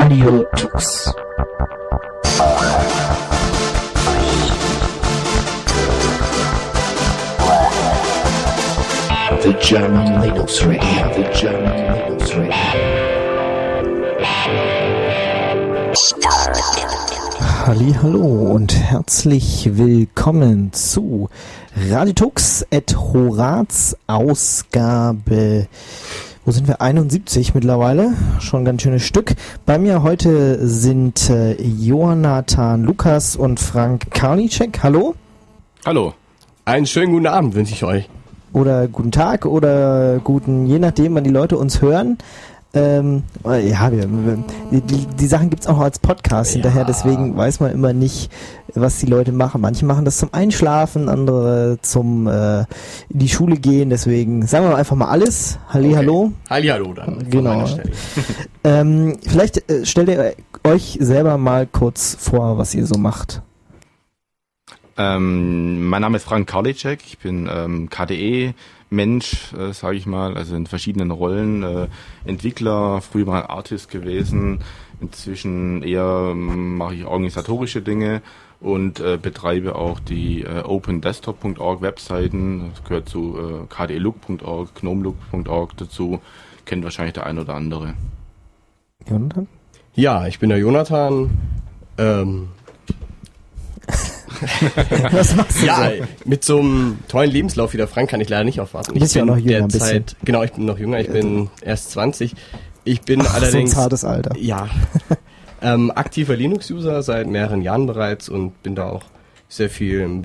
Radio Tux. The German Linux Radio. The German Linux Radio. Hallihallo und herzlich willkommen zu Radio Tux et Horaz Ausgabe. Wo sind wir? 71 mittlerweile. Schon ein ganz schönes Stück. Bei mir heute sind Jonathan Lukas und Frank Karliczek. Hallo. Hallo. Einen schönen guten Abend wünsche ich euch. Oder guten Tag oder guten, je nachdem, wann die Leute uns hören. Ja, die Sachen gibt's auch noch als Podcast hinterher, deswegen weiß man immer nicht, was die Leute machen. Manche machen das zum Einschlafen, andere zum in die Schule gehen, deswegen sagen wir einfach mal alles. Hallihallo. Okay. Hallihallo dann. Genau. Vielleicht stellt ihr euch selber mal kurz vor, was ihr so macht. Mein Name ist Frank Karliczek, ich bin KDE-Mensch, sage ich mal, also in verschiedenen Rollen, Entwickler, früher mal Artist gewesen, inzwischen eher mache ich organisatorische Dinge und betreibe auch die OpenDesktop.org Webseiten, das gehört zu kdelook.org, gnomelook.org dazu, kennt wahrscheinlich der ein oder andere. Jonathan? Ja, ich bin der Jonathan, Was machst du ja, so? mit so einem tollen Lebenslauf wie der Frank kann ich leider nicht aufwarten. Du bist ja noch jünger ein bisschen. Genau, ich bin noch jünger, ich bin erst 20. Ich bin allerdings... So ein zartes Alter. Ja, aktiver Linux-User seit mehreren Jahren bereits und bin da auch sehr viel,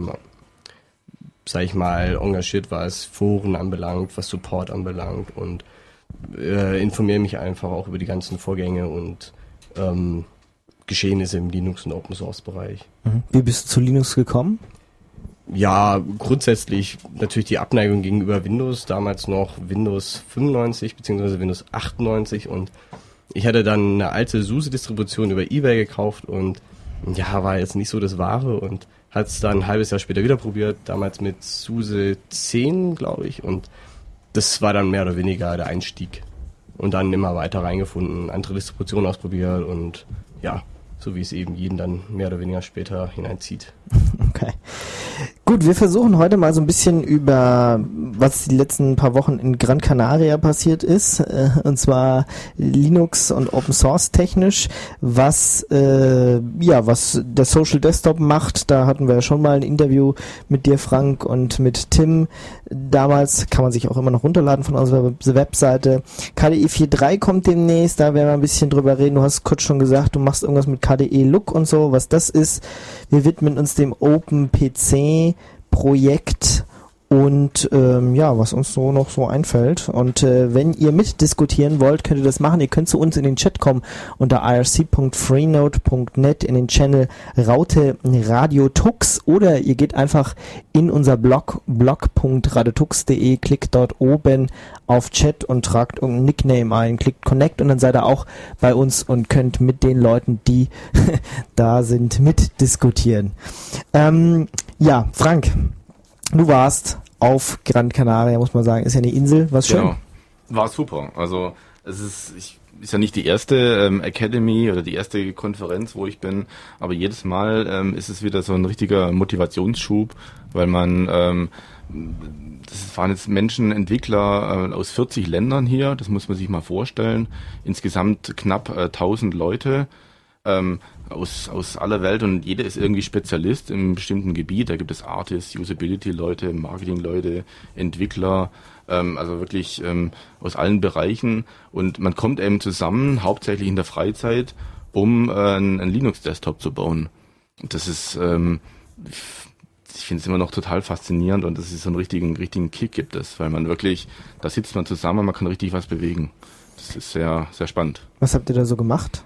sag ich mal, engagiert, was Foren anbelangt, was Support anbelangt und informiere mich einfach auch über die ganzen Vorgänge und Geschehnisse im Linux- und Open-Source-Bereich. Wie bist du zu Linux gekommen? Ja, grundsätzlich natürlich die Abneigung gegenüber Windows, damals noch Windows 95 bzw. Windows 98 und ich hatte dann eine alte SUSE-Distribution über eBay gekauft und ja, war jetzt nicht so das Wahre und hat es dann ein halbes Jahr später wieder probiert, damals mit SUSE 10, glaube ich, und das war dann mehr oder weniger der Einstieg und dann immer weiter reingefunden, andere Distributionen ausprobiert und ja, so wie es eben jeden dann mehr oder weniger später hineinzieht. Okay. Gut, wir versuchen heute mal so ein bisschen über, was die letzten paar Wochen in Gran Canaria passiert ist, und zwar Linux und Open Source technisch, was der Social Desktop macht. Da hatten wir ja schon mal ein Interview mit dir, Frank, und mit Tim. Damals kann man sich auch immer noch runterladen von unserer Webseite. KDE 4.3 kommt demnächst, da werden wir ein bisschen drüber reden. Du hast kurz schon gesagt, du machst irgendwas mit KDE Look und so, was das ist. Wir widmen uns dem OpenPC-Projekt und was uns so noch so einfällt. Und wenn ihr mitdiskutieren wollt, könnt ihr das machen. Ihr könnt zu uns in den Chat kommen unter irc.freenode.net in den Channel Raute Radio Tux oder ihr geht einfach in unser blog.radiotux.de, klickt dort oben auf Chat und tragt irgendein Nickname ein, klickt Connect und dann seid ihr auch bei uns und könnt mit den Leuten, die da sind, mitdiskutieren. Frank, du warst auf Gran Canaria, muss man sagen, ist ja eine Insel, was schön. Genau, war super. Also es ist ja nicht die erste Academy oder die erste Konferenz, wo ich bin, aber jedes Mal ist es wieder so ein richtiger Motivationsschub, weil man das waren jetzt Menschen, Entwickler aus 40 Ländern hier, das muss man sich mal vorstellen. Insgesamt knapp 1000 Leute aus aller Welt und jeder ist irgendwie Spezialist in einem bestimmten Gebiet. Da gibt es Artists, Usability-Leute, Marketing-Leute, Entwickler, also wirklich aus allen Bereichen. Und man kommt eben zusammen, hauptsächlich in der Freizeit, um einen Linux-Desktop zu bauen. Und das ist... ich finde es immer noch total faszinierend und dass es so einen richtigen Kick gibt es, weil man wirklich, da sitzt man zusammen, man kann richtig was bewegen. Das ist sehr, sehr spannend. Was habt ihr da so gemacht?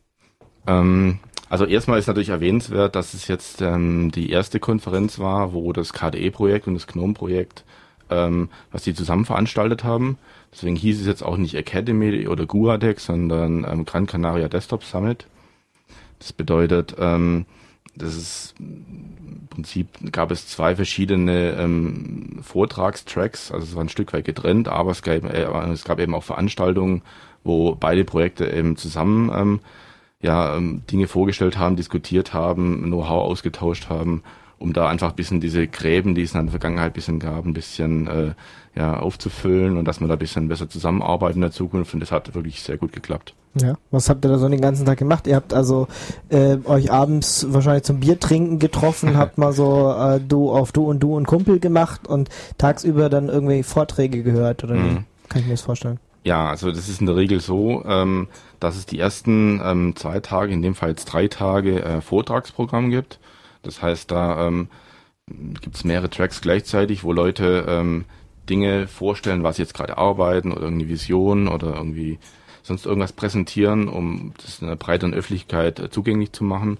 Also erstmal ist natürlich erwähnenswert, dass es jetzt die erste Konferenz war, wo das KDE-Projekt und das GNOME-Projekt, was die zusammen veranstaltet haben. Deswegen hieß es jetzt auch nicht Academy oder GUADEC, sondern Gran Canaria Desktop Summit. Das bedeutet, das ist im Prinzip, gab es 2 verschiedene Vortragstracks, also es war ein Stück weit getrennt, aber es gab eben auch Veranstaltungen, wo beide Projekte eben zusammen Dinge vorgestellt haben, diskutiert haben, Know-how ausgetauscht haben, um da einfach ein bisschen diese Gräben, die es in der Vergangenheit ein bisschen gab, ein bisschen aufzufüllen und dass man da ein bisschen besser zusammenarbeitet in der Zukunft, und das hat wirklich sehr gut geklappt. Ja, was habt ihr da so den ganzen Tag gemacht? Ihr habt also euch abends wahrscheinlich zum Biertrinken getroffen, habt mal so du und Kumpel gemacht und tagsüber dann irgendwie Vorträge gehört, oder wie? Kann ich mir das vorstellen? Ja, also das ist in der Regel so, dass es die ersten 2 Tage, in dem Fall jetzt 3 Tage Vortragsprogramm gibt. Das heißt, da gibt es mehrere Tracks gleichzeitig, wo Leute Dinge vorstellen, was sie jetzt gerade arbeiten oder irgendeine Vision oder irgendwie sonst irgendwas präsentieren, um das einer breiteren Öffentlichkeit zugänglich zu machen.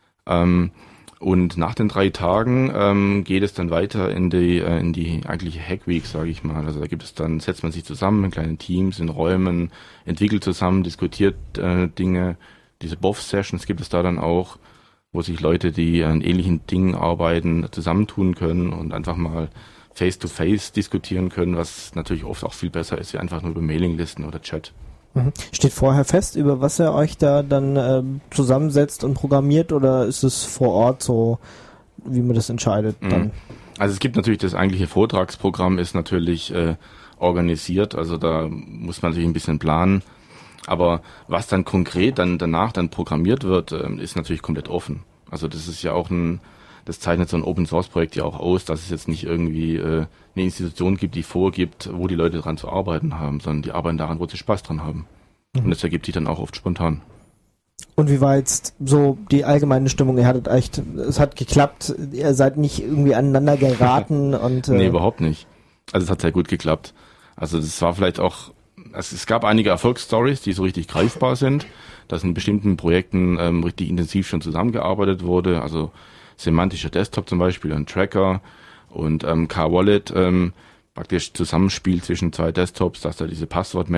Und nach den 3 Tagen geht es dann weiter in die eigentliche Hack Week, sage ich mal. Also da setzt man sich zusammen in kleinen Teams, in Räumen, entwickelt zusammen, diskutiert Dinge. Diese BOF-Sessions gibt es da dann auch, wo sich Leute, die an ähnlichen Dingen arbeiten, zusammentun können und einfach mal face-to-face diskutieren können, was natürlich oft auch viel besser ist, wie einfach nur über Mailinglisten oder Chat. Steht vorher fest, über was ihr euch da dann zusammensetzt und programmiert, oder ist es vor Ort so, wie man das entscheidet dann? Also es gibt natürlich, das eigentliche Vortragsprogramm ist natürlich organisiert, also da muss man natürlich ein bisschen planen, aber was dann konkret dann danach dann programmiert wird, ist natürlich komplett offen. Also das ist ja auch das zeichnet so ein Open-Source-Projekt ja auch aus, dass es jetzt nicht irgendwie eine Institution gibt, die vorgibt, wo die Leute dran zu arbeiten haben, sondern die arbeiten daran, wo sie Spaß dran haben. Und das ergibt sich dann auch oft spontan. Und wie war jetzt so die allgemeine Stimmung? Es hat geklappt, ihr seid nicht irgendwie aneinander geraten und... Nee, überhaupt nicht. Also es hat sehr gut geklappt. Also das war vielleicht auch, es gab einige Erfolgsstories, die so richtig greifbar sind, dass in bestimmten Projekten richtig intensiv schon zusammengearbeitet wurde, also semantischer Desktop zum Beispiel, ein Tracker und Car-Wallet, praktisch Zusammenspiel zwischen 2 Desktops, dass da diese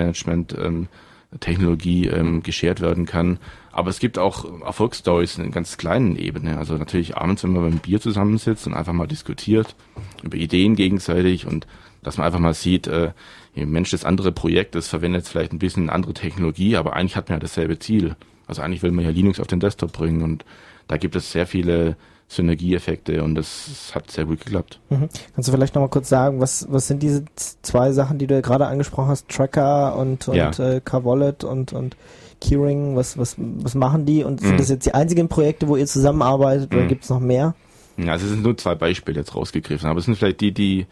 Passwortmanagement-Technologie geshared werden kann. Aber es gibt auch Erfolgsstories in einer ganz kleinen Ebene. Also natürlich abends, wenn man beim Bier zusammensitzt und einfach mal diskutiert über Ideen gegenseitig und dass man einfach mal sieht, Mensch, das andere Projekt, das verwendet jetzt vielleicht ein bisschen eine andere Technologie, aber eigentlich hat man ja dasselbe Ziel. Also eigentlich will man ja Linux auf den Desktop bringen, und da gibt es sehr viele Synergieeffekte, und das hat sehr gut geklappt. Kannst du vielleicht nochmal kurz sagen, was sind diese 2 Sachen, die du ja gerade angesprochen hast, Tracker und Car-Wallet und Keyring, was machen die, und sind das jetzt die einzigen Projekte, wo ihr zusammenarbeitet, oder gibt es noch mehr? Ja, also es sind nur 2 Beispiele jetzt rausgegriffen, aber es sind vielleicht die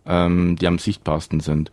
am sichtbarsten sind.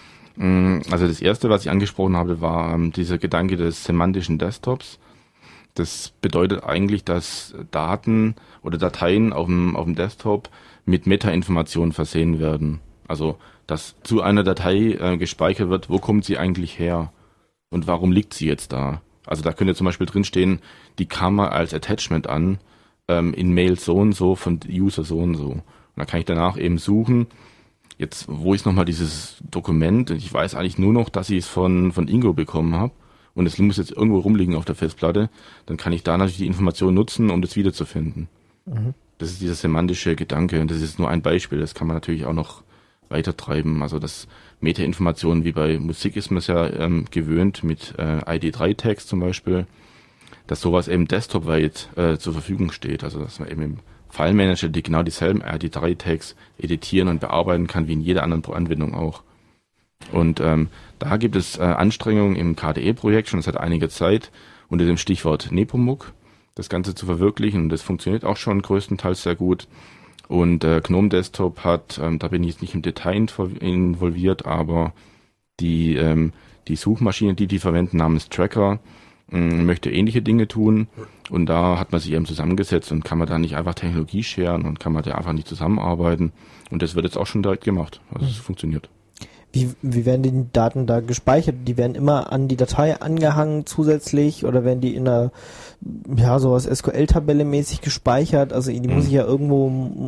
Also das erste, was ich angesprochen habe, war dieser Gedanke des semantischen Desktops. Das bedeutet eigentlich, dass Daten oder Dateien auf dem Desktop mit Metainformationen versehen werden. Also, dass zu einer Datei gespeichert wird, wo kommt sie eigentlich her und warum liegt sie jetzt da. Also da könnte zum Beispiel drinstehen, die kam mal als Attachment an, in Mail so und so von User so und so. Und dann kann ich danach eben suchen, jetzt wo ist nochmal dieses Dokument, und ich weiß eigentlich nur noch, dass ich es von Ingo bekommen habe. Und es muss jetzt irgendwo rumliegen auf der Festplatte, dann kann ich da natürlich die Information nutzen, um das wiederzufinden. Das ist dieser semantische Gedanke, und das ist nur ein Beispiel, das kann man natürlich auch noch weiter treiben. Also das Metainformationen, wie bei Musik ist man es ja gewöhnt, mit ID3-Tags zum Beispiel, dass sowas eben desktop-weit zur Verfügung steht. Also dass man eben im File-Manager genau dieselben ID3-Tags editieren und bearbeiten kann, wie in jeder anderen Anwendung auch. Und da gibt es Anstrengungen im KDE-Projekt schon seit einiger Zeit unter dem Stichwort Nepomuk, das Ganze zu verwirklichen, und das funktioniert auch schon größtenteils sehr gut. Und GNOME Desktop hat, da bin ich jetzt nicht im Detail involviert, aber die Suchmaschine, die verwenden, namens Tracker, möchte ähnliche Dinge tun, und da hat man sich eben zusammengesetzt und kann man da nicht einfach Technologie scheren und kann man da einfach nicht zusammenarbeiten, und das wird jetzt auch schon direkt gemacht, also es funktioniert. Wie werden die Daten da gespeichert? Die werden immer an die Datei angehangen zusätzlich, oder werden die in einer, sowas SQL-Tabelle mäßig gespeichert? Also die muss ich ja irgendwo,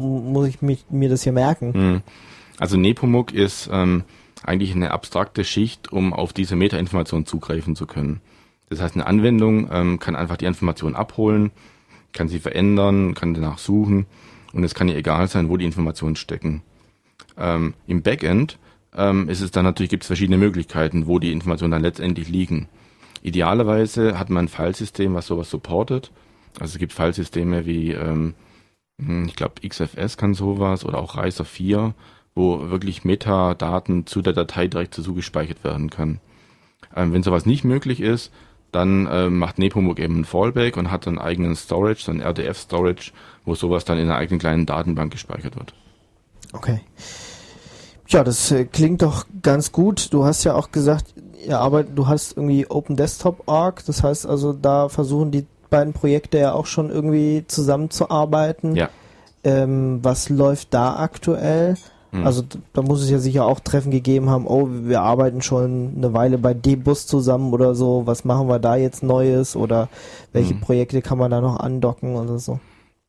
mir das hier merken. Also Nepomuk ist eigentlich eine abstrakte Schicht, um auf diese Metainformation zugreifen zu können. Das heißt, eine Anwendung kann einfach die Information abholen, kann sie verändern, kann danach suchen und es kann ihr egal sein, wo die Informationen stecken. Im Backend ist es dann natürlich, gibt es verschiedene Möglichkeiten, wo die Informationen dann letztendlich liegen. Idealerweise hat man ein Filesystem, was sowas supportet. Also es gibt Filesysteme wie, ich glaube XFS kann sowas oder auch Reiser 4, wo wirklich Metadaten zu der Datei direkt zugespeichert werden können. Wenn sowas nicht möglich ist, dann macht Nepomuk eben ein Fallback und hat einen eigenen Storage, so ein RDF-Storage, wo sowas dann in einer eigenen kleinen Datenbank gespeichert wird. Okay. Ja, das klingt doch ganz gut. Du hast ja auch gesagt, du hast irgendwie OpenDesktop.org, das heißt also, da versuchen die beiden Projekte ja auch schon irgendwie zusammenzuarbeiten. Ja. Was läuft da aktuell? Also da muss es ja sicher auch Treffen gegeben haben, wir arbeiten schon eine Weile bei D-Bus zusammen oder so, was machen wir da jetzt Neues oder welche Projekte kann man da noch andocken oder so?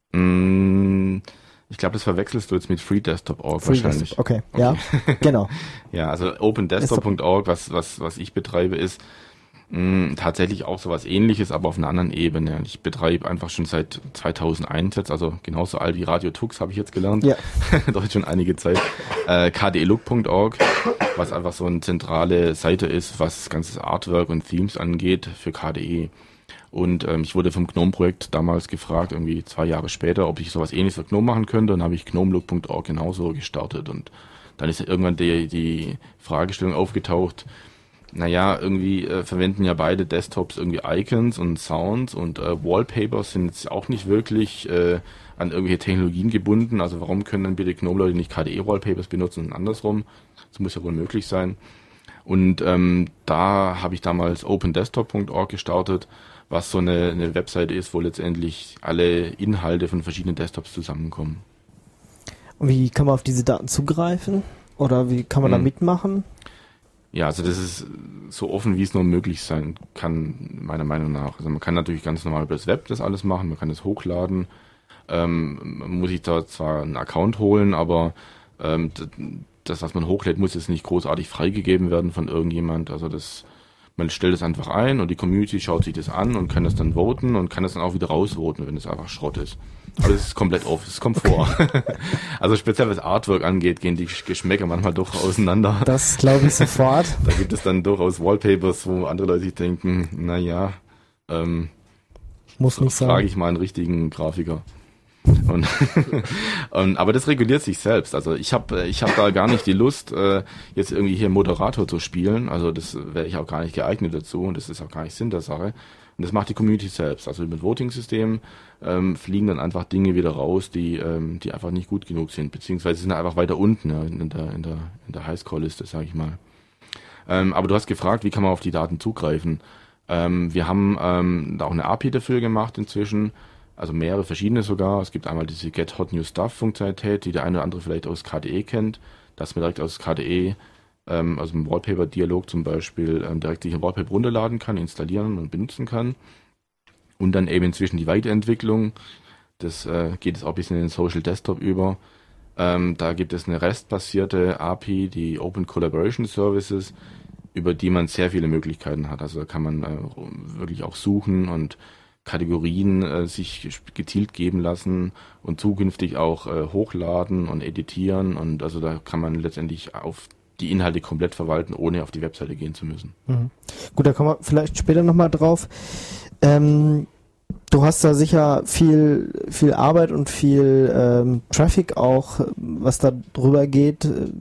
Ich glaube, das verwechselst du jetzt mit FreeDesktop.org wahrscheinlich. Okay, ja, genau. Ja, also OpenDesktop.org, was ich betreibe, ist tatsächlich auch sowas Ähnliches, aber auf einer anderen Ebene. Ich betreibe einfach schon seit 2001 jetzt, also genauso alt wie Radio Tux, habe ich jetzt gelernt. Ja. Doch jetzt schon einige Zeit. KDELook.org, was einfach so eine zentrale Seite ist, was das ganze Artwork und Themes angeht für KDE. Und ich wurde vom GNOME-Projekt damals gefragt, irgendwie 2 Jahre später, ob ich sowas Ähnliches für GNOME machen könnte. Und dann habe ich GNOMELook.org genauso gestartet. Und dann ist irgendwann die Fragestellung aufgetaucht, naja, irgendwie verwenden ja beide Desktops irgendwie Icons und Sounds und Wallpapers sind jetzt auch nicht wirklich an irgendwelche Technologien gebunden. Also warum können dann bitte GNOME-Leute nicht KDE-Wallpapers benutzen und andersrum? Das muss ja wohl möglich sein. Und da habe ich damals OpenDesktop.org gestartet, was so eine Webseite ist, wo letztendlich alle Inhalte von verschiedenen Desktops zusammenkommen. Und wie kann man auf diese Daten zugreifen? Oder wie kann man da mitmachen? Ja, also das ist so offen, wie es nur möglich sein kann, meiner Meinung nach. Also man kann natürlich ganz normal über das Web das alles machen, man kann das hochladen. Man muss sich da zwar einen Account holen, aber das, was man hochlädt, muss jetzt nicht großartig freigegeben werden von irgendjemand. Also man stellt es einfach ein und die Community schaut sich das an und kann das dann voten und kann das dann auch wieder rausvoten, wenn es einfach Schrott ist. Aber das ist komplett offen, das kommt vor. Also speziell was Artwork angeht, gehen die Geschmäcker manchmal doch auseinander. Das glaube ich sofort. Da gibt es dann durchaus Wallpapers, wo andere Leute sich denken, naja, muss nicht sein. Frage ich mal einen richtigen Grafiker. Aber das reguliert sich selbst. Also ich hab da gar nicht die Lust, jetzt irgendwie hier Moderator zu spielen. Also das wäre ich auch gar nicht geeignet dazu und das ist auch gar nicht Sinn der Sache. Und das macht die Community selbst. Also mit Voting-System fliegen dann einfach Dinge wieder raus, die einfach nicht gut genug sind, beziehungsweise sind einfach weiter unten, ja, in der Highscore-Liste, sage ich mal. Aber du hast gefragt, wie kann man auf die Daten zugreifen? Wir haben auch eine API dafür gemacht inzwischen. Also mehrere verschiedene sogar. Es gibt einmal diese Get Hot New Stuff Funktionalität, die der eine oder andere vielleicht aus KDE kennt, dass man direkt aus KDE, also im Wallpaper-Dialog zum Beispiel, direkt sich ein Wallpaper runterladen kann, installieren und benutzen kann. Und dann eben inzwischen die Weiterentwicklung. Das geht jetzt auch ein bisschen in den Social Desktop über. Da gibt es eine REST-basierte API, die Open Collaboration Services, über die man sehr viele Möglichkeiten hat. Also da kann man wirklich auch suchen und Kategorien sich gezielt geben lassen und zukünftig auch hochladen und editieren und also da kann man letztendlich auf die Inhalte komplett verwalten, ohne auf die Webseite gehen zu müssen. Mhm. Gut, da kommen wir vielleicht später nochmal drauf. Du hast da sicher viel Arbeit und viel Traffic auch, was da drüber geht.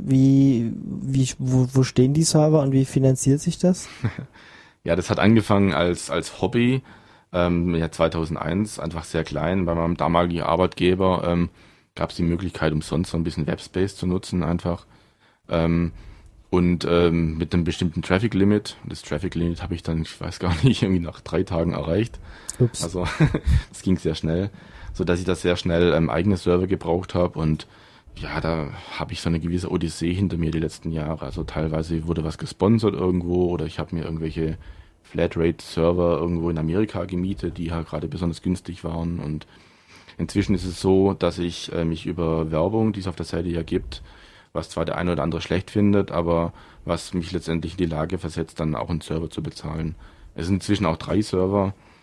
Wo stehen die Server und wie finanziert sich das? Ja, das hat angefangen als Hobby. 2001, einfach sehr klein. Bei meinem damaligen Arbeitgeber gab es die Möglichkeit, umsonst so ein bisschen Webspace zu nutzen einfach. Mit einem bestimmten Traffic Limit. Das Traffic Limit habe ich dann, ich weiß gar nicht, irgendwie nach 3 Tagen erreicht. Ups. Also das ging sehr schnell, so dass ich das sehr schnell eigene Server gebraucht habe und ja, da habe ich so eine gewisse Odyssee hinter mir die letzten Jahre. Also teilweise wurde was gesponsert irgendwo oder ich habe mir irgendwelche Flatrate-Server irgendwo in Amerika gemietet, die halt gerade besonders günstig waren und inzwischen ist es so, dass ich mich über Werbung, die es auf der Seite ja gibt, was zwar der eine oder andere schlecht findet, aber was mich letztendlich in die Lage versetzt, dann auch einen Server zu bezahlen. Es sind inzwischen auch 3 Server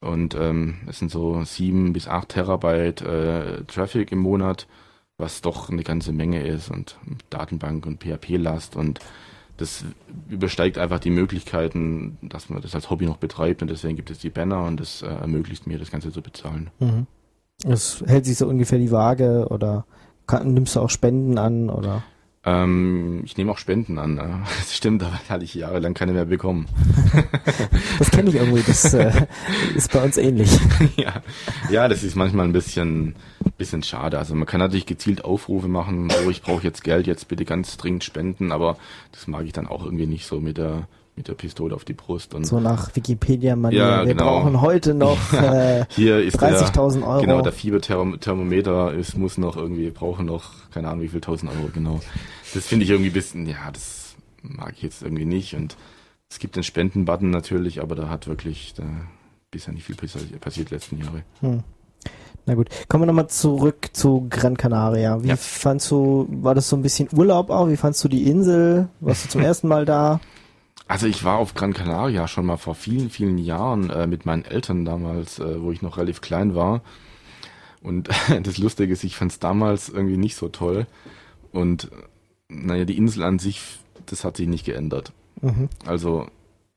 Und es sind so 7 bis 8 Terabyte Traffic im Monat, was doch eine ganze Menge ist und Datenbank und PHP-Last und das übersteigt einfach die Möglichkeiten, dass man das als Hobby noch betreibt und deswegen gibt es die Banner und das ermöglicht mir, das Ganze zu bezahlen. Mhm. Es hält sich so ungefähr die Waage oder nimmst du auch Spenden an oder? Ich nehme auch Spenden an. Das stimmt, aber hatte ich jahrelang keine mehr bekommen. Das kenne ich irgendwie, das ist bei uns ähnlich. Ja, das ist manchmal ein bisschen schade. Also man kann natürlich gezielt Aufrufe machen, oh, ich brauche jetzt Geld, jetzt bitte ganz dringend spenden, aber das mag ich dann auch irgendwie nicht so mit der Pistole auf die Brust. Und so nach Wikipedia-Manier. Ja, wir brauchen heute noch hier ist 30.000 Euro. Genau, der Fieberthermometer muss noch irgendwie, brauchen noch, keine Ahnung wie viel, 1.000 Euro, genau. Das finde ich irgendwie ein bisschen, ja, das mag ich jetzt irgendwie nicht. Und es gibt den Spenden-Button natürlich, aber da hat wirklich bisher nicht viel passiert letzten Jahre. Na gut, kommen wir nochmal zurück zu Gran Canaria. Wie fandst du, war das so ein bisschen Urlaub auch? Wie fandst du die Insel? Warst du zum ersten Mal da? Also ich war auf Gran Canaria schon mal vor vielen, vielen Jahren mit meinen Eltern damals, wo ich noch relativ klein war. Und das Lustige ist, ich fand es damals irgendwie nicht so toll. Und naja, die Insel an sich, das hat sich nicht geändert. Mhm. Also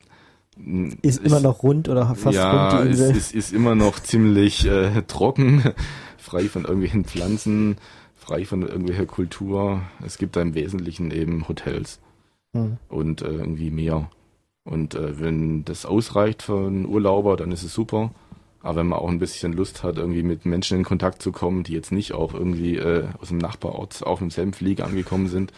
ist immer noch rund oder fast rund die Insel? Ja, es ist immer noch ziemlich trocken, frei von irgendwelchen Pflanzen, frei von irgendwelcher Kultur. Es gibt da im Wesentlichen eben Hotels. Und irgendwie mehr. Und wenn das ausreicht für einen Urlauber, dann ist es super. Aber wenn man auch ein bisschen Lust hat, irgendwie mit Menschen in Kontakt zu kommen, die jetzt nicht auch irgendwie aus dem Nachbarort auf demselben Flieger angekommen sind,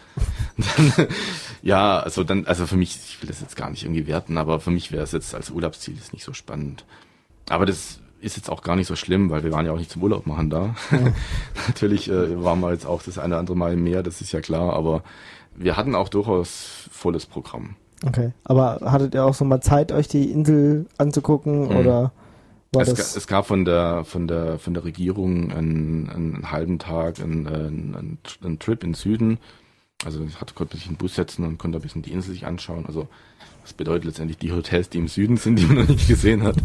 dann, also für mich, ich will das jetzt gar nicht irgendwie werten, aber für mich wäre es jetzt als Urlaubsziel ist nicht so spannend. Aber das ist jetzt auch gar nicht so schlimm, weil wir waren ja auch nicht zum Urlaub machen da. Ja. Natürlich waren wir jetzt auch das eine oder andere Mal im Meer, das ist ja klar, aber wir hatten auch durchaus volles Programm. Okay, aber hattet ihr auch so mal Zeit, euch die Insel anzugucken oder war das? Es gab von der Regierung einen halben Tag einen Trip in den Süden. Also konnte sich in den Bus setzen und konnte ein bisschen die Insel sich anschauen. Also das bedeutet letztendlich die Hotels, die im Süden sind, die man noch nicht gesehen hat.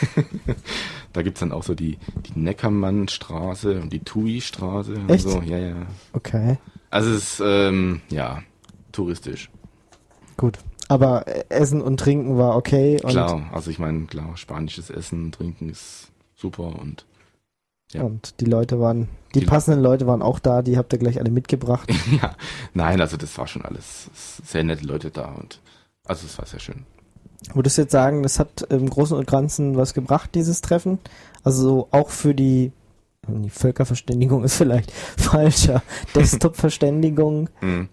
Da gibt's dann auch so die Neckermannstraße und die Tui-Straße. Echt? Und so. Ja. Okay. Also es ist, touristisch. Gut. Aber Essen und Trinken war okay. Und klar, also ich meine, spanisches Essen und Trinken ist super und ja. Und die Leute die passenden Leute waren auch da, die habt ihr gleich alle mitgebracht. Ja, nein, also das war schon alles sehr nette Leute da und also es war sehr schön. Würdest du jetzt sagen, das hat im Großen und Ganzen was gebracht, dieses Treffen? Also auch für die Völkerverständigung ist vielleicht falscher, Desktop-Verständigung?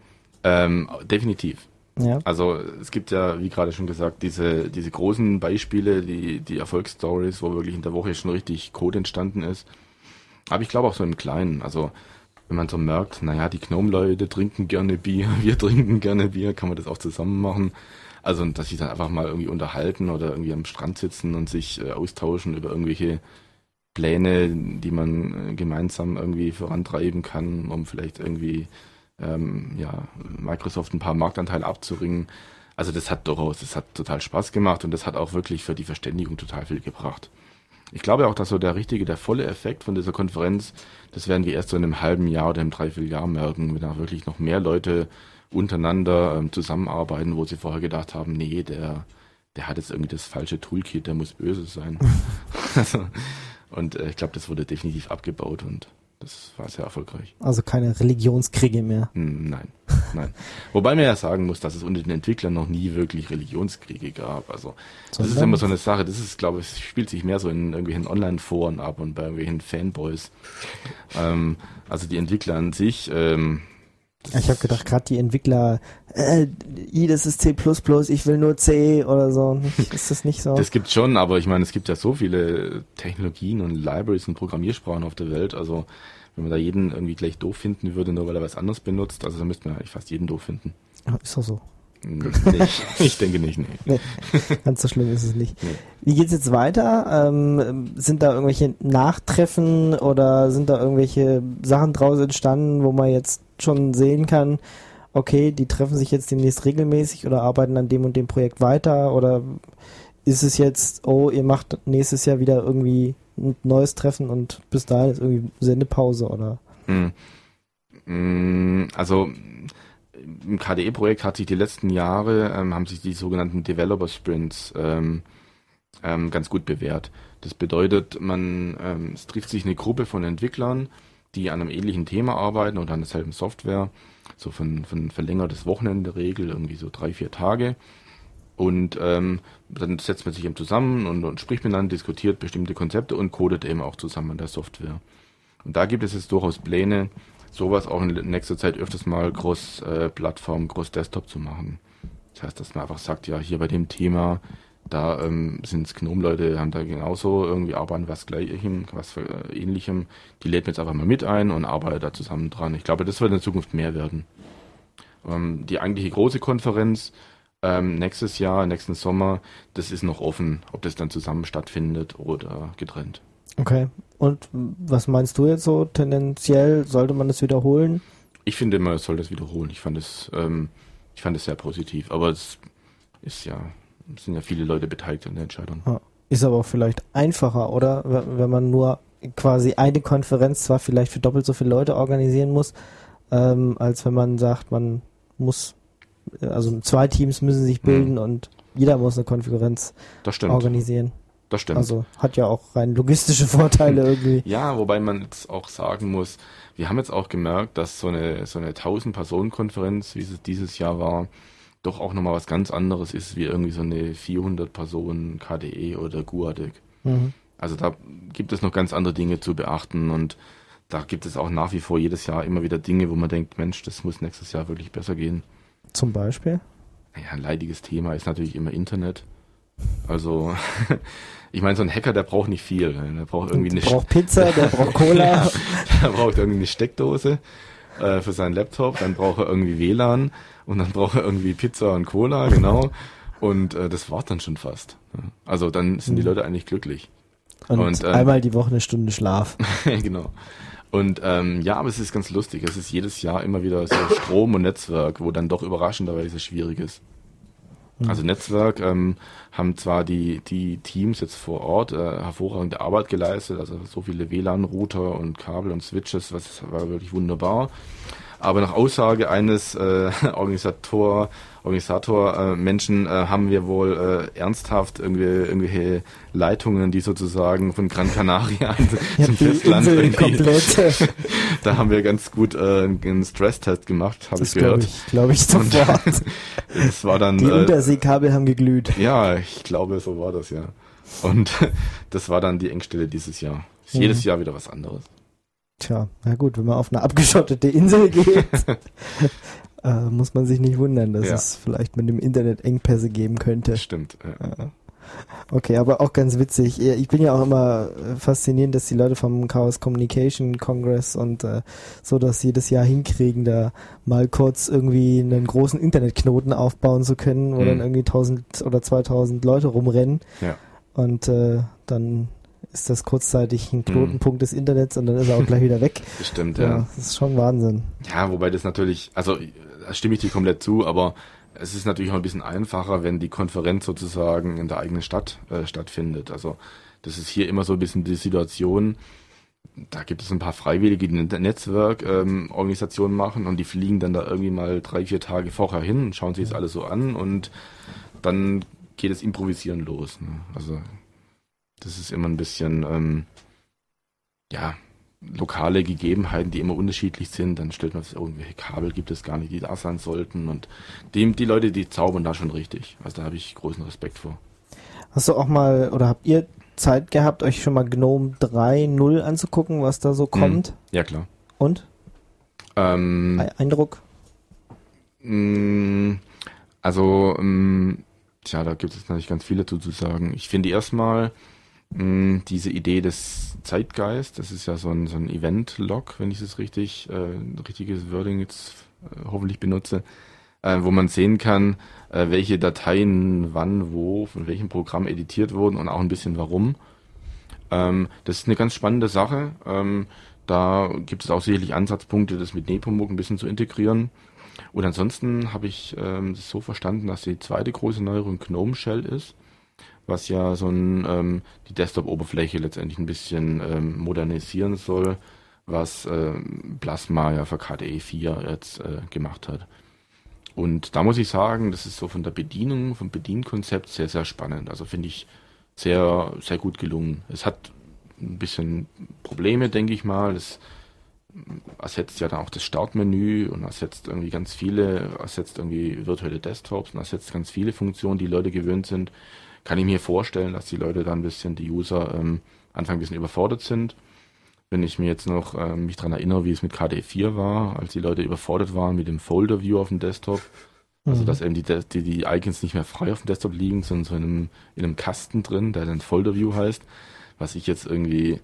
Definitiv. Ja. Also es gibt ja, wie gerade schon gesagt, diese großen Beispiele, die Erfolgsstories, wo wirklich in der Woche schon richtig Code entstanden ist. Aber ich glaube auch so im Kleinen, also wenn man so merkt, naja, die Gnome-Leute trinken gerne Bier, wir trinken gerne Bier, kann man das auch zusammen machen. Also dass sich dann einfach mal irgendwie unterhalten oder irgendwie am Strand sitzen und sich austauschen über irgendwelche Pläne, die man gemeinsam irgendwie vorantreiben kann, um vielleicht irgendwie Microsoft ein paar Marktanteile abzuringen. Also das hat total Spaß gemacht und das hat auch wirklich für die Verständigung total viel gebracht. Ich glaube auch, dass so der volle Effekt von dieser Konferenz, das werden wir erst so in einem halben Jahr oder einem Dreivierteljahr merken, wenn da wirklich noch mehr Leute untereinander zusammenarbeiten, wo sie vorher gedacht haben, nee, der hat jetzt irgendwie das falsche Toolkit, der muss böse sein. Und ich glaube, das wurde definitiv abgebaut und das war sehr erfolgreich. Also keine Religionskriege mehr? Nein. Wobei man ja sagen muss, dass es unter den Entwicklern noch nie wirklich Religionskriege gab. Also das ist immer so eine Sache, das ist, glaube ich, spielt sich mehr so in irgendwelchen Online-Foren ab und bei irgendwelchen Fanboys. Also die Entwickler an sich... ich habe gedacht, gerade die Entwickler, das ist C++, ich will nur C oder so. Ist das nicht so? Das gibt's schon, aber ich meine, es gibt ja so viele Technologien und Libraries und Programmiersprachen auf der Welt. Also wenn man da jeden irgendwie gleich doof finden würde, nur weil er was anderes benutzt, also da müsste man eigentlich fast jeden doof finden. Ja, ist doch so. Ich denke nicht, nee. Ganz so schlimm ist es nicht. Nee. Wie geht's jetzt weiter? Sind da irgendwelche Nachtreffen oder sind da irgendwelche Sachen draus entstanden, wo man jetzt schon sehen kann, okay, die treffen sich jetzt demnächst regelmäßig oder arbeiten an dem und dem Projekt weiter oder ist es jetzt, oh, ihr macht nächstes Jahr wieder irgendwie ein neues Treffen und bis dahin ist irgendwie Sendepause, oder? Also im KDE-Projekt hat sich die letzten Jahre, haben sich die sogenannten Developer Sprints ganz gut bewährt. Das bedeutet, es trifft sich eine Gruppe von Entwicklern, die an einem ähnlichen Thema arbeiten oder an derselben Software, so von verlängertes Wochenende Regel, irgendwie so 3-4 Tage. Und dann setzt man sich eben zusammen und spricht miteinander, diskutiert bestimmte Konzepte und codet eben auch zusammen an der Software. Und da gibt es jetzt durchaus Pläne, sowas auch in nächster Zeit öfters mal Cross-Plattform, Cross-Desktop zu machen. Das heißt, dass man einfach sagt, ja, hier bei dem Thema, da sind es GNOME-Leute, haben da genauso irgendwie arbeiten was Gleichem, was Ähnlichem. Die lädt man jetzt einfach mal mit ein und arbeitet da zusammen dran. Ich glaube, das wird in Zukunft mehr werden. Die eigentliche große Konferenz nächstes Jahr, nächsten Sommer, das ist noch offen, ob das dann zusammen stattfindet oder getrennt. Okay. Und was meinst du jetzt so tendenziell? Sollte man das wiederholen? Ich finde, man soll das wiederholen. Ich fand es sehr positiv. Aber es sind ja viele Leute beteiligt an der Entscheidung. Ist aber auch vielleicht einfacher, oder? Wenn man nur quasi eine Konferenz zwar vielleicht für doppelt so viele Leute organisieren muss, als wenn man sagt, man muss, also 2 Teams müssen sich bilden und jeder muss eine Konferenz organisieren. Das stimmt. Also hat ja auch rein logistische Vorteile irgendwie. Ja, wobei man jetzt auch sagen muss, wir haben jetzt auch gemerkt, dass so eine 1000-Personen-Konferenz, wie es dieses Jahr war, doch auch nochmal was ganz anderes ist, wie irgendwie so eine 400-Personen KDE oder Guadec. Also da gibt es noch ganz andere Dinge zu beachten und da gibt es auch nach wie vor jedes Jahr immer wieder Dinge, wo man denkt, Mensch, das muss nächstes Jahr wirklich besser gehen. Zum Beispiel? Ja, ein leidiges Thema ist natürlich immer Internet. Also, ich meine, so ein Hacker, der braucht nicht viel. Der braucht irgendwie der braucht Pizza, der braucht Cola. Ja, der braucht irgendwie eine Steckdose für seinen Laptop, dann braucht er irgendwie WLAN und dann braucht er irgendwie Pizza und Cola, genau. Und das war's dann schon fast. Also dann sind die Leute eigentlich glücklich. Und einmal die Woche eine Stunde Schlaf. Genau. Und aber es ist ganz lustig. Es ist jedes Jahr immer wieder so Strom und Netzwerk, wo dann doch überraschenderweise schwierig ist. Also Netzwerk haben zwar die Teams jetzt vor Ort hervorragende Arbeit geleistet, also so viele WLAN-Router und Kabel und Switches, was war wirklich wunderbar. Aber nach Aussage eines Organisator-Menschen haben wir wohl ernsthaft irgendwelche Leitungen, die sozusagen von Gran Canaria zum Festland komplett. Da haben wir ganz gut einen Stresstest gemacht, habe ich gehört. Glaube ich sofort. Das war dann, die Unterseekabel haben geglüht. Ja, ich glaube, so war das, ja. Und das war dann die Engstelle dieses Jahr. Ist jedes Jahr wieder was anderes. Tja, na gut, wenn man auf eine abgeschottete Insel geht, muss man sich nicht wundern, dass es vielleicht mit dem Internet Engpässe geben könnte. Stimmt, ja. Okay, aber auch ganz witzig. Ich bin ja auch immer faszinierend, dass die Leute vom Chaos Communication Congress und so das jedes Jahr hinkriegen, da mal kurz irgendwie einen großen Internetknoten aufbauen zu können, wo dann irgendwie 1000 oder 2000 Leute rumrennen. Ja. Und dann ist das kurzzeitig ein Knotenpunkt des Internets und dann ist er auch gleich wieder weg. Das stimmt, ja. Das ist schon Wahnsinn. Ja, wobei das natürlich, also da stimme ich dir komplett zu, aber es ist natürlich auch ein bisschen einfacher, wenn die Konferenz sozusagen in der eigenen Stadt stattfindet. Also das ist hier immer so ein bisschen die Situation, da gibt es ein paar Freiwillige, die eine Netzwerkorganisationen machen und die fliegen dann da irgendwie mal 3-4 Tage vorher hin und schauen sich das alles so an und dann geht das Improvisieren los. Ne? Also das ist immer ein bisschen, lokale Gegebenheiten, die immer unterschiedlich sind. Dann stellt man sich, irgendwelche Kabel gibt es gar nicht, die da sein sollten. Und die Leute, die zaubern da schon richtig. Also da habe ich großen Respekt vor. Hast du auch mal, oder habt ihr Zeit gehabt, euch schon mal GNOME 3.0 anzugucken, was da so kommt? Ja, klar. Und? Eindruck? Also, da gibt es natürlich ganz viel dazu zu sagen. Ich finde erstmal diese Idee des Zeitgeist, das ist ja so ein Event-Log, wenn ich es richtiges Wording jetzt hoffentlich benutze, wo man sehen kann, welche Dateien wann, wo, von welchem Programm editiert wurden und auch ein bisschen warum. Das ist eine ganz spannende Sache. Da gibt es auch sicherlich Ansatzpunkte, das mit Nepomuk ein bisschen zu integrieren. Und ansonsten habe ich das so verstanden, dass die zweite große Neuerung GNOME Shell ist. was ja die Desktop-Oberfläche letztendlich ein bisschen modernisieren soll, was Plasma ja für KDE 4 jetzt gemacht hat. Und da muss ich sagen, das ist so von der Bedienung, vom Bedienkonzept sehr, sehr spannend. Also finde ich sehr, sehr gut gelungen. Es hat ein bisschen Probleme, denke ich mal. Es ersetzt ja dann auch das Startmenü und ersetzt irgendwie virtuelle Desktops und ersetzt ganz viele Funktionen, die Leute gewöhnt sind. Kann ich mir vorstellen, dass die Leute dann die User Anfang ein bisschen überfordert sind. Wenn ich mir jetzt noch mich daran erinnere, wie es mit KDE 4 war, als die Leute überfordert waren mit dem Folder-View auf dem Desktop, also dass eben die Icons nicht mehr frei auf dem Desktop liegen, sondern so in einem Kasten drin, der dann Folder-View heißt, was ich jetzt irgendwie,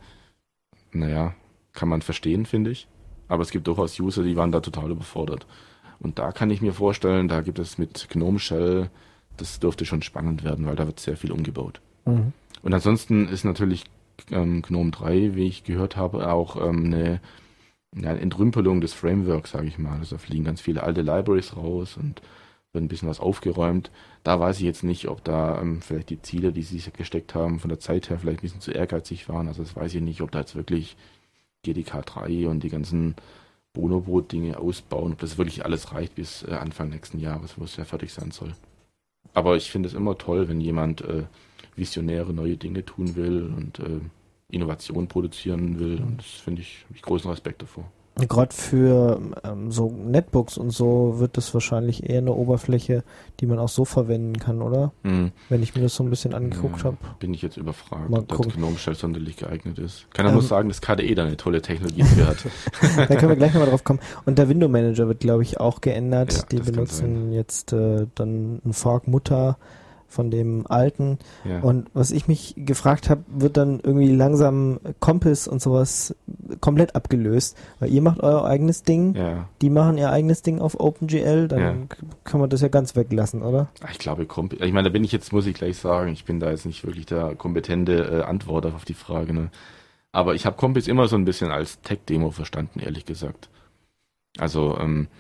kann man verstehen, finde ich. Aber es gibt durchaus User, die waren da total überfordert. Und da kann ich mir vorstellen, da gibt es mit GNOME Shell, das dürfte schon spannend werden, weil da wird sehr viel umgebaut. Und ansonsten ist natürlich GNOME 3, wie ich gehört habe, auch eine Entrümpelung des Frameworks, sage ich mal. Also da fliegen ganz viele alte Libraries raus und wird ein bisschen was aufgeräumt. Da weiß ich jetzt nicht, ob da vielleicht die Ziele, die sie sich gesteckt haben, von der Zeit her vielleicht ein bisschen zu ehrgeizig waren. Also das weiß ich nicht, ob da jetzt wirklich GDK 3 und die ganzen Bonobo-Dinge ausbauen, ob das wirklich alles reicht bis Anfang nächsten Jahres, wo es ja fertig sein soll. Aber ich finde es immer toll, wenn jemand visionäre neue Dinge tun will und Innovation produzieren will. Und das habe ich großen Respekt davor. Gerade für so Netbooks und so wird das wahrscheinlich eher eine Oberfläche, die man auch so verwenden kann, oder? Wenn ich mir das so ein bisschen angeguckt habe. Bin ich jetzt überfragt, ob das GNOME Shell sonderlich geeignet ist. Kann ja nur sagen, dass KDE da eine tolle Technologie für hat. Da können wir gleich nochmal drauf kommen. Und der Window Manager wird, glaube ich, auch geändert. Ja, die benutzen jetzt dann ein Fork-Mutter von dem alten. Ja. Und was ich mich gefragt habe, wird dann irgendwie langsam Compass und sowas komplett abgelöst. Weil ihr macht euer eigenes Ding, die machen ihr eigenes Ding auf OpenGL, dann kann man das ja ganz weglassen, oder? Ich glaube, ich meine, muss ich gleich sagen, ich bin da jetzt nicht wirklich der kompetente Antworter auf die Frage. Ne? Aber ich habe Compass immer so ein bisschen als Tech-Demo verstanden, ehrlich gesagt. Also,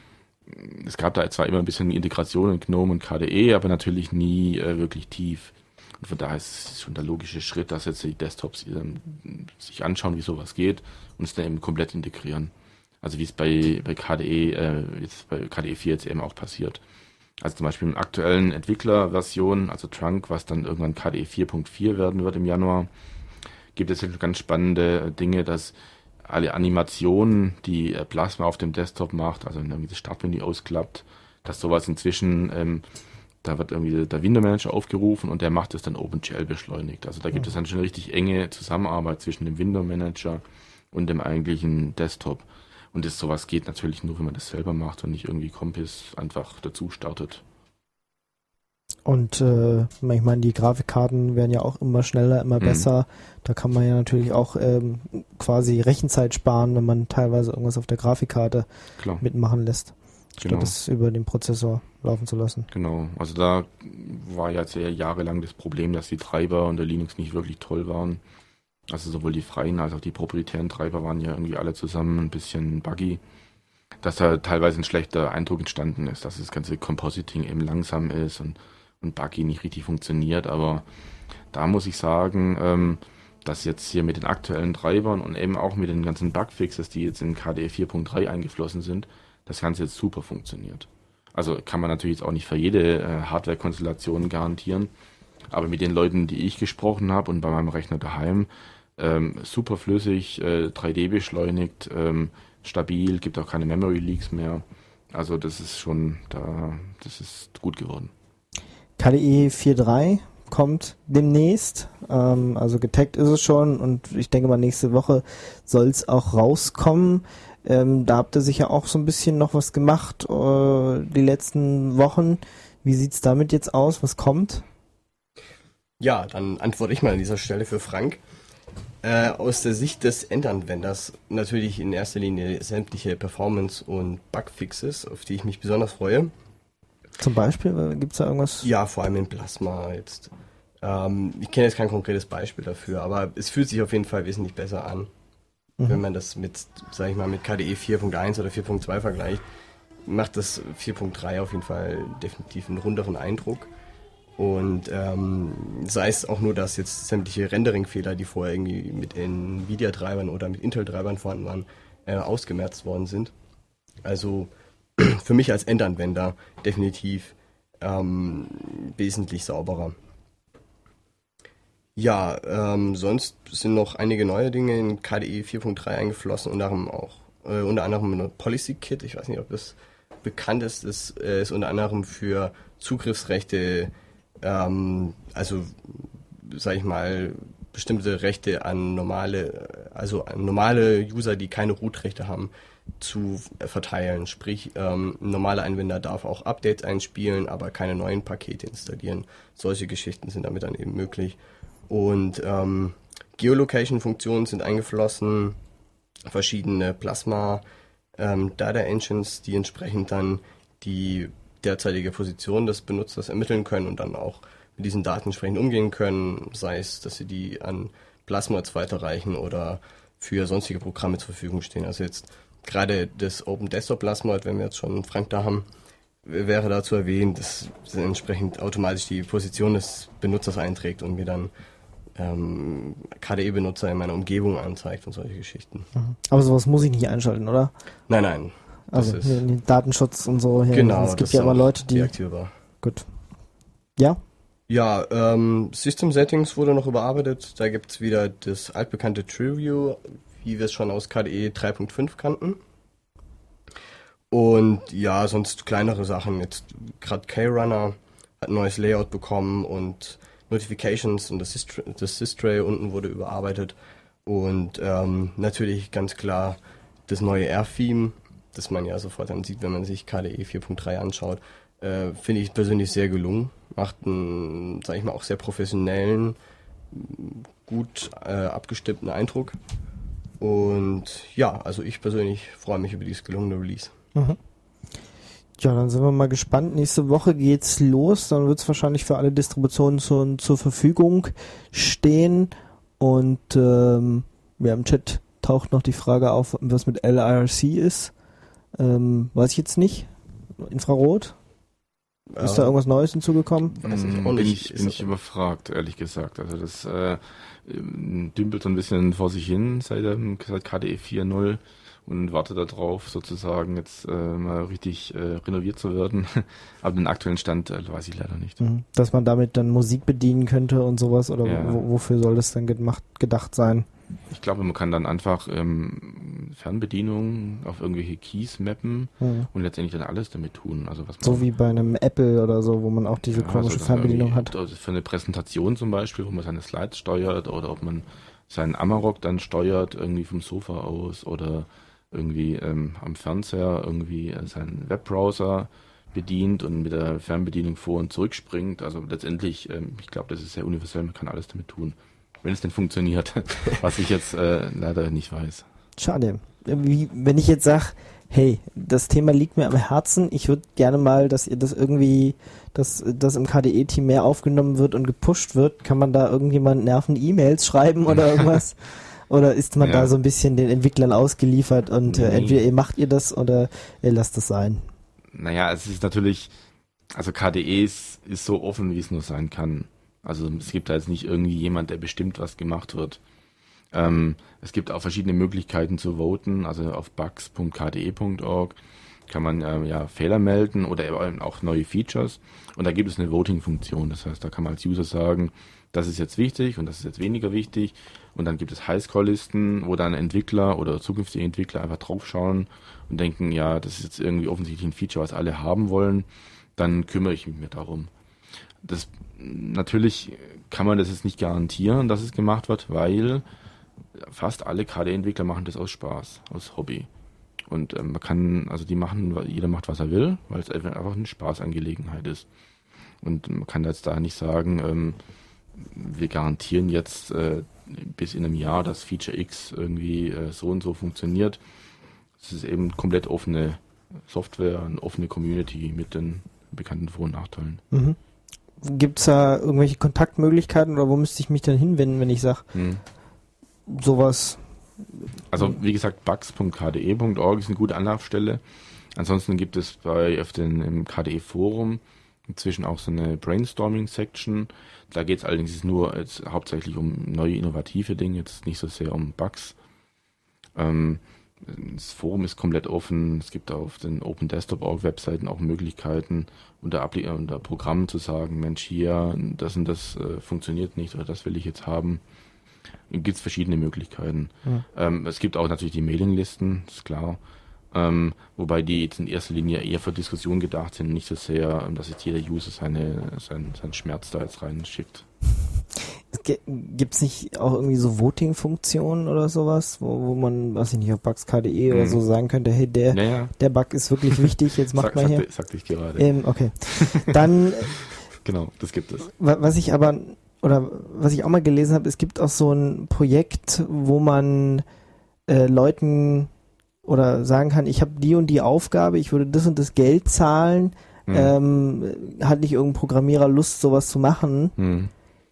es gab da zwar immer ein bisschen Integration in GNOME und KDE, aber natürlich nie wirklich tief. Und von daher ist es schon der logische Schritt, dass jetzt die Desktops sich anschauen, wie sowas geht und es dann eben komplett integrieren. Also wie es bei KDE, jetzt bei KDE 4 jetzt eben auch passiert. Also zum Beispiel in aktuellen Entwicklerversionen, also Trunk, was dann irgendwann KDE 4.4 werden wird im Januar, gibt es jetzt ganz spannende Dinge, dass alle Animationen, die Plasma auf dem Desktop macht, also wenn das Startmenü ausklappt, dass sowas inzwischen, da wird irgendwie der Window Manager aufgerufen und der macht es dann OpenGL beschleunigt. Also da gibt es dann schon eine richtig enge Zusammenarbeit zwischen dem Window Manager und dem eigentlichen Desktop. Und sowas geht natürlich nur, wenn man das selber macht und nicht irgendwie Compass einfach dazu startet. Und ich meine, die Grafikkarten werden ja auch immer schneller, immer besser. Da kann man ja natürlich auch quasi Rechenzeit sparen, wenn man teilweise irgendwas auf der Grafikkarte mitmachen lässt, statt es über den Prozessor laufen zu lassen. Genau, also da war ja sehr jahrelang das Problem, dass die Treiber unter Linux nicht wirklich toll waren. Also sowohl die freien als auch die proprietären Treiber waren ja irgendwie alle zusammen ein bisschen buggy. Dass da teilweise ein schlechter Eindruck entstanden ist, dass das ganze Compositing eben langsam ist und buggy nicht richtig funktioniert, aber da muss ich sagen, dass jetzt hier mit den aktuellen Treibern und eben auch mit den ganzen Bugfixes, die jetzt in KDE 4.3 eingeflossen sind, das Ganze jetzt super funktioniert. Also kann man natürlich jetzt auch nicht für jede Hardware-Konstellation garantieren, aber mit den Leuten, die ich gesprochen habe und bei meinem Rechner daheim, super flüssig, 3D beschleunigt, stabil, gibt auch keine Memory Leaks mehr. Also das ist schon, das ist gut geworden. KDE 4.3 kommt demnächst, also getaggt ist es schon und ich denke mal nächste Woche soll es auch rauskommen. Da habt ihr sicher auch so ein bisschen noch was gemacht die letzten Wochen. Wie sieht's damit jetzt aus? Was kommt? Ja, dann antworte ich mal an dieser Stelle für Frank. Aus der Sicht des Endanwenders natürlich in erster Linie sämtliche Performance- und Bugfixes, auf die ich mich besonders freue. Zum Beispiel, gibt es da irgendwas? Ja, vor allem in Plasma jetzt. Ich kenne jetzt kein konkretes Beispiel dafür, aber es fühlt sich auf jeden Fall wesentlich besser an. Wenn man das mit, sag ich mal, mit KDE 4.1 oder 4.2 vergleicht, macht das 4.3 auf jeden Fall definitiv einen runderen Eindruck. Und sei es auch nur, dass jetzt sämtliche Rendering-Fehler, die vorher irgendwie mit Nvidia-Treibern oder mit Intel-Treibern vorhanden waren, ausgemerzt worden sind. Also für mich als Endanwender definitiv wesentlich sauberer. Ja, sonst sind noch einige neue Dinge in KDE 4.3 eingeflossen, unter anderem eine Policy Kit. Ich weiß nicht, ob das bekannt ist. Das ist unter anderem für Zugriffsrechte, also sag ich mal, bestimmte Rechte an normale User, die keine Root-Rechte haben, zu verteilen. Sprich, ein normaler Anwender darf auch Updates einspielen, aber keine neuen Pakete installieren. Solche Geschichten sind damit dann eben möglich. Und Geolocation-Funktionen sind eingeflossen, verschiedene Plasma Data Engines, die entsprechend dann die derzeitige Position des Benutzers ermitteln können und dann auch mit diesen Daten entsprechend umgehen können, sei es, dass sie die an Plasmoids weiterreichen oder für sonstige Programme zur Verfügung stehen. Also jetzt gerade das Open Desktop Plasmoid, wenn wir jetzt schon Frank da haben, wäre da zu erwähnen, dass entsprechend automatisch die Position des Benutzers einträgt und mir dann KDE-Benutzer in meiner Umgebung anzeigt und solche Geschichten. Aber sowas muss ich nicht einschalten, oder? Nein. Also den Datenschutz und so. Genau. Es gibt ja immer Leute, die... Deaktivierbar. Gut. Ja? Ja, System Settings wurde noch überarbeitet. Da gibt's wieder das altbekannte TrueView, wie wir es schon aus KDE 3.5 kannten. Und ja, sonst kleinere Sachen. Jetzt gerade KRunner hat ein neues Layout bekommen und Notifications und das Sys-Tray unten wurde überarbeitet. Und natürlich ganz klar das neue R-Theme, das man ja sofort dann sieht, wenn man sich KDE 4.3 anschaut, finde ich persönlich sehr gelungen. Macht einen, sag ich mal, auch sehr professionellen, gut abgestimmten Eindruck. Und ja, also ich persönlich freue mich über dieses gelungene Release. Mhm. Ja, dann sind wir mal gespannt. Nächste Woche geht's los. Dann wird es wahrscheinlich für alle Distributionen zur Verfügung stehen. Und im Chat taucht noch die Frage auf, was mit LIRC ist. Weiß ich jetzt nicht. Infrarot? Ist da irgendwas Neues hinzugekommen? Bin ich überfragt, ehrlich gesagt. Also das dümpelt so ein bisschen vor sich hin seit KDE 4.0 und wartet darauf, sozusagen jetzt mal richtig renoviert zu werden. Aber den aktuellen Stand weiß ich leider nicht. Dass man damit dann Musik bedienen könnte und sowas, oder ja. Wofür soll das dann gedacht sein? Ich glaube, man kann dann einfach Fernbedienung auf irgendwelche Keys mappen und letztendlich dann alles damit tun. Also was man so wie bei einem Apple oder so, wo man auch diese komische Fernbedienung hat. Für eine Präsentation zum Beispiel, wo man seine Slides steuert, oder ob man seinen Amarok dann steuert, irgendwie vom Sofa aus, oder irgendwie am Fernseher irgendwie seinen Webbrowser bedient und mit der Fernbedienung vor- und zurückspringt. Also letztendlich, ich glaube, das ist sehr universell, man kann alles damit tun. Wenn es denn funktioniert, was ich jetzt leider nicht weiß. Schade. Wenn ich jetzt sage, hey, das Thema liegt mir am Herzen, ich würde gerne mal, dass ihr das irgendwie, dass das im KDE-Team mehr aufgenommen wird und gepusht wird, kann man da irgendjemand nerven E-Mails schreiben oder irgendwas? Oder ist man da so ein bisschen den Entwicklern ausgeliefert und entweder macht ihr das oder ihr lasst das sein? Naja, es ist natürlich, also KDE ist so offen, wie es nur sein kann. Also es gibt da jetzt nicht irgendwie jemand, der bestimmt, was gemacht wird. Es gibt auch verschiedene Möglichkeiten zu voten, also auf bugs.kde.org kann man Fehler melden oder eben auch neue Features, und da gibt es eine Voting-Funktion, das heißt, da kann man als User sagen, das ist jetzt wichtig und das ist jetzt weniger wichtig, und dann gibt es Highscore-Listen, wo dann Entwickler oder zukünftige Entwickler einfach draufschauen und denken, ja, das ist jetzt irgendwie offensichtlich ein Feature, was alle haben wollen, dann kümmere ich mich darum. Natürlich kann man das jetzt nicht garantieren, dass es gemacht wird, weil fast alle KDE-Entwickler machen das aus Spaß, aus Hobby. Und jeder macht, was er will, weil es einfach eine Spaßangelegenheit ist. Und man kann jetzt da nicht sagen, wir garantieren jetzt bis in einem Jahr, dass Feature X irgendwie so und so funktioniert. Es ist eben komplett offene Software, eine offene Community mit den bekannten Vor- und Nachteilen. Mhm. Gibt es da irgendwelche Kontaktmöglichkeiten oder wo müsste ich mich denn hinwenden, wenn ich sage, sowas? Also wie gesagt, bugs.kde.org ist eine gute Anlaufstelle. Ansonsten gibt es im KDE-Forum inzwischen auch so eine Brainstorming-Section. Da geht es allerdings nur jetzt hauptsächlich um neue innovative Dinge, jetzt nicht so sehr um Bugs. Das Forum ist komplett offen. Es gibt auf den Open Desktop Org Webseiten auch Möglichkeiten, unter Programmen zu sagen, Mensch, hier, das und das funktioniert nicht oder das will ich jetzt haben. Gibt es verschiedene Möglichkeiten. Ja. Es gibt auch natürlich die Mailinglisten, ist klar. Wobei die jetzt in erster Linie eher für Diskussionen gedacht sind, nicht so sehr, dass jetzt jeder User seinen Schmerz da jetzt reinschickt. Gibt es nicht auch irgendwie so Voting-Funktionen oder sowas, wo man, weiß ich nicht, auf bugs.de oder so sagen könnte, hey, der Bug ist wirklich wichtig, jetzt macht mal hier. Sagte ich gerade. Okay. Dann genau, das gibt es. Was ich auch mal gelesen habe, es gibt auch so ein Projekt, wo man Leuten oder sagen kann, ich habe die und die Aufgabe, ich würde das und das Geld zahlen, hat nicht irgendein Programmierer Lust, sowas zu machen?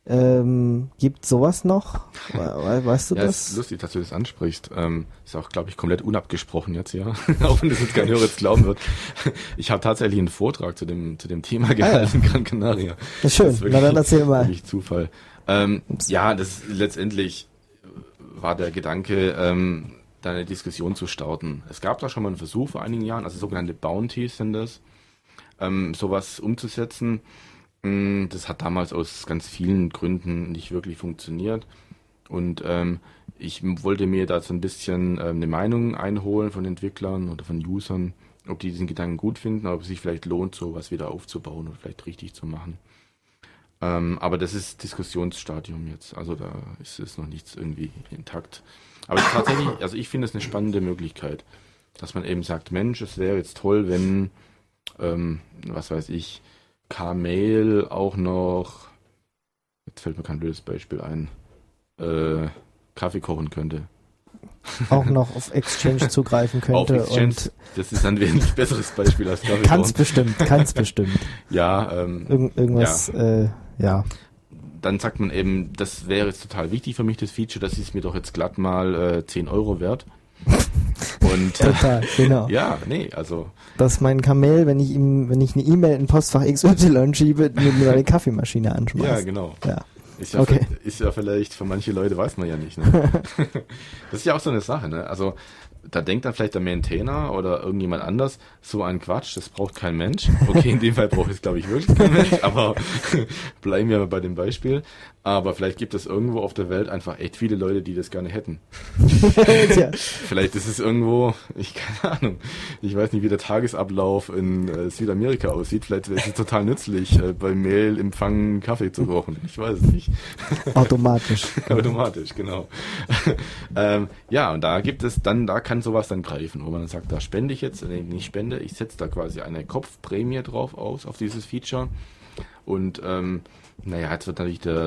Gibt sowas noch? Weißt du das? Ja, ist lustig, dass du das ansprichst. Ist auch, glaube ich, komplett unabgesprochen jetzt, ja. Auch wenn das jetzt kein Hörer jetzt glauben wird. Ich habe tatsächlich einen Vortrag zu dem Thema gehalten in Gran Canaria. Das ist schön, das ist wirklich, na dann erzähl mal. Wirklich Zufall. Ja, das letztendlich war der Gedanke, da eine Diskussion zu starten. Es gab da schon mal einen Versuch vor einigen Jahren, also sogenannte Bounties sind das, sowas umzusetzen. Das hat damals aus ganz vielen Gründen nicht wirklich funktioniert. Und ich wollte mir da so ein bisschen eine Meinung einholen von Entwicklern oder von Usern, ob die diesen Gedanken gut finden, ob es sich vielleicht lohnt, sowas wieder aufzubauen oder vielleicht richtig zu machen. Aber das ist Diskussionsstadium jetzt. Also da ist es noch nichts irgendwie intakt. Aber tatsächlich, also ich finde es eine spannende Möglichkeit, dass man eben sagt, Mensch, es wäre jetzt toll, wenn, was weiß ich, Kmail auch noch, jetzt fällt mir kein blödes Beispiel ein, Kaffee kochen könnte. Auch noch auf Exchange zugreifen könnte. Auf Exchange, und das ist dann ein besseres Beispiel als Kaffee kochen. Kann's bestimmt. Ja, irgendwas, ja. Dann sagt man eben, das wäre jetzt total wichtig für mich, das Feature, das ist mir doch jetzt glatt mal 10 Euro wert. Und total, genau. Ja, nee, also. Dass mein Kamel, wenn ich eine E-Mail in Postfach XY schiebe, mir eine Kaffeemaschine anschmeißt. Ja, genau. Ja. Ist ja vielleicht für manche Leute, weiß man ja nicht. Ne? Das ist ja auch so eine Sache, ne? Also da denkt dann vielleicht der Maintainer oder irgendjemand anders, so ein Quatsch, das braucht kein Mensch. Okay, in dem Fall braucht es, glaube ich, wirklich kein Mensch, aber bleiben wir mal bei dem Beispiel. Aber vielleicht gibt es irgendwo auf der Welt einfach echt viele Leute, die das gerne hätten. Ja. Vielleicht ist es irgendwo, keine Ahnung, ich weiß nicht, wie der Tagesablauf in Südamerika aussieht. Vielleicht wäre es total nützlich, bei Mail-Empfang Kaffee zu kochen. Ich weiß es nicht. Automatisch. Automatisch, genau. Ja, und da gibt es dann, da kann sowas dann greifen, wo man dann sagt, da spende ich jetzt, nicht spende, ich setze da quasi eine Kopfprämie drauf aus, auf dieses Feature. Und naja, jetzt wird natürlich der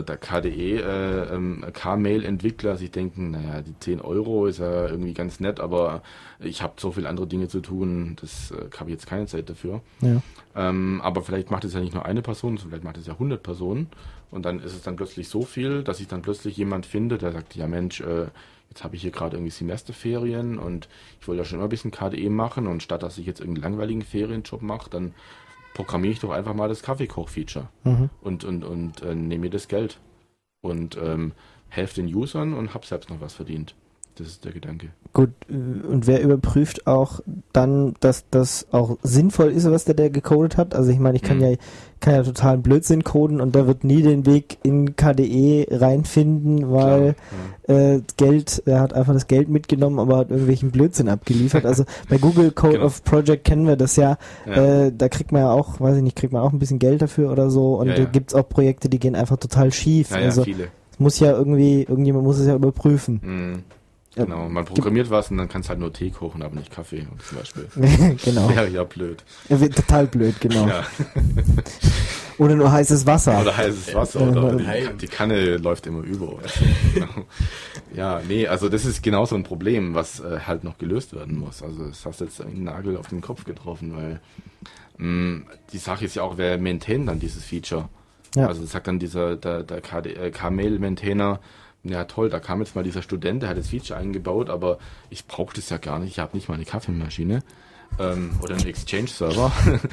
KDE Kmail-Entwickler sich denken, naja, die 10 Euro ist ja irgendwie ganz nett, aber ich habe so viele andere Dinge zu tun, das habe ich jetzt keine Zeit dafür. Ja. Aber vielleicht macht es ja nicht nur eine Person, vielleicht macht es ja 100 Personen und dann ist es dann plötzlich so viel, dass ich dann plötzlich jemand finde, der sagt, ja Mensch, jetzt habe ich hier gerade irgendwie Semesterferien und ich wollte ja schon immer ein bisschen KDE machen und statt dass ich jetzt irgendeinen langweiligen Ferienjob mache, dann programmiere ich doch einfach mal das Kaffeekoch-Feature und nehme mir das Geld und helfe den Usern und habe selbst noch was verdient. Das ist der Gedanke. Gut, und wer überprüft auch dann, dass das auch sinnvoll ist, was der gecodet hat? Also ich meine, ich kann ja totalen Blödsinn coden und da wird nie den Weg in KDE reinfinden, weil Geld, er hat einfach das Geld mitgenommen, aber hat irgendwelchen Blödsinn abgeliefert. Also bei Google Code of Project kennen wir das ja. Da kriegt man ja auch, weiß ich nicht, kriegt man auch ein bisschen Geld dafür oder so und da gibt's auch Projekte, die gehen einfach total schief. Ja, also viele. Es muss ja irgendjemand muss es ja überprüfen. Genau, man programmiert was und dann kannst halt nur Tee kochen, aber nicht Kaffee zum Beispiel. Genau. Wäre ja blöd. Total blöd, genau. Ja. Oder nur heißes Wasser. Oder heißes Wasser. Oder die Kanne läuft immer über. Genau. Ja, nee, also das ist genau so ein Problem, was halt noch gelöst werden muss. Also das hast jetzt einen Nagel auf den Kopf getroffen, weil die Sache ist ja auch, wer maintaint dann dieses Feature? Ja. Also das sagt dann der Kmail-Maintainer, ja toll, da kam jetzt mal dieser Student, der hat das Feature eingebaut, aber ich brauche das ja gar nicht, ich habe nicht mal eine Kaffeemaschine. oder einen Exchange-Server,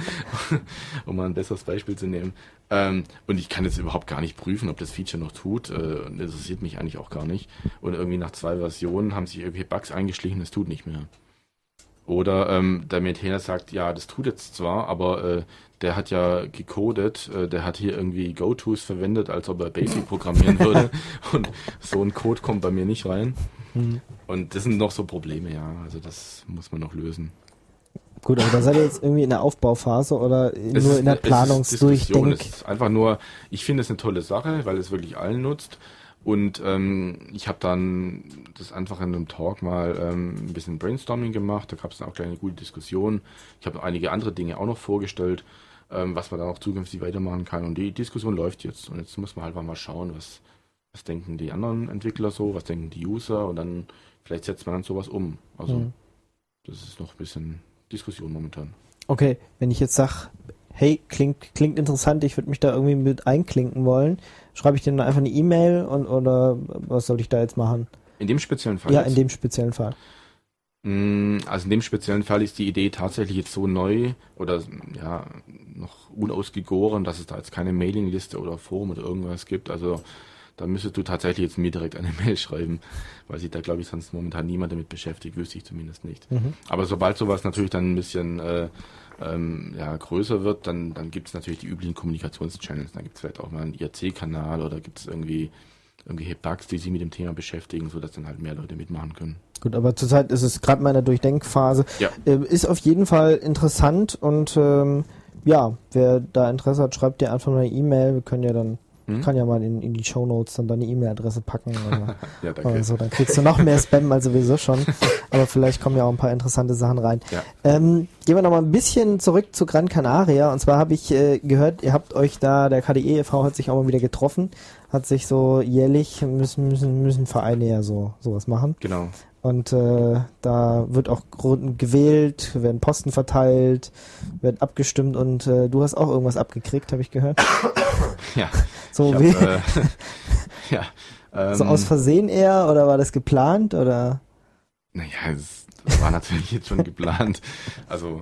um mal ein besseres Beispiel zu nehmen. Und ich kann jetzt überhaupt gar nicht prüfen, ob das Feature noch tut. Interessiert mich eigentlich auch gar nicht. Und irgendwie nach 2 Versionen haben sich irgendwie Bugs eingeschlichen, es tut nicht mehr. Oder der Maintainer sagt, ja, das tut jetzt zwar, aber der hat ja gecodet, der hat hier irgendwie GoTos verwendet, als ob er Basic programmieren würde. Und so ein Code kommt bei mir nicht rein. Und das sind noch so Probleme, ja. Also das muss man noch lösen. Gut, aber da seid ihr jetzt irgendwie in der Aufbauphase oder nur in der Planungsdurchdenk? Es ist einfach nur, ich finde es eine tolle Sache, weil es wirklich allen nutzt. Und ich habe dann das einfach in einem Talk mal ein bisschen Brainstorming gemacht. Da gab es dann auch gleich eine gute Diskussion. Ich habe einige andere Dinge auch noch vorgestellt, was man dann auch zukünftig weitermachen kann. Und die Diskussion läuft jetzt. Und jetzt muss man halt mal schauen, was denken die anderen Entwickler so, was denken die User. Und dann vielleicht setzt man dann sowas um. Also das ist noch ein bisschen Diskussion momentan. Okay, wenn ich jetzt sage, hey, klingt interessant, ich würde mich da irgendwie mit einklinken wollen, schreibe ich dir dann einfach eine E-Mail oder was soll ich da jetzt machen? In dem speziellen Fall? Ja, in dem speziellen Fall. Also in dem speziellen Fall ist die Idee tatsächlich jetzt so neu oder ja noch unausgegoren, dass es da jetzt keine Mailingliste oder Forum oder irgendwas gibt. Also da müsstest du tatsächlich jetzt mir direkt eine Mail schreiben, weil sich da, glaube ich, sonst momentan niemand damit beschäftigt, wüsste ich zumindest nicht. Aber sobald sowas natürlich dann ein bisschen größer wird, dann gibt es natürlich die üblichen Kommunikationschannels. Da gibt es vielleicht auch mal einen IRC-Kanal oder gibt es irgendwelche Bugs, die sich mit dem Thema beschäftigen, sodass dann halt mehr Leute mitmachen können. Gut, aber zurzeit ist es gerade in meiner Durchdenkphase. Ja. Ist auf jeden Fall interessant und wer da Interesse hat, schreibt dir einfach mal eine E-Mail. Wir können ja dann kann ja mal in die Shownotes dann deine E-Mail-Adresse packen. Oder, ja, danke. oder so. Dann kriegst du noch mehr Spam als sowieso schon. Aber vielleicht kommen ja auch ein paar interessante Sachen rein. Ja. Gehen wir noch mal ein bisschen zurück zu Gran Canaria. Und zwar habe ich gehört, ihr habt euch da, der KDE e.V. hat sich auch mal wieder getroffen, hat sich so jährlich, müssen Vereine ja sowas machen. Genau. Und da wird auch gewählt, werden Posten verteilt, werden abgestimmt und du hast auch irgendwas abgekriegt, habe ich gehört. Ja. So so aus Versehen eher oder war das geplant oder? Naja, das war natürlich jetzt schon geplant. Also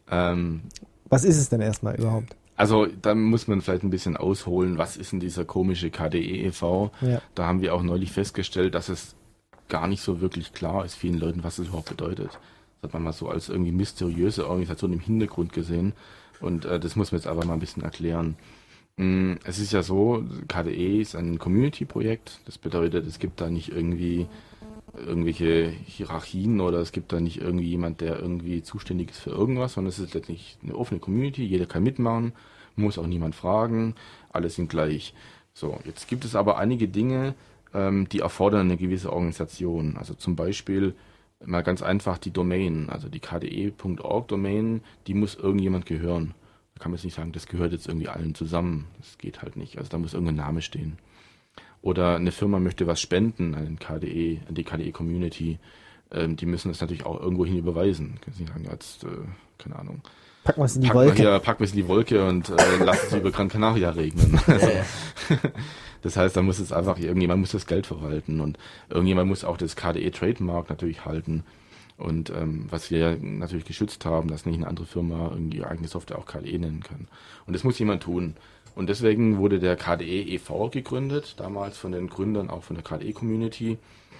was ist es denn erstmal überhaupt? Also da muss man vielleicht ein bisschen ausholen, was ist denn dieser komische KDE e.V.? Ja. Da haben wir auch neulich festgestellt, dass es gar nicht so wirklich klar ist vielen Leuten, was es überhaupt bedeutet. Das hat man mal so als irgendwie mysteriöse Organisation im Hintergrund gesehen und das muss man jetzt aber mal ein bisschen erklären. Es ist ja so, KDE ist ein Community-Projekt, das bedeutet, es gibt da nicht irgendwie irgendwelche Hierarchien oder es gibt da nicht irgendwie jemand, der irgendwie zuständig ist für irgendwas, sondern es ist letztlich eine offene Community, jeder kann mitmachen, muss auch niemand fragen, alle sind gleich. So, jetzt gibt es aber einige Dinge, die erfordern eine gewisse Organisation. Also zum Beispiel mal ganz einfach die Domain, also die kde.org Domain, die muss irgendjemand gehören. Da kann man jetzt nicht sagen, das gehört jetzt irgendwie allen zusammen. Das geht halt nicht. Also da muss irgendein Name stehen. Oder eine Firma möchte was spenden an die KDE Community. Die müssen das natürlich auch irgendwo hin überweisen. Können Sie nicht sagen, jetzt, keine Ahnung. Packen wir es in die Wolke. Packen wir es in die Wolke und lassen es über Gran Canaria regnen. Also, das heißt, da muss es einfach, irgendjemand muss das Geld verwalten und irgendjemand muss auch das KDE Trademark natürlich halten. Und was wir natürlich geschützt haben, dass nicht eine andere Firma irgendwie ihre eigene Software auch KDE nennen kann. Und das muss jemand tun. Und deswegen wurde der KDE e.V. gegründet, damals von den Gründern auch von der KDE Community,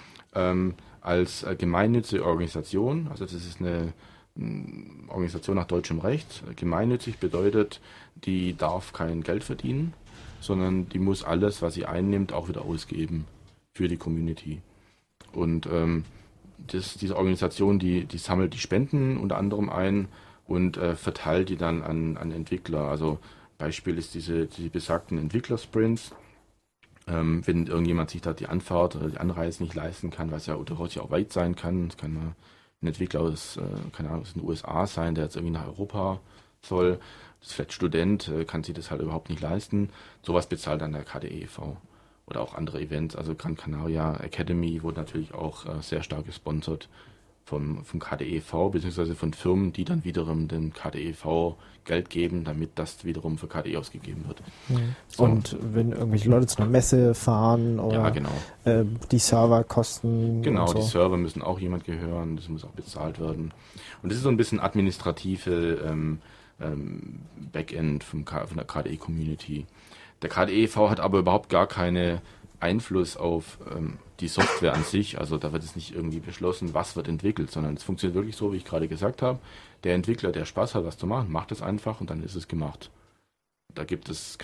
als gemeinnützige Organisation. Also das ist eine Organisation nach deutschem Recht. Gemeinnützig bedeutet, die darf kein Geld verdienen, sondern die muss alles, was sie einnimmt, auch wieder ausgeben für die Community. Und diese Organisation, die sammelt die Spenden unter anderem ein und verteilt die dann an Entwickler. Also Beispiel ist diese besagten Entwickler-Sprints. Wenn irgendjemand sich da die Anfahrt oder die Anreise nicht leisten kann, was ja durchaus auch weit sein kann, es kann ein Entwickler aus, keine Ahnung, aus den USA sein, der jetzt irgendwie nach Europa soll, das ist vielleicht Student, kann sich das halt überhaupt nicht leisten. Sowas bezahlt dann der KDE e.V. Oder auch andere Events, also Gran Canaria Academy wurde natürlich auch sehr stark gesponsert vom KDE-V, beziehungsweise von Firmen, die dann wiederum dem KDE-V Geld geben, damit das wiederum für KDE ausgegeben wird. So. Und wenn irgendwelche Leute zu einer Messe fahren oder Ja, genau. Die Server kosten. Genau, und so. die Server müssen auch jemand gehören, das muss auch bezahlt werden. Und das ist so ein bisschen administrative Backend von der KDE-Community. Der KDE-V hat aber überhaupt gar keinen Einfluss auf die Software an sich. Also da wird es nicht irgendwie beschlossen, was wird entwickelt, sondern es funktioniert wirklich so, wie ich gerade gesagt habe. Der Entwickler, der Spaß hat, was zu machen, macht es einfach und dann ist es gemacht. Da gibt es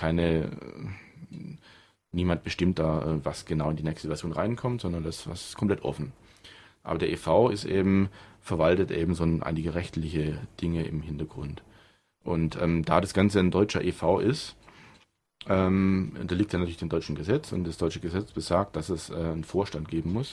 niemand bestimmt da, was genau in die nächste Version reinkommt, sondern das ist komplett offen. Aber der e.V. verwaltet eben so einige rechtliche Dinge im Hintergrund. Und da das Ganze ein deutscher e.V. ist, unterliegt ja natürlich dem deutschen Gesetz, und das deutsche Gesetz besagt, dass es einen Vorstand geben muss,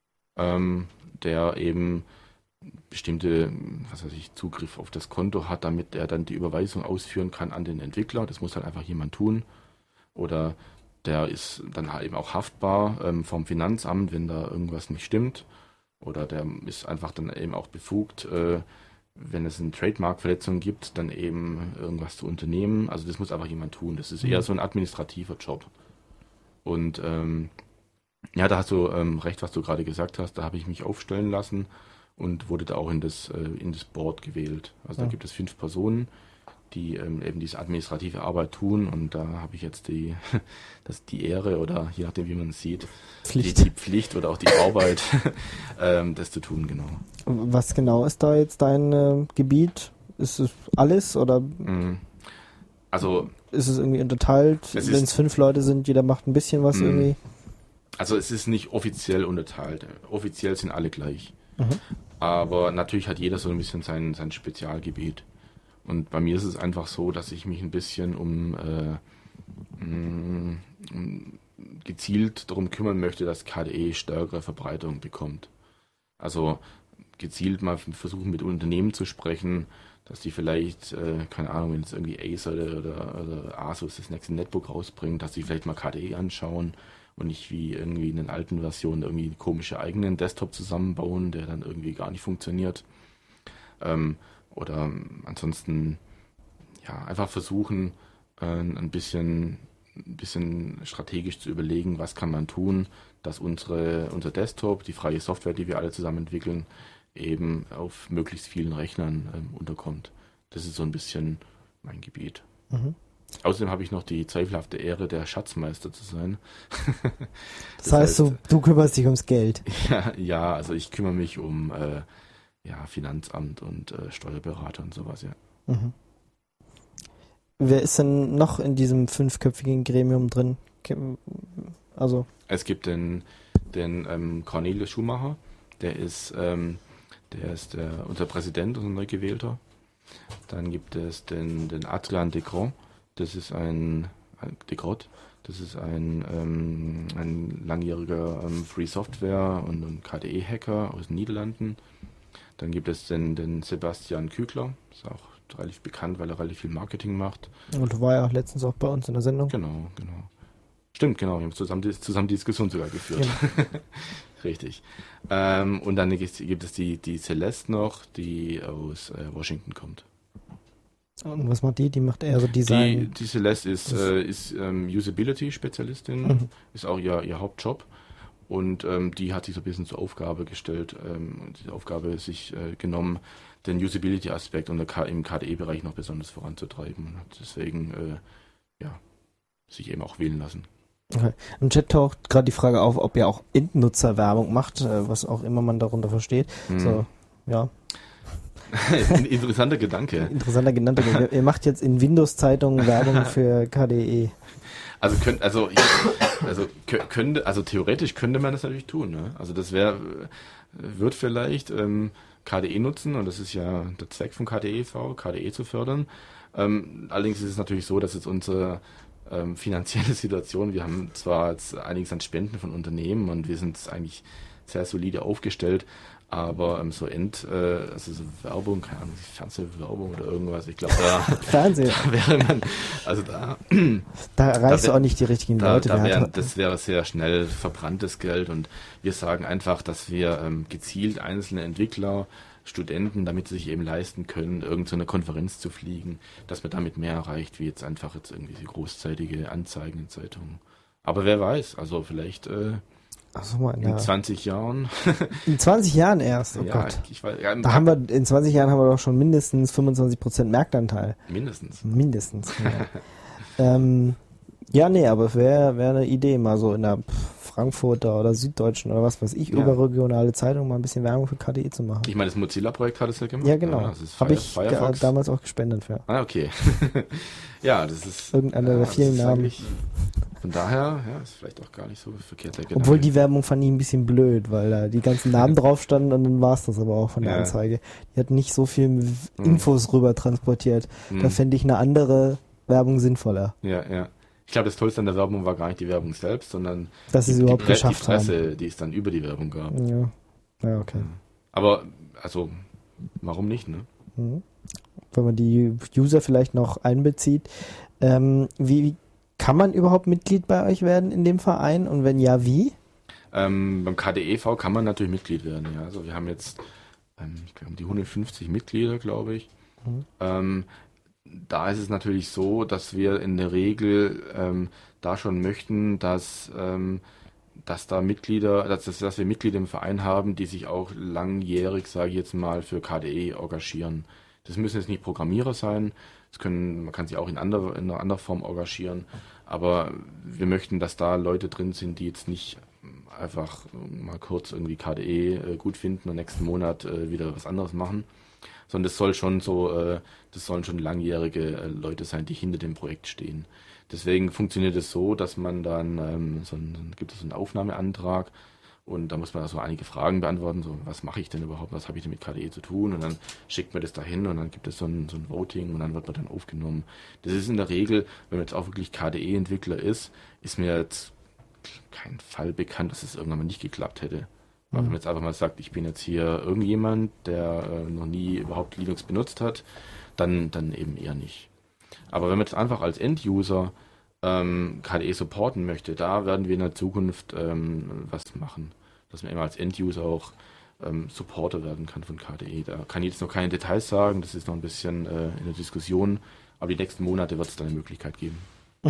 der eben bestimmte, Zugriff auf das Konto hat, damit er dann die Überweisung ausführen kann an den Entwickler. Das muss halt einfach jemand tun. Oder der ist dann halt eben auch haftbar vom Finanzamt, wenn da irgendwas nicht stimmt. Oder der ist einfach dann eben auch befugt, wenn es eine Trademark-Verletzung gibt, dann eben irgendwas zu unternehmen. Also das muss einfach jemand tun. Das ist eher so ein administrativer Job. Und da hast du recht, was du gerade gesagt hast. Da habe ich mich aufstellen lassen und wurde da auch in das Board gewählt. Also da gibt es 5 Personen, die eben diese administrative Arbeit tun, und da habe ich jetzt die Ehre, oder je nachdem wie man es sieht, die Pflicht oder auch die Arbeit, das zu tun, genau. Was genau ist da jetzt dein Gebiet? Ist es alles oder also ist es irgendwie unterteilt? Wenn es 5 Leute sind, jeder macht ein bisschen was irgendwie? Also es ist nicht offiziell unterteilt. Offiziell sind alle gleich. Aber natürlich hat jeder so ein bisschen sein Spezialgebiet. Und bei mir ist es einfach so, dass ich mich ein bisschen gezielt darum kümmern möchte, dass KDE stärkere Verbreitung bekommt. Also gezielt mal versuchen, mit Unternehmen zu sprechen, dass die vielleicht, keine Ahnung, wenn jetzt irgendwie Acer oder Asus das nächste Netbook rausbringt, dass die vielleicht mal KDE anschauen und nicht wie irgendwie in den alten Versionen irgendwie einen komischen eigenen Desktop zusammenbauen, der dann irgendwie gar nicht funktioniert. Oder ansonsten einfach versuchen, ein bisschen strategisch zu überlegen, was kann man tun, dass unser Desktop, die freie Software, die wir alle zusammen entwickeln, eben auf möglichst vielen Rechnern unterkommt. Das ist so ein bisschen mein Gebiet. Außerdem habe ich noch die zweifelhafte Ehre, der Schatzmeister zu sein. Das heißt, du kümmerst dich ums Geld. Ja, also ich kümmere mich um Finanzamt und Steuerberater und sowas, ja. Wer ist denn noch in diesem 5-köpfigen Gremium drin? Also es gibt den Cornelius Schumacher, der ist unser Präsident, unser neu gewählter. Dann gibt es den Adrian Decrot, das ist ein langjähriger Free Software und KDE-Hacker aus den Niederlanden. Dann gibt es den Sebastian Kügler, ist auch relativ bekannt, weil er relativ viel Marketing macht. Und war ja auch letztens auch bei uns in der Sendung. Genau. Stimmt, genau, wir haben zusammen die Diskussion sogar geführt. Ja. Richtig. Und dann gibt es die Celeste noch, die aus Washington kommt. Und was macht die? Die macht eher so Design. Die Celeste ist Usability-Spezialistin, ist auch ihr Hauptjob. Und die hat sich so ein bisschen zur Aufgabe gestellt, die Aufgabe sich genommen, den Usability-Aspekt im KDE-Bereich noch besonders voranzutreiben. Und hat deswegen sich eben auch wählen lassen. Okay. Im Chat taucht gerade die Frage auf, ob ihr auch Endnutzerwerbung macht, was auch immer man darunter versteht. So, ja. Interessanter Gedanke. Ihr macht jetzt in Windows-Zeitungen Werbung für KDE. Theoretisch könnte man das natürlich tun. Ne? Also das wird vielleicht KDE nutzen, und das ist ja der Zweck von KDE-V, KDE zu fördern. Allerdings ist es natürlich so, dass jetzt unsere finanzielle Situation, wir haben zwar jetzt einiges an Spenden von Unternehmen und wir sind eigentlich sehr solide aufgestellt, Aber so also so Werbung, keine Ahnung, Fernsehwerbung oder irgendwas, ich glaube, da, Fernsehen. da wäre man, also da erreichst du auch nicht die richtigen Leute. Das wäre sehr schnell verbranntes Geld und wir sagen einfach, dass wir gezielt einzelne Entwickler, Studenten, damit sie sich eben leisten können, irgend so eine Konferenz zu fliegen, dass man damit mehr erreicht, wie jetzt irgendwie so großzeitige Anzeigen in Zeitungen. Aber wer weiß, also vielleicht in 20 Jahren. In 20 Jahren erst, oh ja, Gott. Ich weiß, In 20 Jahren haben wir doch schon mindestens 25% Marktanteil. Mindestens, ja. Nee, aber es wäre eine Idee, mal so in der Frankfurter oder Süddeutschen oder was weiß ich, überregionale Zeitung mal ein bisschen Werbung für KDE zu machen. Ich meine, das Mozilla-Projekt hat es ja gemacht. Ja, genau. Ja, habe ich damals auch gespendet für. Ah, okay. Ja, das ist... Irgendeiner der vielen Namen. Von daher, ist vielleicht auch gar nicht so verkehrt. Obwohl die Werbung fand ich ein bisschen blöd, weil da die ganzen Namen drauf standen und dann war es das aber auch von der Anzeige. Die hat nicht so viel Infos rüber transportiert. Da fände ich eine andere Werbung sinnvoller. Ja. Ich glaube, das Tollste an der Werbung war gar nicht die Werbung selbst, sondern dass sie es überhaupt geschafft die Presse, die es dann über die Werbung gab. Ja, okay. Aber, also, warum nicht, ne? Wenn man die User vielleicht noch einbezieht. Wie kann man überhaupt Mitglied bei euch werden in dem Verein und wenn ja, wie? Beim KDE-V kann man natürlich Mitglied werden, ja. Also wir haben jetzt die 150 Mitglieder, glaube ich. Da ist es natürlich so, dass wir in der Regel da schon möchten, dass wir Mitglieder im Verein haben, die sich auch langjährig, sage ich jetzt mal, für KDE engagieren. Das müssen jetzt nicht Programmierer sein, man kann sich auch in einer anderen Form engagieren, aber wir möchten, dass da Leute drin sind, die jetzt nicht einfach mal kurz irgendwie KDE gut finden und nächsten Monat wieder was anderes machen, sondern das sollen schon langjährige Leute sein, die hinter dem Projekt stehen. Deswegen funktioniert es so, dass man dann gibt es einen Aufnahmeantrag und da muss man also einige Fragen beantworten, so was mache ich denn überhaupt, was habe ich denn mit KDE zu tun, und dann schickt man das dahin und dann gibt es so ein Voting und dann wird man dann aufgenommen. Das ist in der Regel, wenn man jetzt auch wirklich KDE-Entwickler ist mir jetzt kein Fall bekannt, dass es irgendwann mal nicht geklappt hätte. Aber wenn man jetzt einfach mal sagt, ich bin jetzt hier irgendjemand, der noch nie überhaupt Linux benutzt hat, dann eben eher nicht. Aber wenn man jetzt einfach als End-User KDE supporten möchte, da werden wir in der Zukunft was machen, dass man eben als End-User auch Supporter werden kann von KDE. Da kann ich jetzt noch keine Details sagen, das ist noch ein bisschen in der Diskussion, aber die nächsten Monate wird es dann eine Möglichkeit geben.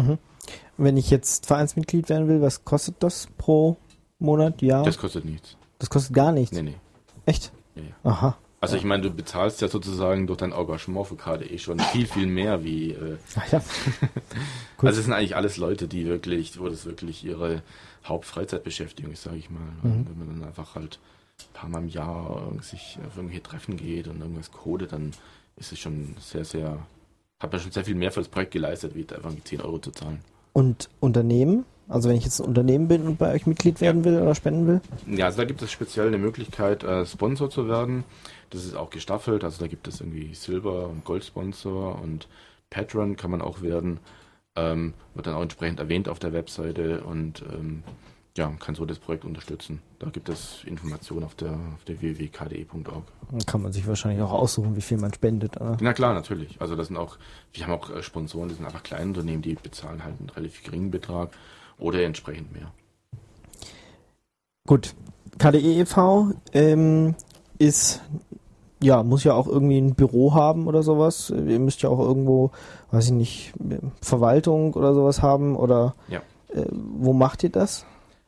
Wenn ich jetzt Vereinsmitglied werden will, was kostet das pro Monat, Jahr? Das kostet nichts. Das kostet gar nichts? Nee. Echt? Ja. Aha. Also ich meine, du bezahlst ja sozusagen durch dein Engagement für KDE schon viel mehr wie... Ja. Also es sind eigentlich alles Leute, wo das wirklich ihre Hauptfreizeitbeschäftigung ist, sage ich mal. Wenn man dann einfach halt ein paar Mal im Jahr sich auf irgendwelche Treffen geht und irgendwas codet, dann ist es schon hat man schon sehr viel mehr für das Projekt geleistet, wie einfach 10 Euro zu zahlen. Und Unternehmen? Also wenn ich jetzt ein Unternehm bin und bei euch Mitglied werden will oder spenden will? Ja, also da gibt es speziell eine Möglichkeit, Sponsor zu werden. Das ist auch gestaffelt, also da gibt es irgendwie Silber- und Gold-Sponsor und Patron kann man auch werden. Wird dann auch entsprechend erwähnt auf der Webseite und kann so das Projekt unterstützen. Da gibt es Informationen auf der www.kde.org. Dann kann man sich wahrscheinlich auch aussuchen, wie viel man spendet, oder? Na klar, natürlich. Also wir haben auch Sponsoren, die sind einfach kleine Unternehmen, die bezahlen halt einen relativ geringen Betrag oder entsprechend mehr. Gut. KDE e.V. Muss ja auch irgendwie ein Büro haben oder sowas. Ihr müsst ja auch irgendwo, weiß ich nicht, Verwaltung oder sowas haben oder wo macht ihr das?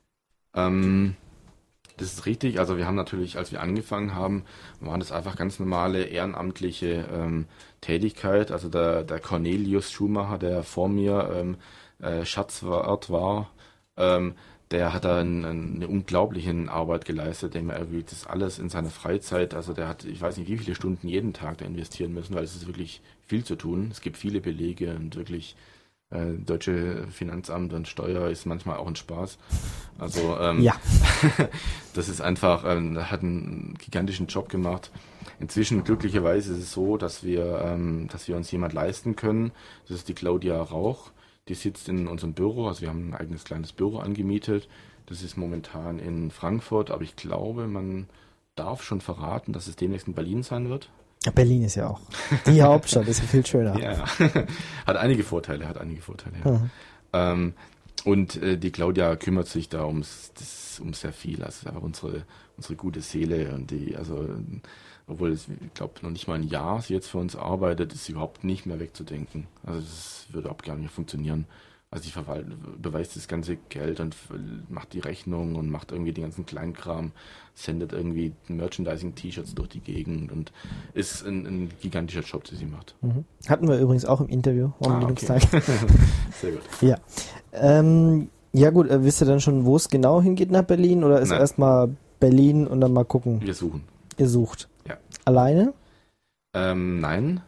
Das ist richtig. Also wir haben natürlich, als wir angefangen haben, waren das einfach ganz normale ehrenamtliche Tätigkeit. Also der Cornelius Schumacher, der vor mir Schatzwart war, der hat da eine unglaubliche Arbeit geleistet, dem er das alles in seiner Freizeit, also der hat, ich weiß nicht, wie viele Stunden jeden Tag da investieren müssen, weil es ist wirklich viel zu tun. Es gibt viele Belege und wirklich deutsche Finanzamt und Steuer ist manchmal auch ein Spaß. Also das ist einfach, hat einen gigantischen Job gemacht. Inzwischen glücklicherweise ist es so, dass wir uns jemand leisten können. Das ist die Claudia Rauch. Die sitzt in unserem Büro, also wir haben ein eigenes kleines Büro angemietet. Das ist momentan in Frankfurt, aber ich glaube, man darf schon verraten, dass es demnächst in Berlin sein wird. Berlin ist ja auch die Hauptstadt, ist ja viel schöner. Ja, hat einige Vorteile. Ja. Und die Claudia kümmert sich da um sehr viel. Also einfach unsere gute Seele und obwohl es, ich glaube, noch nicht mal ein Jahr sie jetzt für uns arbeitet, ist sie überhaupt nicht mehr wegzudenken. Also das würde überhaupt gar nicht mehr funktionieren. Also sie beweist das ganze Geld und macht die Rechnung und macht irgendwie den ganzen Kleinkram, sendet irgendwie Merchandising-T-Shirts durch die Gegend und ist ein gigantischer Job, den sie macht. Mhm. Hatten wir übrigens auch im Interview am Linux-Tag. Okay. Sehr gut. Ja. Ja gut, wisst ihr dann schon, wo es genau hingeht nach Berlin oder ist erstmal Berlin und dann mal gucken? Wir suchen. Ihr sucht? Ja. Alleine? Nein.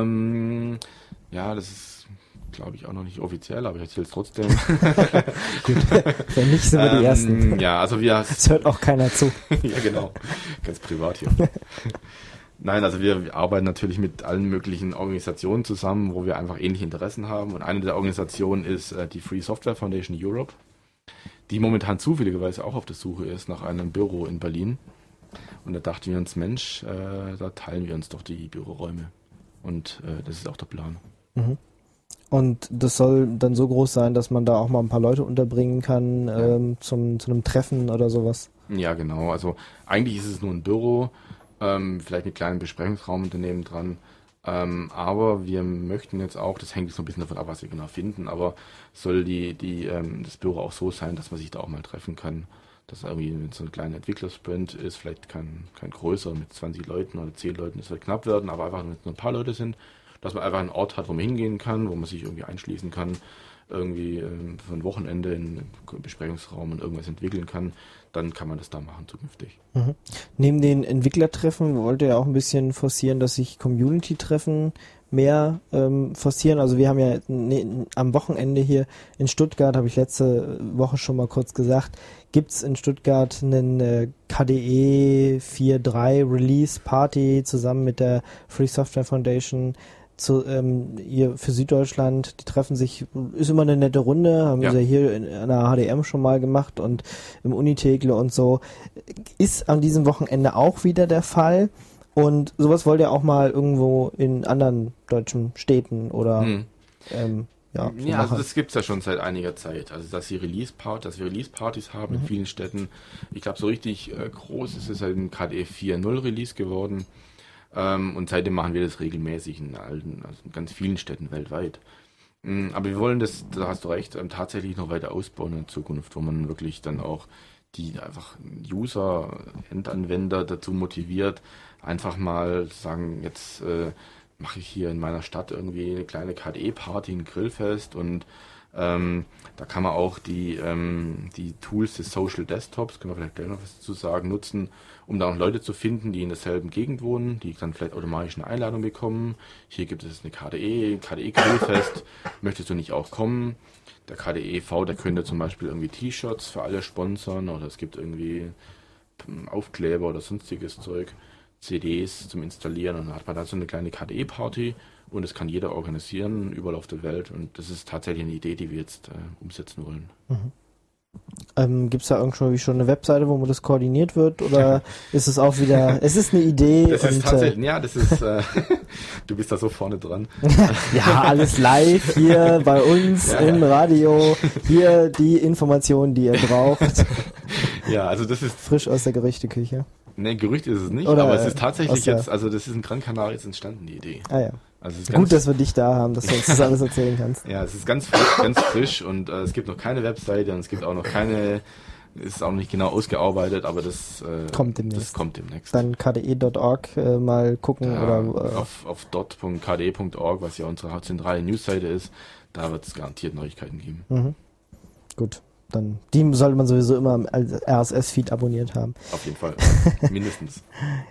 Ja, das ist, glaube ich, auch noch nicht offiziell, aber ich erzähle es trotzdem. Gut, wenn nicht, sind wir die Ersten. Ja, also es hört auch keiner zu. Ja, genau. Ganz privat hier. Nein, also wir arbeiten natürlich mit allen möglichen Organisationen zusammen, wo wir einfach ähnliche Interessen haben. Und eine der Organisationen ist die Free Software Foundation Europe, die momentan zufälligerweise auch auf der Suche ist nach einem Büro in Berlin. Und da dachten wir uns, Mensch, da teilen wir uns doch die Büroräume. Und das ist auch der Plan. Mhm. Und das soll dann so groß sein, dass man da auch mal ein paar Leute unterbringen kann zu einem Treffen oder sowas? Ja, genau. Also eigentlich ist es nur ein Büro, vielleicht mit kleinen Besprechungsraumunternehmen dran. Aber wir möchten jetzt auch, das hängt so ein bisschen davon ab, was wir genau finden, aber soll das Büro auch so sein, dass man sich da auch mal treffen kann. Dass irgendwie so ein kleiner Entwicklersprint ist, vielleicht kein größer mit 20 Leuten oder 10 Leuten, das wird knapp werden, aber einfach, wenn es nur ein paar Leute sind, dass man einfach einen Ort hat, wo man hingehen kann, wo man sich irgendwie einschließen kann, irgendwie für ein Wochenende in einen Besprechungsraum und irgendwas entwickeln kann, dann kann man das da machen zukünftig. Mhm. Neben den Entwicklertreffen wollt ihr ja auch ein bisschen forcieren, dass sich Community-Treffen mehr forcieren. Also wir haben ja am Wochenende hier in Stuttgart, habe ich letzte Woche schon mal kurz gesagt, gibt's in Stuttgart einen KDE 4.3 Release Party zusammen mit der Free Software Foundation hier für Süddeutschland. Die treffen sich, ist immer eine nette Runde, haben wir hier an der HDM schon mal gemacht und im Unitekle und so. Ist an diesem Wochenende auch wieder der Fall. Und sowas wollt ihr auch mal irgendwo in anderen deutschen Städten oder also das gibt's ja schon seit einiger Zeit. Also dass wir Release-Partys haben in vielen Städten. Ich glaube, so richtig groß ist es halt ein KDE 4.0 Release geworden. Und seitdem machen wir das regelmäßig in ganz vielen Städten weltweit. Aber wir wollen das, da hast du recht, tatsächlich noch weiter ausbauen in Zukunft, wo man wirklich dann auch die einfach User, Endanwender dazu motiviert, einfach mal sagen, jetzt mache ich hier in meiner Stadt irgendwie eine kleine KDE-Party, ein Grillfest und da kann man auch die Tools des Social Desktops, können wir vielleicht gleich noch was dazu sagen, nutzen, um da auch Leute zu finden, die in derselben Gegend wohnen, die dann vielleicht automatisch eine Einladung bekommen. Hier gibt es eine KDE-Grillfest, möchtest du nicht auch kommen? Der KDE e.V., der könnte zum Beispiel irgendwie T-Shirts für alle sponsern oder es gibt irgendwie Aufkleber oder sonstiges Zeug, CDs zum Installieren und dann hat man da so eine kleine KDE-Party und das kann jeder organisieren, überall auf der Welt und das ist tatsächlich eine Idee, die wir jetzt umsetzen wollen. Gibt es da irgendwie schon eine Webseite, wo das koordiniert wird oder ist es auch wieder, es ist eine Idee? Das ist tatsächlich, du bist da so vorne dran. Ja, alles live hier bei uns im Radio, hier die Informationen, die ihr braucht. Ja, also das ist frisch aus der Gerüchteküche. Ne, Gerücht ist es nicht, oder aber es ist tatsächlich jetzt, also das ist in Gran Canaria jetzt entstanden, die Idee. Ah ja. Also es ist gut, dass wir dich da haben, dass du uns das alles erzählen kannst. Ja, es ist ganz frisch und es gibt noch keine Webseite und es gibt auch noch ist auch nicht genau ausgearbeitet, aber das kommt demnächst. Dann kde.org mal gucken oder auf dot.kde.org, was ja unsere zentrale Newsseite ist, da wird es garantiert Neuigkeiten geben. Mhm. Gut. Dann, die sollte man sowieso immer als RSS-Feed abonniert haben. Auf jeden Fall. Mindestens.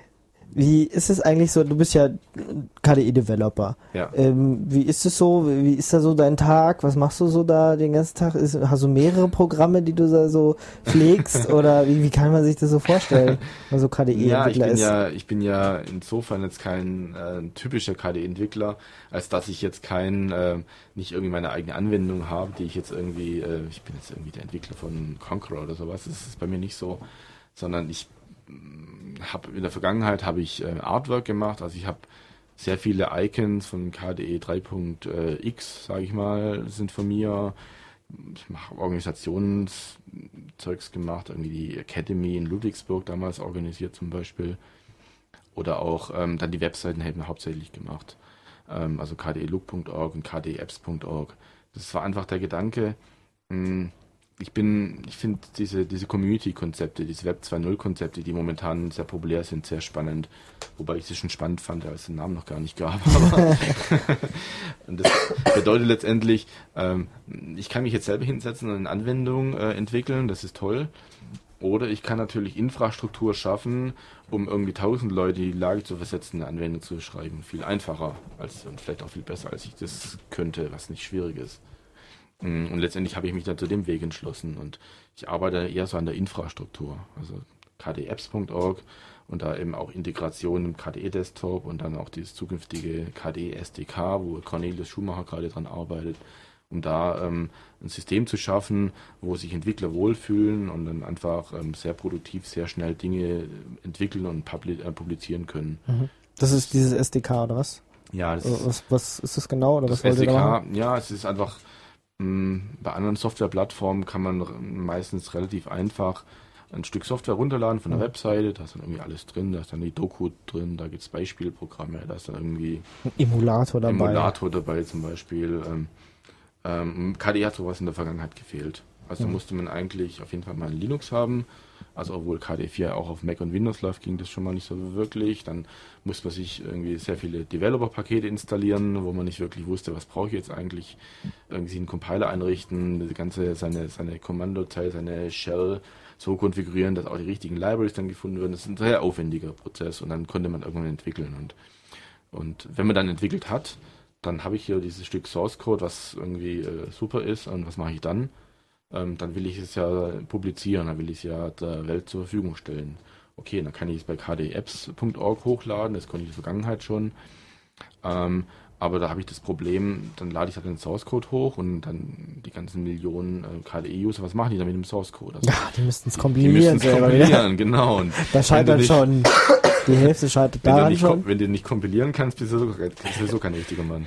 Wie ist es eigentlich so, du bist ja KDE-Developer. Ja. Wie ist es so, wie ist da so dein Tag? Was machst du so da den ganzen Tag? Hast du mehrere Programme, die du da so pflegst? Oder wie kann man sich das so vorstellen, wenn man so KDE-Entwickler ist? Ich bin ja insofern jetzt kein typischer KDE-Entwickler, als dass ich jetzt nicht irgendwie meine eigene Anwendung habe, die ich jetzt irgendwie, ich bin jetzt irgendwie der Entwickler von Conqueror oder sowas. Das ist bei mir nicht so, sondern ich in der Vergangenheit habe ich Artwork gemacht, also ich habe sehr viele Icons von KDE 3.x, sage ich mal, sind von mir. Ich mache Organisationszeugs gemacht, irgendwie die Academy in Ludwigsburg damals organisiert zum Beispiel. Oder auch dann die Webseiten haben wir hauptsächlich gemacht. Also kdelook.org und kdeapps.org. Das war einfach der Gedanke, ich finde diese Community-Konzepte, diese Web 2.0-Konzepte, die momentan sehr populär sind, sehr spannend. Wobei ich sie schon spannend fand, als es den Namen noch gar nicht gab. Aber und das bedeutet letztendlich, ich kann mich jetzt selber hinsetzen und eine Anwendung entwickeln, das ist toll. Oder ich kann natürlich Infrastruktur schaffen, um irgendwie 1000 Leute in die Lage zu versetzen, eine Anwendung zu schreiben. Viel einfacher und vielleicht auch viel besser, als ich das könnte, was nicht schwierig ist. Und letztendlich habe ich mich dann zu dem Weg entschlossen und ich arbeite eher so an der Infrastruktur, also kdeapps.org und da eben auch Integration im KDE Desktop und dann auch dieses zukünftige KDE SDK, wo Cornelius Schumacher gerade dran arbeitet, um da ein System zu schaffen, wo sich Entwickler wohlfühlen und dann einfach sehr produktiv, sehr schnell Dinge entwickeln und publizieren können. Das ist dieses SDK oder was? Ja, was ist das genau? Oder das was wollt ihr da SDK, machen? ja, es ist einfach, bei anderen Softwareplattformen kann man meistens relativ einfach ein Stück Software runterladen von der Webseite, da ist dann irgendwie alles drin, da ist dann die Doku drin, da gibt es Beispielprogramme, da ist dann irgendwie Ein Emulator dabei zum Beispiel. KDE hat sowas in der Vergangenheit gefehlt. Also da musste man eigentlich auf jeden Fall mal ein Linux haben. Also obwohl KDE 4 auch auf Mac und Windows läuft, ging das schon mal nicht so wirklich. Dann musste man sich irgendwie sehr viele Developer-Pakete installieren, wo man nicht wirklich wusste, was brauche ich jetzt eigentlich. Irgendwie einen Compiler einrichten, das ganze, seine Kommandozeile, seine Shell so konfigurieren, dass auch die richtigen Libraries dann gefunden werden. Das ist ein sehr aufwendiger Prozess und dann konnte man irgendwann entwickeln. Und wenn man dann entwickelt hat, dann habe ich hier dieses Stück Source Code, was irgendwie super ist. Und was mache ich dann? Dann will ich es ja publizieren, dann will ich es ja der Welt zur Verfügung stellen. Okay, dann kann ich es bei kdeapps.org hochladen, das konnte ich in der Vergangenheit schon. Aber da habe ich das Problem, dann lade ich halt den Source Code hoch und dann die ganzen Millionen KDE-User, was machen die dann mit dem Source Code? Also, Ja, die müssten es kompilieren. Genau. Und Da scheitert schon, die Hälfte scheitert daran schon. Wenn du nicht kompilieren kannst, bist du sowieso kein richtiger Mann.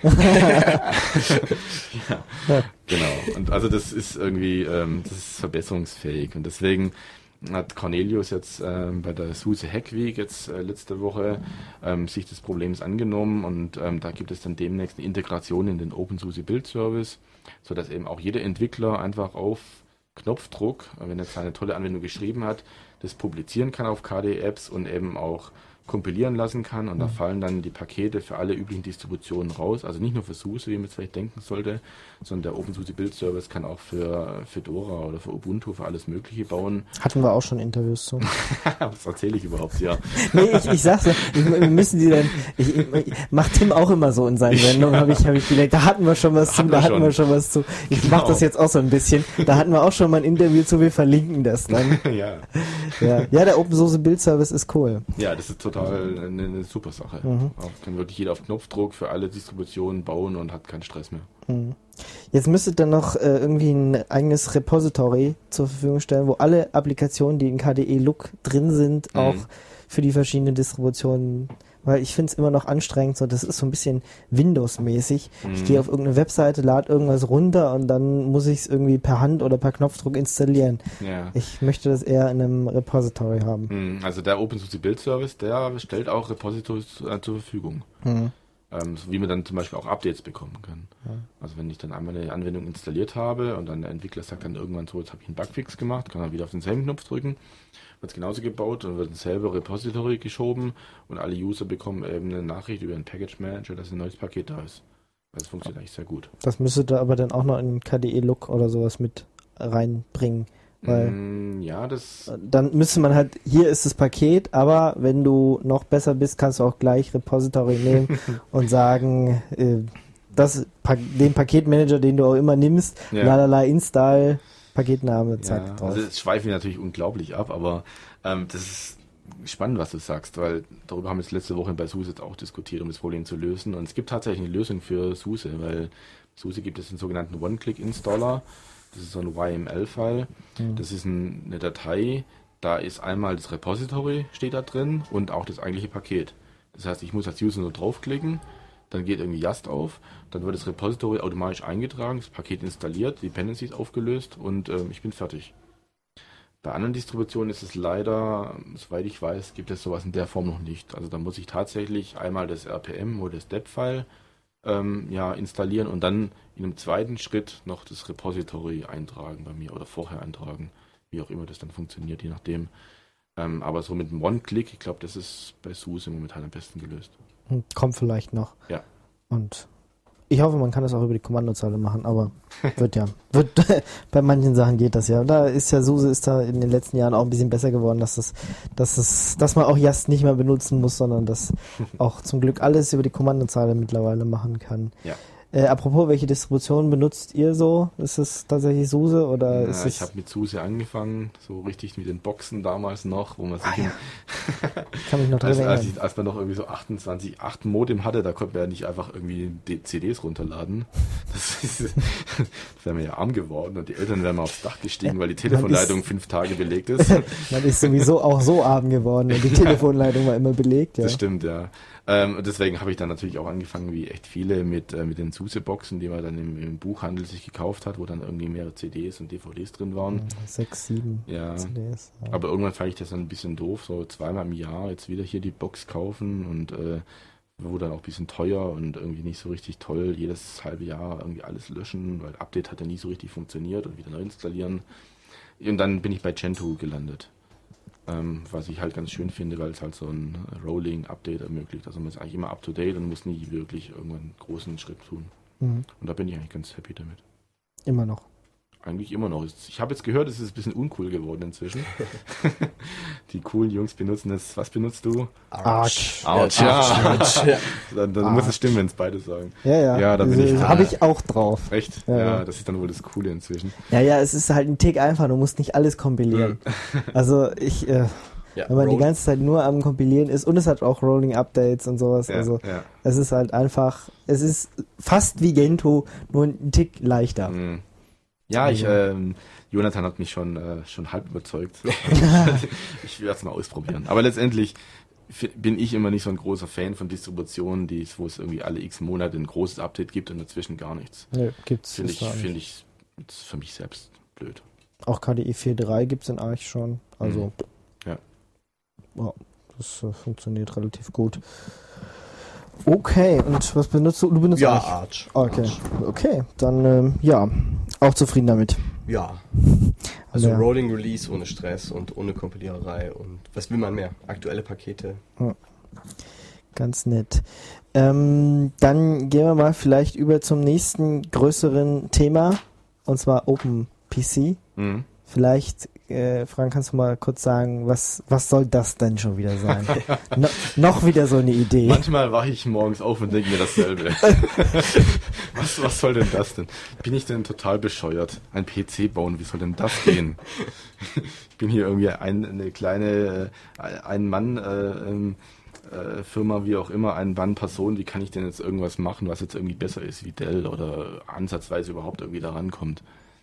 Ja, genau. Und also das ist irgendwie, das ist verbesserungsfähig und deswegen hat Cornelius jetzt bei der SUSE Hack Week jetzt letzte Woche sich des Problems angenommen und da gibt es dann demnächst eine Integration in den OpenSUSE Build Service, sodass eben auch jeder Entwickler einfach auf Knopfdruck, wenn er seine tolle Anwendung geschrieben hat, das publizieren kann auf KDE Apps und eben auch kompilieren lassen kann und da fallen dann die Pakete für alle üblichen Distributionen raus, also nicht nur für SUSE, wie man es vielleicht denken sollte, sondern der OpenSUSE Build Service kann auch für Fedora oder für Ubuntu, für alles Mögliche bauen. Hatten wir auch schon Interviews zu. Was erzähle ich überhaupt, ja. Nee, ich sag's ja, müssen die dann, ich macht Tim auch immer so in seinen Sendungen, habe ich gedacht, da hatten wir schon was zu, Ich Genau. mache das jetzt auch so ein bisschen, da hatten wir auch schon mal ein Interview zu, wir verlinken das dann. Ja. Ja, der OpenSUSE Build Service ist cool. Ja, das ist total eine super Sache. Auch kann wirklich jeder auf Knopfdruck für alle Distributionen bauen und hat keinen Stress mehr. Jetzt müsstet ihr noch irgendwie ein eigenes Repository zur Verfügung stellen, wo alle Applikationen, die in KDE Look drin sind, auch für die verschiedenen Distributionen, weil ich finde es immer noch anstrengend, so das ist so ein bisschen Windows-mäßig. Ich gehe auf irgendeine Webseite, lade irgendwas runter und dann muss ich es irgendwie per Hand oder per Knopfdruck installieren. Ja. Ich möchte das eher in einem Repository haben. Also der OpenSUSE Build Service, der stellt auch Repositories zur Verfügung. So wie man dann zum Beispiel auch Updates bekommen kann. Also wenn ich dann einmal eine Anwendung installiert habe und dann der Entwickler sagt dann irgendwann so, jetzt habe ich einen Bugfix gemacht, kann er wieder auf denselben Knopf drücken, wird es genauso gebaut und wird ins selbe Repository geschoben und alle User bekommen eben eine Nachricht über einen Package Manager, dass ein neues Paket da ist. Das funktioniert eigentlich sehr gut. Das müsstet ihr aber dann auch noch in KDE Look oder sowas mit reinbringen. Weil ja, das... Dann müsste man halt, hier ist das Paket, aber wenn du noch besser bist, kannst du auch gleich Repository nehmen und sagen, den Paketmanager, den du auch immer nimmst, lalala, install, Paketname, zack, drauf. Also das schweifen wir natürlich unglaublich ab, aber das ist spannend, was du sagst, weil darüber haben wir jetzt letzte Woche bei SUSE jetzt auch diskutiert, um das Problem zu lösen und es gibt tatsächlich eine Lösung für SUSE, weil SUSE gibt es den sogenannten One-Click-Installer. Das ist so ein YML-File. Das ist eine Datei, Da ist einmal das Repository steht da drin und auch das eigentliche Paket. Das heißt, ich muss als User nur draufklicken, dann geht irgendwie Yast auf, dann wird das Repository automatisch eingetragen, das Paket installiert, Dependencies aufgelöst und ich bin fertig. Bei anderen Distributionen ist es leider, soweit ich weiß, gibt es sowas in der Form noch nicht. Also da muss ich tatsächlich einmal das RPM oder das DEP-File installieren und dann in einem zweiten Schritt noch das Repository eintragen bei mir oder vorher eintragen, wie auch immer das dann funktioniert, je nachdem. Aber so mit einem One-Click, ich glaube, das ist bei SUSE momentan am besten gelöst. Kommt vielleicht noch. Ja. Und ich hoffe, man kann das auch über die Kommandozeile machen, aber bei manchen Sachen geht das ja. Und da ist ja SUSE da in den letzten Jahren auch ein bisschen besser geworden, dass man auch Yast nicht mehr benutzen muss, sondern dass auch zum Glück alles über die Kommandozeile mittlerweile machen kann. Ja. Apropos, welche Distribution benutzt ihr so? Ist es tatsächlich SUSE oder ist es? Ich habe mit SUSE angefangen, so richtig mit den Boxen damals noch, wo man sich ich kann mich noch dran erinnern. als man noch irgendwie so 28.8 Modem hatte, da konnte man ja nicht einfach irgendwie die CDs runterladen. Das wäre mir ja arm geworden und die Eltern wären mal aufs Dach gestiegen, weil die Telefonleitung 5 Tage belegt ist. Man ist sowieso auch so arm geworden und die Telefonleitung war immer belegt. Ja. Das stimmt, ja. Deswegen habe ich dann natürlich auch angefangen, wie echt viele, mit den SUSE-Boxen, die man dann im Buchhandel sich gekauft hat, wo dann irgendwie mehrere CDs und DVDs drin waren. 6, 7 ja. CDs. Ja. Aber irgendwann fand ich das dann ein bisschen doof, so zweimal im Jahr jetzt wieder hier die Box kaufen und wurde dann auch ein bisschen teuer und irgendwie nicht so richtig toll. Jedes halbe Jahr irgendwie alles löschen, weil Update hat ja nie so richtig funktioniert und wieder neu installieren. Und dann bin ich bei Gentoo gelandet. Was ich halt ganz schön finde, weil es halt so ein Rolling-Update ermöglicht. Also man ist eigentlich immer up-to-date und muss nie wirklich irgendwann einen großen Schritt tun. Und da bin ich eigentlich ganz happy damit. Immer noch. Eigentlich immer noch. Ich habe jetzt gehört, es ist ein bisschen uncool geworden inzwischen. Die coolen Jungs benutzen es. Was benutzt du? Arch. Arch, ja. Dann muss es stimmen, wenn es beide sagen. Ja, da bin ich. Habe ich auch drauf. Echt? Ja, das ist dann wohl das Coole inzwischen. Ja, es ist halt ein Tick einfach. Du musst nicht alles kompilieren. Also wenn man die ganze Zeit nur am Kompilieren ist und es hat auch Rolling Updates und sowas. Es ist halt einfach, es ist fast wie Gentoo, nur ein Tick leichter. Ja, Jonathan hat mich schon halb überzeugt. Ich werde es mal ausprobieren. Aber letztendlich bin ich immer nicht so ein großer Fan von Distributionen, wo es irgendwie alle x Monate ein großes Update gibt und dazwischen gar nichts. Nee, gibt's. Finde ich für mich selbst blöd. Auch KDE 4.3 gibt es in Arch schon. Also ja, das funktioniert relativ gut. Okay, und was benutzt du? Du benutzt Arch. Okay, dann auch zufrieden damit. Ja. Also Rolling Release ohne Stress und ohne Kompiliererei und was will man mehr? Aktuelle Pakete. Ja. Ganz nett. Dann gehen wir mal vielleicht über zum nächsten größeren Thema, und zwar OpenPC. Vielleicht, Frank, kannst du mal kurz sagen, was soll das denn schon wieder sein? Noch wieder so eine Idee. Manchmal wache ich morgens auf und denke mir dasselbe. Was soll denn das denn? Bin ich denn total bescheuert? Ein PC bauen, wie soll denn das gehen? Ich bin hier irgendwie eine kleine Ein-Mann- Firma, wie auch immer, Ein-Mann-Person, wie kann ich denn jetzt irgendwas machen, was jetzt irgendwie besser ist wie Dell oder ansatzweise überhaupt irgendwie da rankommt?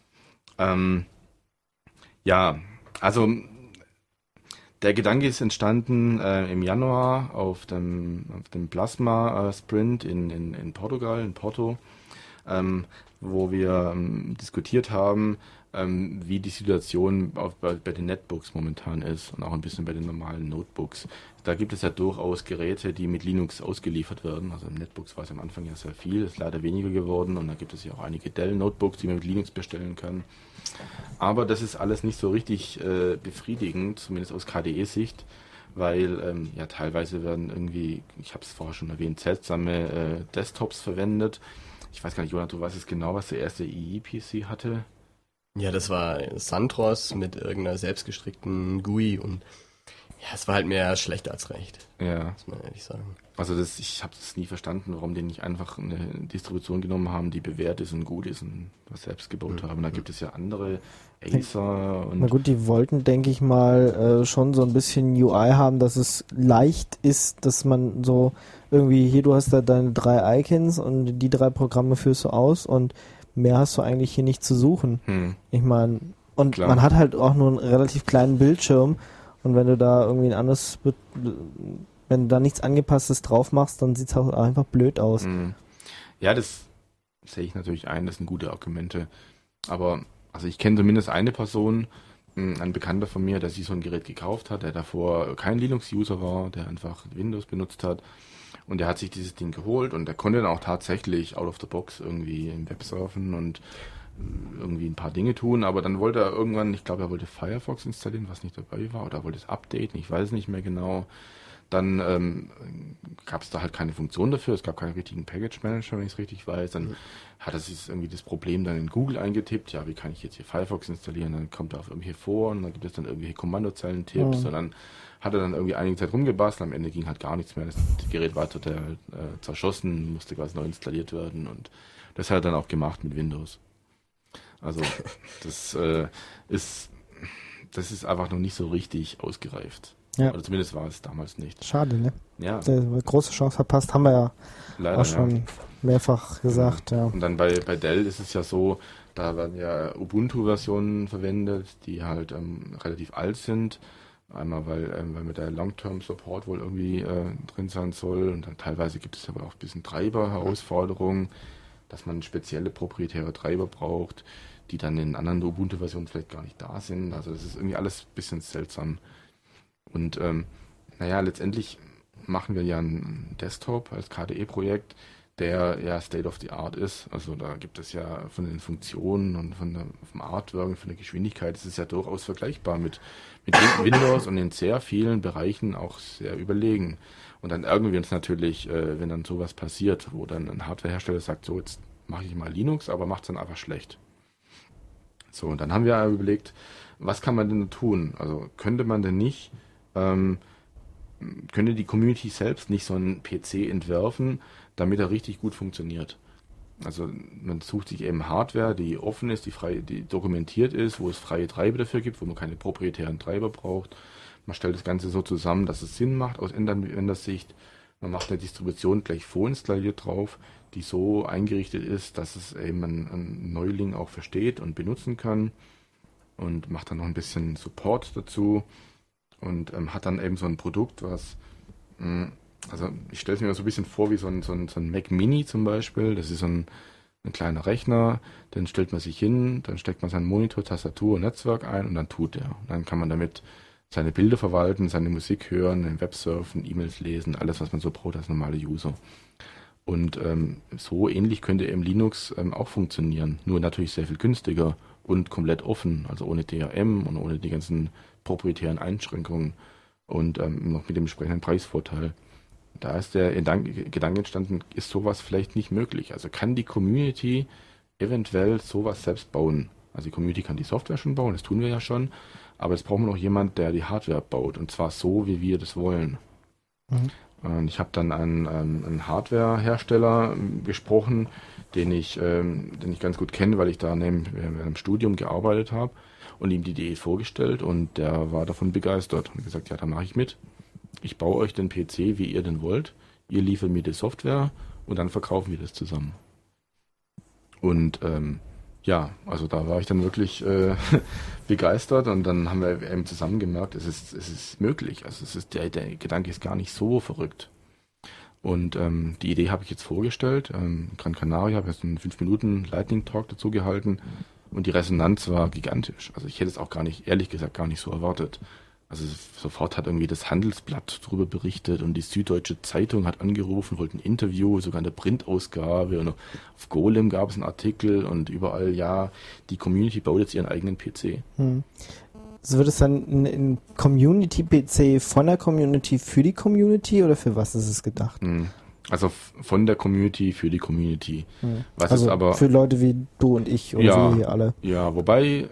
Ja, also der Gedanke ist entstanden im Januar auf dem Plasma Sprint in Portugal, in Porto, wo wir diskutiert haben, wie die Situation bei den Netbooks momentan ist und auch ein bisschen bei den normalen Notebooks. Da gibt es ja durchaus Geräte, die mit Linux ausgeliefert werden. Also im Netbooks war es am Anfang ja sehr viel, ist leider weniger geworden und da gibt es ja auch einige Dell-Notebooks, die man mit Linux bestellen kann. Aber das ist alles nicht so richtig befriedigend, zumindest aus KDE-Sicht, weil teilweise werden irgendwie, ich habe es vorher schon erwähnt, seltsame Desktops verwendet. Ich weiß gar nicht, Jonathan, du weißt es genau, was der erste EE-PC hatte? Ja, das war Santros mit irgendeiner selbstgestrickten GUI und ja, es war halt mehr schlecht als recht. Ja. Muss man ehrlich sagen. Also ich habe das nie verstanden, warum die nicht einfach eine Distribution genommen haben, die bewährt ist und gut ist und was selbst gebaut haben. Da gibt es ja andere, Acer und... Na gut, die wollten, denke ich mal, schon so ein bisschen UI haben, dass es leicht ist, dass man so irgendwie, hier, du hast da deine 3 Icons und die 3 Programme führst du aus und mehr hast du eigentlich hier nicht zu suchen. Ich meine, Und Klar. man hat halt auch nur einen relativ kleinen Bildschirm und wenn du da irgendwie wenn du da nichts Angepasstes drauf machst, dann sieht es auch einfach blöd aus. Ja, das sehe ich natürlich ein, das sind gute Argumente. Aber also ich kenne zumindest eine Person, ein Bekannter von mir, der sich so ein Gerät gekauft hat, der davor kein Linux-User war, der einfach Windows benutzt hat. Und der hat sich dieses Ding geholt und der konnte dann auch tatsächlich out of the box irgendwie im Web surfen und irgendwie ein paar Dinge tun. Aber dann wollte er irgendwann, ich glaube, er wollte Firefox installieren, was nicht dabei war, oder er wollte es updaten, ich weiß es nicht mehr genau. Dann gab es da halt keine Funktion dafür, es gab keinen richtigen Package Manager, wenn ich es richtig weiß. Dann hat er sich irgendwie das Problem dann in Google eingetippt, ja, wie kann ich jetzt hier Firefox installieren? Dann kommt er auf irgendwelche Foren, dann gibt es dann irgendwelche Kommandozeilen-Tipps und dann hat er dann irgendwie einige Zeit rumgebastelt, am Ende ging halt gar nichts mehr, das Gerät war total zerschossen, musste quasi neu installiert werden und das hat er dann auch gemacht mit Windows. Also das ist einfach noch nicht so richtig ausgereift. Ja. Oder zumindest war es damals nicht. Schade, ne? Ja, Eine große Chance verpasst, haben wir ja leider auch schon mehrfach gesagt, ja. Und dann bei Dell ist es ja so, da werden ja Ubuntu-Versionen verwendet, die halt relativ alt sind. Einmal, weil mit der Long-Term-Support wohl irgendwie drin sein soll. Und dann teilweise gibt es aber auch ein bisschen Treiber-Herausforderungen, dass man spezielle proprietäre Treiber braucht, die dann in anderen Ubuntu-Versionen vielleicht gar nicht da sind. Also das ist irgendwie alles ein bisschen seltsam. Und letztendlich machen wir ja einen Desktop als KDE-Projekt, der ja State of the Art ist. Also da gibt es ja von den Funktionen und vom Artwork und von der Geschwindigkeit, es ist ja durchaus vergleichbar mit Windows und in sehr vielen Bereichen auch sehr überlegen. Und dann ärgern wir uns natürlich, wenn dann sowas passiert, wo dann ein Hardwarehersteller sagt, so jetzt mache ich mal Linux, aber macht es dann einfach schlecht. So, und dann haben wir überlegt, was kann man denn tun? Also könnte man denn nicht könnte die Community selbst nicht so einen PC entwerfen, damit er richtig gut funktioniert. Also man sucht sich eben Hardware, die offen ist, die dokumentiert ist, wo es freie Treiber dafür gibt, wo man keine proprietären Treiber braucht. Man stellt das Ganze so zusammen, dass es Sinn macht aus Endanwendersicht. Man macht eine Distribution gleich vorinstalliert drauf, die so eingerichtet ist, dass es eben ein Neuling auch versteht und benutzen kann. Und macht dann noch ein bisschen Support dazu. Und hat dann eben so ein Produkt, was, also ich stelle es mir so ein bisschen vor wie so ein Mac Mini zum Beispiel. Das ist so ein kleiner Rechner, den stellt man sich hin, dann steckt man seinen Monitor, Tastatur und Netzwerk ein und dann tut er. Und dann kann man damit seine Bilder verwalten, seine Musik hören, im Web surfen, E-Mails lesen, alles, was man so braucht als normale User. Und so ähnlich könnte eben Linux auch funktionieren, nur natürlich sehr viel günstiger und komplett offen, also ohne DRM und ohne die ganzen proprietären Einschränkungen und noch mit dem entsprechenden Preisvorteil. Da ist der Gedanke entstanden, ist sowas vielleicht nicht möglich? Also kann die Community eventuell sowas selbst bauen? Also die Community kann die Software schon bauen, das tun wir ja schon, aber jetzt brauchen wir noch jemand, der die Hardware baut und zwar so, wie wir das wollen. Und ich habe dann einen Hardware-Hersteller gesprochen, den ich ganz gut kenne, weil ich da während dem Studium gearbeitet habe und ihm die Idee vorgestellt und der war davon begeistert und gesagt, ja, da mache ich mit. Ich baue euch den PC, wie ihr den wollt. Ihr liefert mir die Software und dann verkaufen wir das zusammen. Und also da war ich dann wirklich begeistert und dann haben wir eben zusammen gemerkt, es ist möglich. Also der Gedanke ist gar nicht so verrückt. Und die Idee habe ich jetzt vorgestellt. Gran Canaria habe jetzt einen 5 Minuten Lightning Talk dazu gehalten und die Resonanz war gigantisch. Also ich hätte es auch ehrlich gesagt gar nicht so erwartet. Also sofort hat irgendwie das Handelsblatt drüber berichtet und die Süddeutsche Zeitung hat angerufen, wollte ein Interview, sogar in der Printausgabe und auf Golem gab es einen Artikel und überall, ja, die Community baut jetzt ihren eigenen PC. Also wird es dann ein Community-PC von der Community für die Community oder für was ist es gedacht? Also von der Community für die Community. Was also ist aber für Leute wie du und ich und wir hier alle. Ja, wobei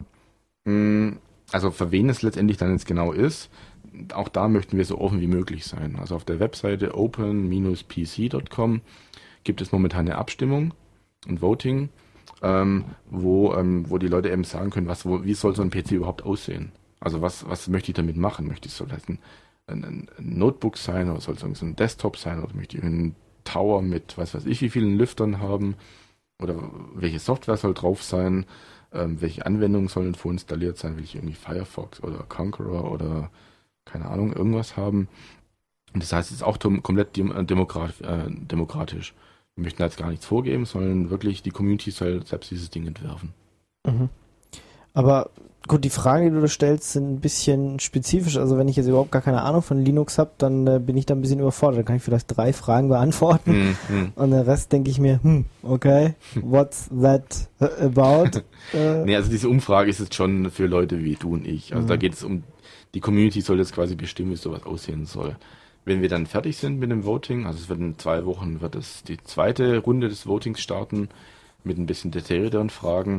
also für wen es letztendlich dann jetzt genau ist, auch da möchten wir so offen wie möglich sein. Also auf der Webseite open-pc.com gibt es momentan eine Abstimmung und Voting, wo die Leute eben sagen können, wie soll so ein PC überhaupt aussehen? Also was möchte ich damit machen? Möchte ich so ein Notebook sein oder soll es so ein Desktop sein oder möchte ich einen Tower mit was weiß ich wie vielen Lüftern haben? oder welche Software soll drauf sein, welche Anwendungen sollen vorinstalliert sein, will ich irgendwie Firefox oder Conqueror oder keine Ahnung, irgendwas haben. Und das heißt, es ist auch komplett demokratisch. Wir möchten jetzt gar nichts vorgeben, sondern wirklich die Community soll selbst dieses Ding entwerfen. Mhm. Aber gut, die Fragen, die du da stellst, sind ein bisschen spezifisch. Also wenn ich jetzt überhaupt gar keine Ahnung von Linux habe, dann bin ich da ein bisschen überfordert. Dann kann ich vielleicht 3 Fragen beantworten und den Rest denke ich mir, okay, what's that about? Nee, also diese Umfrage ist jetzt schon für Leute wie du und ich. Also da geht es um, die Community soll jetzt quasi bestimmen, wie sowas aussehen soll. Wenn wir dann fertig sind mit dem Voting, also es wird in 2 Wochen, wird es die zweite Runde des Votings starten, mit ein bisschen detaillierteren Fragen.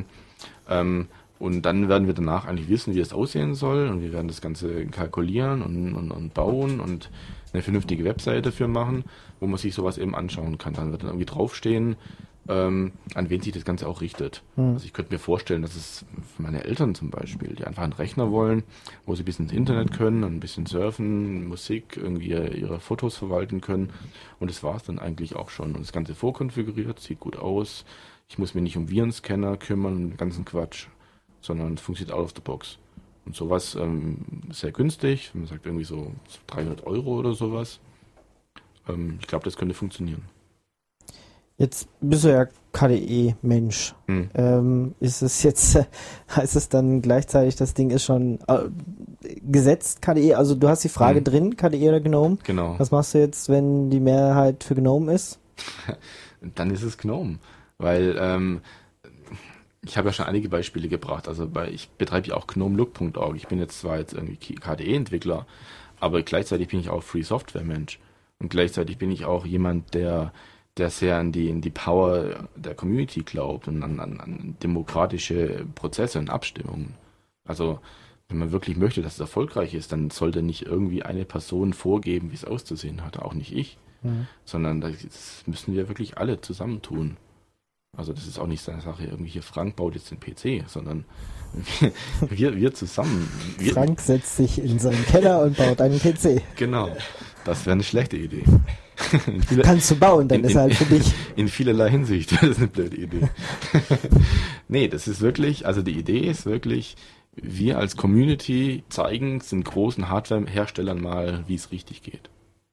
Und dann werden wir danach eigentlich wissen, wie es aussehen soll. Und wir werden das Ganze kalkulieren und bauen und eine vernünftige Webseite dafür machen, wo man sich sowas eben anschauen kann. Dann wird dann irgendwie draufstehen, an wen sich das Ganze auch richtet. Also ich könnte mir vorstellen, dass es für meine Eltern zum Beispiel, die einfach einen Rechner wollen, wo sie ein bisschen ins Internet können und ein bisschen surfen, Musik, irgendwie ihre Fotos verwalten können. Und das war es dann eigentlich auch schon. Und das Ganze vorkonfiguriert, sieht gut aus. Ich muss mich nicht um Virenscanner kümmern, den ganzen Quatsch, sondern es funktioniert out of the box. Und sowas sehr günstig, wenn man sagt irgendwie so 300 € oder sowas. Ich glaube, das könnte funktionieren. Jetzt bist du ja KDE-Mensch. Ist es jetzt, heißt es dann gleichzeitig, das Ding ist schon gesetzt, KDE? Also du hast die Frage drin, KDE oder GNOME? Genau. Was machst du jetzt, wenn die Mehrheit für GNOME ist? Dann ist es GNOME, weil ich habe ja schon einige Beispiele gebracht. Also ich betreibe ja auch gnomelook.org. Ich bin jetzt zwar irgendwie KDE-Entwickler, aber gleichzeitig bin ich auch Free-Software-Mensch. Und gleichzeitig bin ich auch jemand, der sehr in die Power der Community glaubt und an demokratische Prozesse und Abstimmungen. Also wenn man wirklich möchte, dass es erfolgreich ist, dann sollte nicht irgendwie eine Person vorgeben, wie es auszusehen hat, auch nicht ich, sondern das müssen wir wirklich alle zusammentun. Also das ist auch nicht seine Sache, irgendwie hier Frank baut jetzt den PC, sondern wir zusammen. Frank setzt sich in seinen Keller und baut einen PC. Genau, das wäre eine schlechte Idee. Kannst du bauen, dann ist er halt für dich. In vielerlei Hinsicht, das ist eine blöde Idee. Nee, das ist wirklich, also die Idee ist wirklich, wir als Community zeigen es den großen Hardware-Herstellern mal, wie es richtig geht.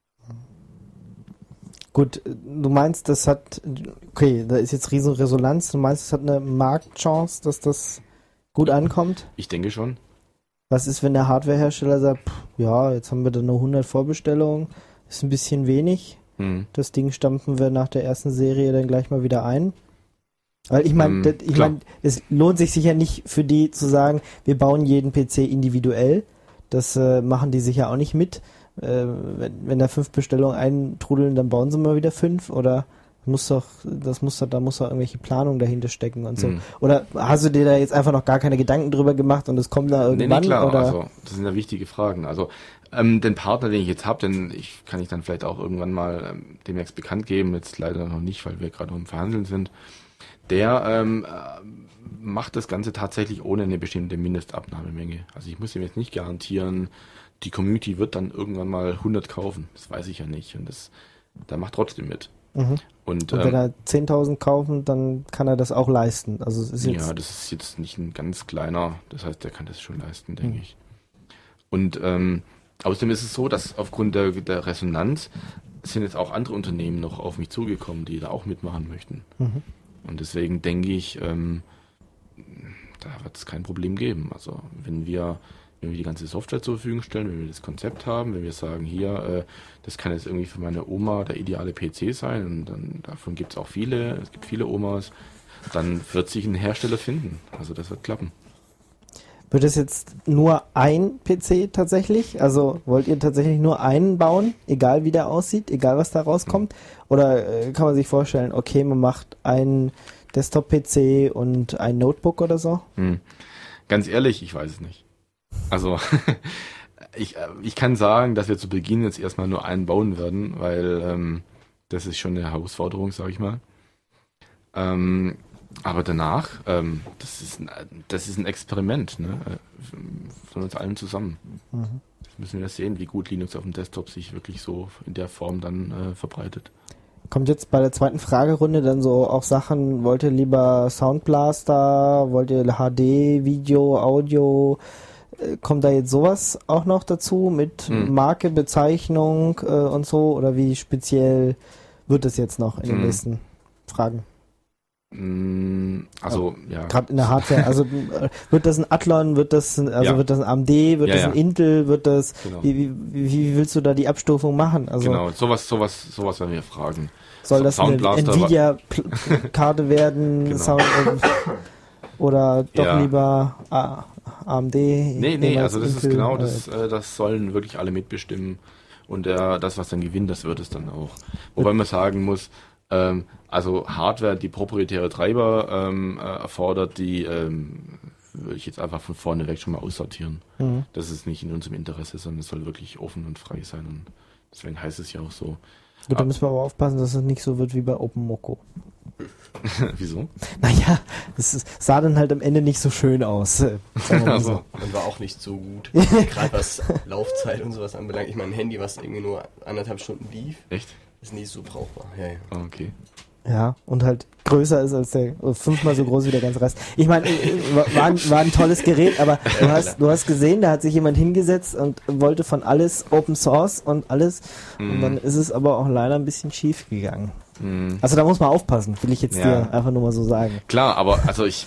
Gut, du meinst, das hat, okay, da ist jetzt riesen Resonanz, du meinst, es hat eine Marktchance, dass das gut ankommt? Ich denke schon. Was ist, wenn der Hardwarehersteller sagt, ja, jetzt haben wir da nur 100 Vorbestellungen, ist ein bisschen wenig, das Ding stampfen wir nach der ersten Serie dann gleich mal wieder ein? Weil ich meine, es lohnt sich sicher nicht für die zu sagen, wir bauen jeden PC individuell, das machen die sicher auch nicht mit. Wenn da 5 Bestellungen eintrudeln, dann bauen sie mal wieder 5 oder da muss doch irgendwelche Planung dahinter stecken und so. Oder hast du dir da jetzt einfach noch gar keine Gedanken drüber gemacht und es kommt da irgendwann? Nee, klar, oder? Also das sind ja wichtige Fragen. Also den Partner, den ich jetzt habe, kann ich dann vielleicht auch irgendwann mal demnächst bekannt geben, jetzt leider noch nicht, weil wir gerade noch im Verhandeln sind, der macht das Ganze tatsächlich ohne eine bestimmte Mindestabnahmemenge. Also ich muss ihm jetzt nicht garantieren, die Community wird dann irgendwann mal 100 kaufen. Das weiß ich ja nicht. Und der macht trotzdem mit. Und wenn er 10.000 kaufen, dann kann er das auch leisten. Also es ist jetzt das ist jetzt nicht ein ganz kleiner. Das heißt, der kann das schon leisten, denke ich. Und außerdem ist es so, dass aufgrund der Resonanz sind jetzt auch andere Unternehmen noch auf mich zugekommen, die da auch mitmachen möchten. Und deswegen denke ich, da wird es kein Problem geben. Also wenn wir die ganze Software zur Verfügung stellen, wenn wir das Konzept haben, wenn wir sagen, hier, das kann jetzt irgendwie für meine Oma der ideale PC sein und dann davon gibt es auch viele, es gibt viele Omas, dann wird sich ein Hersteller finden. Also das wird klappen. Wird es jetzt nur ein PC tatsächlich? Also wollt ihr tatsächlich nur einen bauen, egal wie der aussieht, egal was da rauskommt? Oder kann man sich vorstellen, okay, man macht einen Desktop-PC und ein Notebook oder so? Ganz ehrlich, ich weiß es nicht. Also ich kann sagen, dass wir zu Beginn jetzt erstmal nur einen bauen werden, weil das ist schon eine Herausforderung, sage ich mal. Aber danach, das ist ein Experiment, ne? Von uns allen zusammen. Das müssen wir sehen, wie gut Linux auf dem Desktop sich wirklich so in der Form dann verbreitet. Kommt jetzt bei der zweiten Fragerunde dann so auch Sachen, wollt ihr lieber Soundblaster, wollt ihr HD, Video, Audio, kommt da jetzt sowas auch noch dazu mit Marke, Bezeichnung und so, oder wie speziell wird es jetzt noch in den nächsten Fragen? Also, ja. Gerade in der Hardware, also wird das ein Athlon, wird das ein AMD, wird das ein Intel, wird das, genau. wie willst du da die Abstufung machen? Also, genau, sowas werden wir fragen. Soll das eine Nvidia-Karte werden, genau. oder doch lieber AMD? Nee, also das Intel, ist genau, das sollen wirklich alle mitbestimmen, und das, was dann gewinnt, das wird es dann auch. Wobei man sagen muss, also Hardware, die proprietäre Treiber erfordert, die würde ich jetzt einfach von vorne weg schon mal aussortieren. Mhm. Das ist nicht in unserem Interesse, sondern es soll wirklich offen und frei sein, und deswegen heißt es ja auch so. Gut, da müssen wir aber aufpassen, dass es nicht so wird wie bei OpenMoko. Wieso? Naja, sah dann halt am Ende nicht so schön aus. Sagen wir mal so. Und war auch nicht so gut. Gerade was Laufzeit und sowas anbelangt. Ich meine, ein Handy, was irgendwie nur 1,5 Stunden lief. Echt? Ist nicht so brauchbar. Ja. Okay. Ja, und halt größer ist als der, 5-mal so groß wie der ganze Rest. Ich meine, war ein tolles Gerät, aber du hast gesehen, da hat sich jemand hingesetzt und wollte von alles Open Source und alles. Und dann ist es aber auch leider ein bisschen schief gegangen. Also da muss man aufpassen, will ich jetzt dir einfach nur mal so sagen. Klar, aber also ich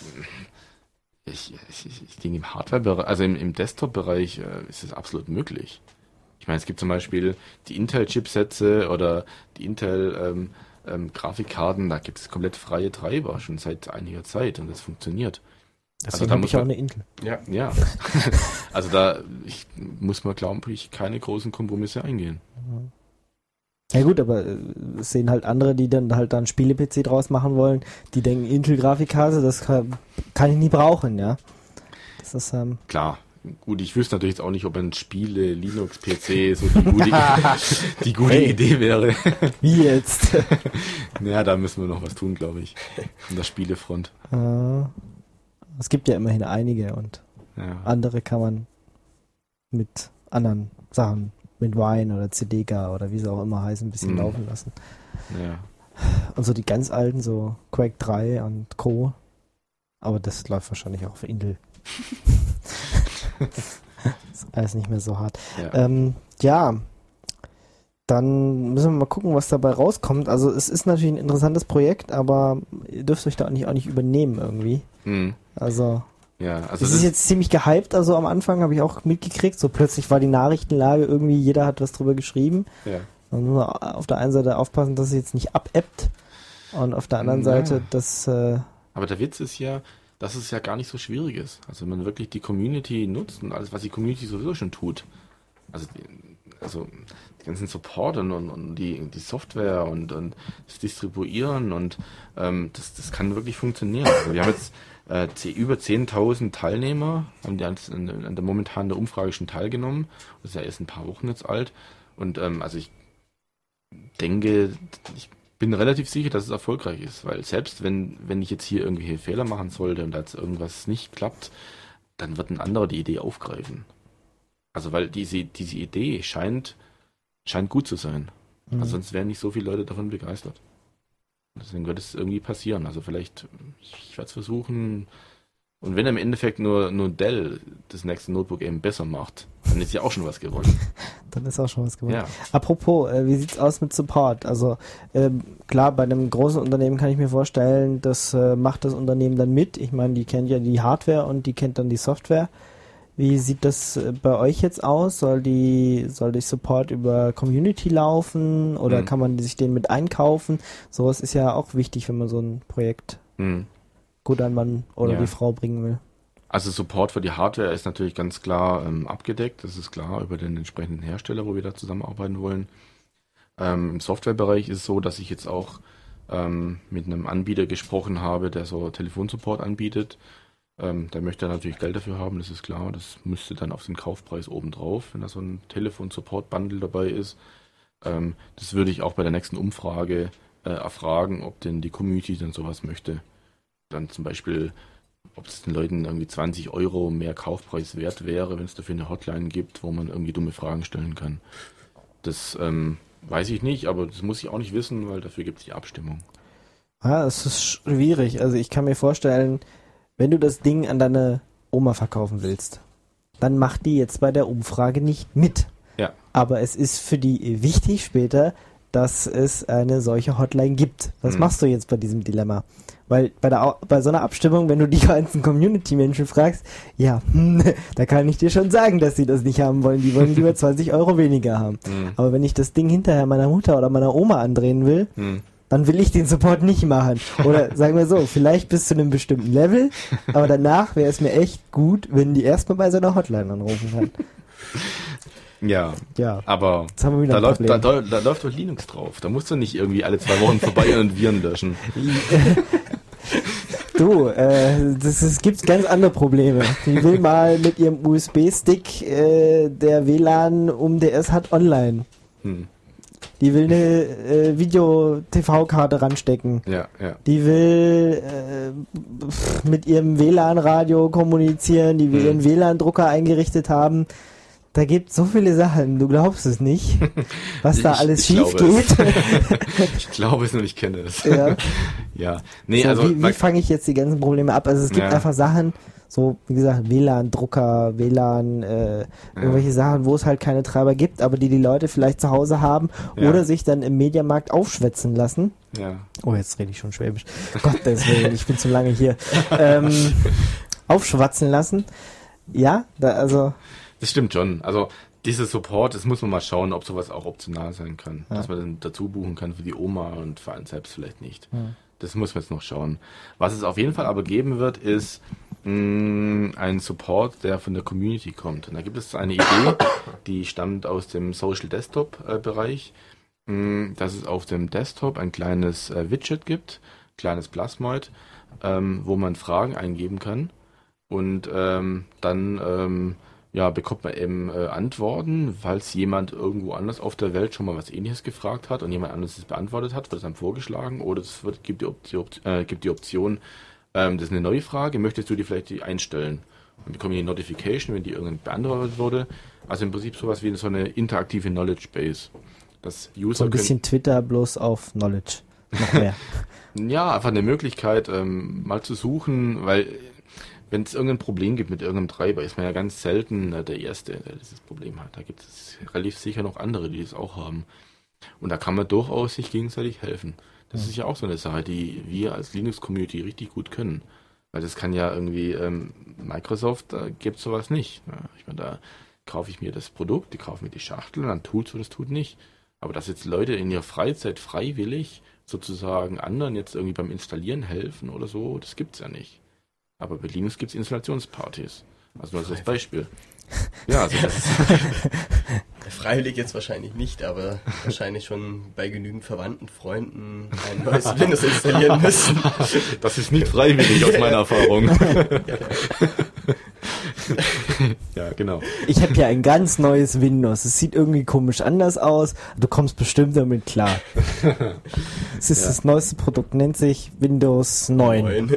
denke, im Hardware-Bereich, also im Desktop-Bereich ist es absolut möglich. Ich meine, es gibt zum Beispiel die Intel-Chipsätze oder die Intel Grafikkarten, da gibt es komplett freie Treiber, schon seit einiger Zeit, und das funktioniert. Deswegen habe ich auch eine Intel. Ja. Also muss man, glaube ich, keine großen Kompromisse eingehen. Ja gut, aber es sehen halt andere, die dann halt dann Spiele-PC draus machen wollen, die denken, Intel-Grafikkarte, das kann ich nie brauchen, ja. Das ist, klar. Gut, ich wüsste natürlich jetzt auch nicht, ob ein Spiele-Linux-PC so die gute Idee wäre. Wie jetzt? Naja, da müssen wir noch was tun, glaube ich. An der Spielefront. Es gibt ja immerhin einige, und andere kann man mit anderen Sachen, mit Wine oder CDK oder wie sie auch immer heißen, ein bisschen laufen lassen. Ja. Und so die ganz alten, so Quake 3 und Co. Aber das läuft wahrscheinlich auch auf Intel. Ist alles nicht mehr so hart. Dann müssen wir mal gucken, was dabei rauskommt. Also es ist natürlich ein interessantes Projekt, aber ihr dürft euch da auch nicht übernehmen irgendwie. Also es ist jetzt ziemlich gehypt, also am Anfang habe ich auch mitgekriegt, so plötzlich war die Nachrichtenlage irgendwie, jeder hat was drüber geschrieben. Ja. Man muss auf der einen Seite aufpassen, dass es jetzt nicht abebbt, und auf der anderen Seite, dass... aber der Witz ist ja, dass es ja gar nicht so schwierig ist. Also wenn man wirklich die Community nutzt und alles, was die Community sowieso schon tut. Also die ganzen Support und die Software und das Distribuieren, und das kann wirklich funktionieren. Also wir haben jetzt über 10.000 Teilnehmer, haben die an der momentanen der Umfrage schon teilgenommen. Das ist ja erst ein paar Wochen jetzt alt. Und also ich denke, ich bin relativ sicher, dass es erfolgreich ist, weil selbst wenn ich jetzt hier irgendwelche Fehler machen sollte und da jetzt irgendwas nicht klappt, dann wird ein anderer die Idee aufgreifen. Also weil diese Idee scheint gut zu sein. Also sonst wären nicht so viele Leute davon begeistert. Deswegen wird es irgendwie passieren. Also vielleicht, ich werde es versuchen, und wenn im Endeffekt nur Dell das nächste Notebook eben besser macht, dann ist ja auch schon was gewonnen. Dann ist auch schon was gewonnen. Ja. Apropos, wie sieht's aus mit Support? Also klar, bei einem großen Unternehmen kann ich mir vorstellen, das macht das Unternehmen dann mit. Ich meine, die kennt ja die Hardware und die kennt dann die Software. Wie sieht das bei euch jetzt aus? Soll die Support über Community laufen, oder kann man sich den mit einkaufen? Sowas ist ja auch wichtig, wenn man so ein Projekt gut an Mann oder die Frau bringen will. Also Support für die Hardware ist natürlich ganz klar abgedeckt. Das ist klar über den entsprechenden Hersteller, wo wir da zusammenarbeiten wollen. Im Softwarebereich ist es so, dass ich jetzt auch mit einem Anbieter gesprochen habe, der so Telefonsupport anbietet. Der möchte natürlich Geld dafür haben, das ist klar. Das müsste dann auf den Kaufpreis obendrauf, wenn da so ein Telefon-Support-Bundle dabei ist. Das würde ich auch bei der nächsten Umfrage erfragen, ob denn die Community dann sowas möchte. Dann zum Beispiel, ob es den Leuten irgendwie 20 € mehr Kaufpreis wert wäre, wenn es dafür eine Hotline gibt, wo man irgendwie dumme Fragen stellen kann. Das Weiß ich nicht, aber das muss ich auch nicht wissen, weil dafür gibt es die Abstimmung. Es ist schwierig. Also ich kann mir vorstellen, wenn du das Ding an deine Oma verkaufen willst, dann macht die jetzt bei der Umfrage nicht mit. Ja. Aber es ist für die wichtig später, dass es eine solche Hotline gibt. Was machst du jetzt bei diesem Dilemma? Weil bei so einer Abstimmung, wenn du die ganzen Community-Menschen fragst, ja, da kann ich dir schon sagen, dass sie das nicht haben wollen. Die wollen lieber 20 Euro weniger haben. Aber wenn ich das Ding hinterher meiner Mutter oder meiner Oma andrehen will, dann will ich den Support nicht machen. Oder sagen wir so, vielleicht bis zu einem bestimmten Level, aber danach wäre es mir echt gut, wenn die erstmal bei so einer Hotline anrufen kann. Ja, aber jetzt haben wir wieder da läuft doch Linux drauf. Da musst du nicht irgendwie alle 2 Wochen vorbei und Viren löschen. Du, es gibt ganz andere Probleme. Die will mal mit ihrem USB-Stick der WLAN um DS hat online. Die will eine Video-TV-Karte ranstecken. Ja. Die will mit ihrem WLAN-Radio kommunizieren. Die will ihren WLAN-Drucker eingerichtet haben. Da gibt so viele Sachen, du glaubst es nicht, was da alles schief geht. Ich glaube es und ich kenne es. Ja. Nee, so, also wie fange ich jetzt die ganzen Probleme ab? Also es gibt einfach Sachen, so wie gesagt, WLAN-Drucker, WLAN, irgendwelche Sachen, wo es halt keine Treiber gibt, aber die Leute vielleicht zu Hause haben oder sich dann im Mediamarkt aufschwätzen lassen. Ja. Oh, jetzt rede ich schon Schwäbisch. Gottes Willen, ich bin zu lange hier. Aufschwatzen lassen. Ja, das stimmt schon. Also dieser Support, das muss man mal schauen, ob sowas auch optional sein kann. Dass man dann dazu buchen kann für die Oma und für einen selbst vielleicht nicht. Das muss man jetzt noch schauen. Was es auf jeden Fall aber geben wird, ist ein Support, der von der Community kommt. Und da gibt es eine Idee, die stammt aus dem Social Desktop Bereich, dass es auf dem Desktop ein kleines Widget gibt, kleines Plasmoid, wo man Fragen eingeben kann und dann bekommt man eben Antworten, falls jemand irgendwo anders auf der Welt schon mal was Ähnliches gefragt hat und jemand anderes es beantwortet hat, wird es dann vorgeschlagen oder es gibt die Option, das ist eine neue Frage, möchtest du die vielleicht einstellen? Dann bekomme ich eine Notification, wenn die irgendwann beantwortet wurde. Also im Prinzip sowas wie so eine interaktive Knowledge Base. Das User so ein bisschen Twitter bloß auf Knowledge. Noch mehr. Ja, einfach eine Möglichkeit, mal zu suchen, weil wenn es irgendein Problem gibt mit irgendeinem Treiber, ist man ja ganz selten der Erste, der dieses Problem hat. Da gibt es relativ sicher noch andere, die es auch haben. Und da kann man durchaus sich gegenseitig helfen. Das ist ja auch so eine Sache, die wir als Linux-Community richtig gut können. Weil das kann ja irgendwie, Microsoft gibt sowas nicht. Ja, ich meine, da kaufe ich mir das Produkt, die kaufen mir die Schachtel und dann tut so, das tut nicht. Aber dass jetzt Leute in ihrer Freizeit freiwillig sozusagen anderen jetzt irgendwie beim Installieren helfen oder so, das gibt's ja nicht. Aber bei Linux gibt es Installationspartys. Also nur als Beispiel. Ja, also das ist freiwillig jetzt wahrscheinlich nicht, aber wahrscheinlich schon bei genügend Verwandten, Freunden ein neues Windows installieren müssen. Das ist nicht freiwillig aus meiner Erfahrung. Ja, genau. Ich habe ja ein ganz neues Windows. Es sieht irgendwie komisch anders aus. Du kommst bestimmt damit klar. Es ist das neueste Produkt, nennt sich Windows 9.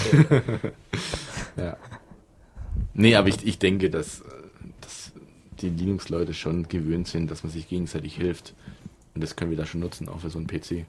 Ja. Nee, aber ich denke, dass die Linux-Leute schon gewöhnt sind, dass man sich gegenseitig hilft. Und das können wir da schon nutzen, auch für so einen PC.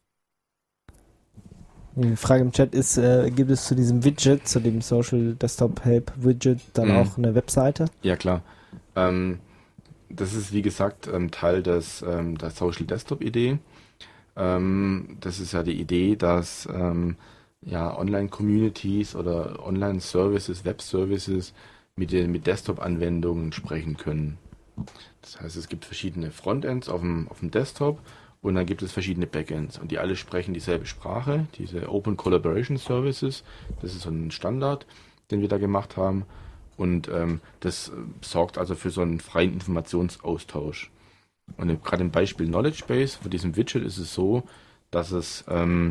Die Frage im Chat ist, gibt es zu diesem Widget, zu dem Social Desktop Help Widget, dann auch eine Webseite? Ja, klar. Das ist, wie gesagt, Teil der Social Desktop Idee. Das ist ja die Idee, dass Online-Communities oder Online-Services, Web-Services mit Desktop-Anwendungen sprechen können. Das heißt, es gibt verschiedene Frontends auf dem Desktop und dann gibt es verschiedene Backends und die alle sprechen dieselbe Sprache, diese Open Collaboration Services. Das ist so ein Standard, den wir da gemacht haben und das sorgt also für so einen freien Informationsaustausch. Und gerade im Beispiel Knowledge Base, für diesem Widget ist es so, dass es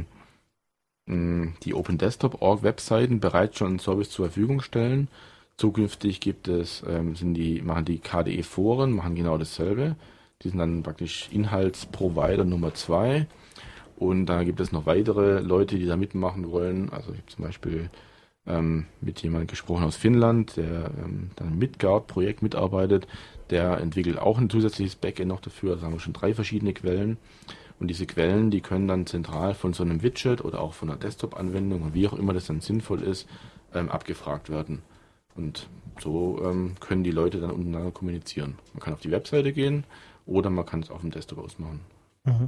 die Open Desktop Org Webseiten bereits schon einen Service zur Verfügung stellen. Zukünftig gibt es, machen die KDE Foren, machen genau dasselbe. Die sind dann praktisch Inhaltsprovider Nummer 2. Und da gibt es noch weitere Leute, die da mitmachen wollen. Also ich habe zum Beispiel mit jemandem gesprochen aus Finnland, der dann im Midgard-Projekt mitarbeitet. Der entwickelt auch ein zusätzliches Backend noch dafür. Also haben wir schon 3 verschiedene Quellen. Und diese Quellen, die können dann zentral von so einem Widget oder auch von einer Desktop-Anwendung und wie auch immer das dann sinnvoll ist, abgefragt werden. Und so können die Leute dann untereinander kommunizieren. Man kann auf die Webseite gehen oder man kann es auf dem Desktop ausmachen. Mhm.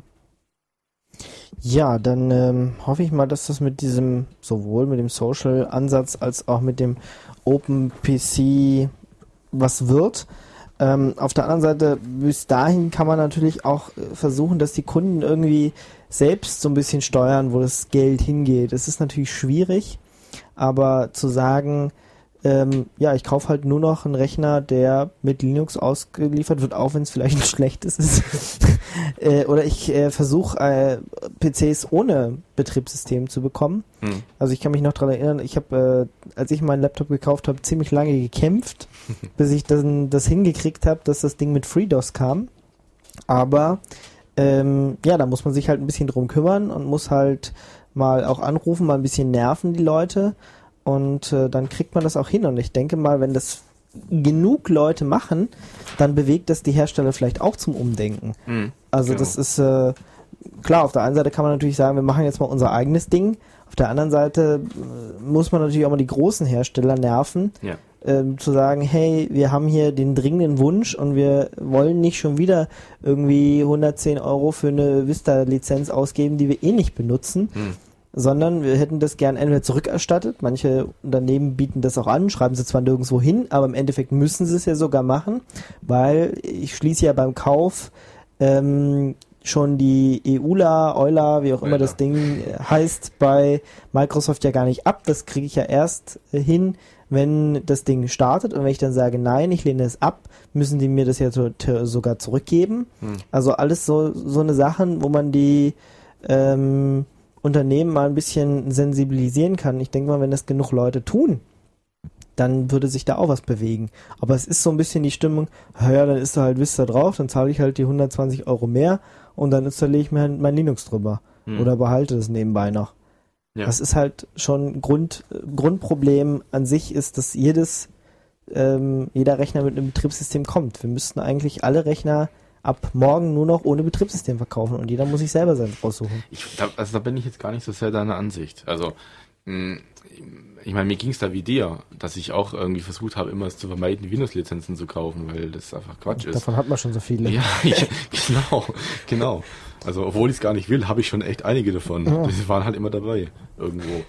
Ja, dann hoffe ich mal, dass das mit diesem, sowohl mit dem Social-Ansatz als auch mit dem Open-PC was wird. Auf der anderen Seite, bis dahin kann man natürlich auch versuchen, dass die Kunden irgendwie selbst so ein bisschen steuern, wo das Geld hingeht. Es ist natürlich schwierig, aber zu sagen, ja, ich kaufe halt nur noch einen Rechner, der mit Linux ausgeliefert wird, auch wenn es vielleicht ein schlechtes ist. Oder ich versuche PCs ohne Betriebssystem zu bekommen. Also ich kann mich noch daran erinnern, ich habe, als ich meinen Laptop gekauft habe, ziemlich lange gekämpft, bis ich dann das hingekriegt habe, dass das Ding mit FreeDOS kam. Aber ja, da muss man sich halt ein bisschen drum kümmern und muss halt mal auch anrufen, mal ein bisschen nerven die Leute. Und dann kriegt man das auch hin. Und ich denke mal, wenn das genug Leute machen, dann bewegt das die Hersteller vielleicht auch zum Umdenken. Also genau. Das ist klar, auf der einen Seite kann man natürlich sagen, wir machen jetzt mal unser eigenes Ding. Auf der anderen Seite muss man natürlich auch mal die großen Hersteller nerven, zu sagen, hey, wir haben hier den dringenden Wunsch und wir wollen nicht schon wieder irgendwie 110 € für eine Vista-Lizenz ausgeben, die wir eh nicht benutzen. Sondern wir hätten das gern entweder zurückerstattet. Manche Unternehmen bieten das auch an, schreiben sie zwar nirgendwo hin, aber im Endeffekt müssen sie es ja sogar machen, weil ich schließe ja beim Kauf schon die EULA, wie auch immer das Ding heißt, bei Microsoft ja gar nicht ab. Das kriege ich ja erst hin, wenn das Ding startet. Und wenn ich dann sage, nein, ich lehne es ab, müssen die mir das ja sogar zurückgeben. Also alles so eine Sachen, wo man die Unternehmen mal ein bisschen sensibilisieren kann. Ich denke mal, wenn das genug Leute tun, dann würde sich da auch was bewegen. Aber es ist so ein bisschen die Stimmung, ja, dann ist da halt Vista drauf, dann zahle ich halt die 120 € mehr und dann installiere ich mir halt mein Linux drüber. Oder behalte das nebenbei noch. Ja. Das ist halt schon Grundproblem an sich ist, dass jeder Rechner mit einem Betriebssystem kommt. Wir müssten eigentlich alle Rechner ab morgen nur noch ohne Betriebssystem verkaufen und jeder muss sich selber sein raussuchen. Da bin ich jetzt gar nicht so sehr deiner Ansicht. Also, ich meine, mir ging es da wie dir, dass ich auch irgendwie versucht habe, immer es zu vermeiden, Windows-Lizenzen zu kaufen, weil das einfach Quatsch ist. Davon hat man schon so viele. Ja, genau. Also, obwohl ich es gar nicht will, habe ich schon echt einige davon. Ja. Die waren halt immer dabei, irgendwo.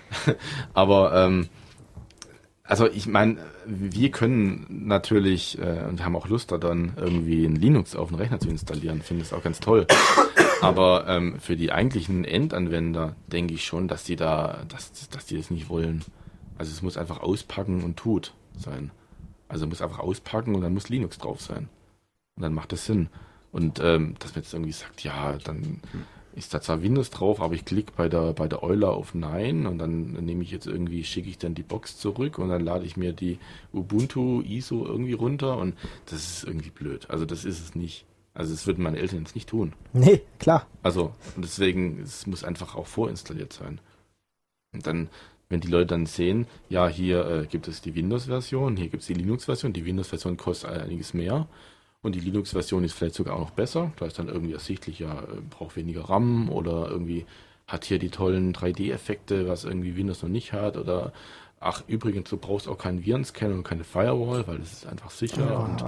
Aber, also ich meine, wir können natürlich, und wir haben auch Lust da dann irgendwie ein Linux auf den Rechner zu installieren, finde das auch ganz toll. Aber für die eigentlichen Endanwender denke ich schon, dass die das nicht wollen. Also es muss einfach auspacken und tut sein. Also es muss einfach auspacken und dann muss Linux drauf sein. Und dann macht das Sinn. Und dass man jetzt irgendwie sagt, ja, dann ist da zwar Windows drauf, aber ich klicke bei der Euler auf Nein und dann schicke ich dann die Box zurück und dann lade ich mir die Ubuntu ISO irgendwie runter und das ist irgendwie blöd. Also das ist es nicht. Also das würden meine Eltern jetzt nicht tun. Nee, klar. Also und deswegen, es muss einfach auch vorinstalliert sein. Und dann, wenn die Leute dann sehen, ja, hier gibt es die Windows-Version, hier gibt es die Linux-Version, die Windows-Version kostet einiges mehr. Und die Linux-Version ist vielleicht sogar auch noch besser. Da ist dann irgendwie ersichtlich, ja, braucht weniger RAM oder irgendwie hat hier die tollen 3D-Effekte, was irgendwie Windows noch nicht hat. Oder, ach, übrigens, du brauchst auch keinen Virenscanner und keine Firewall, weil das ist einfach sicher.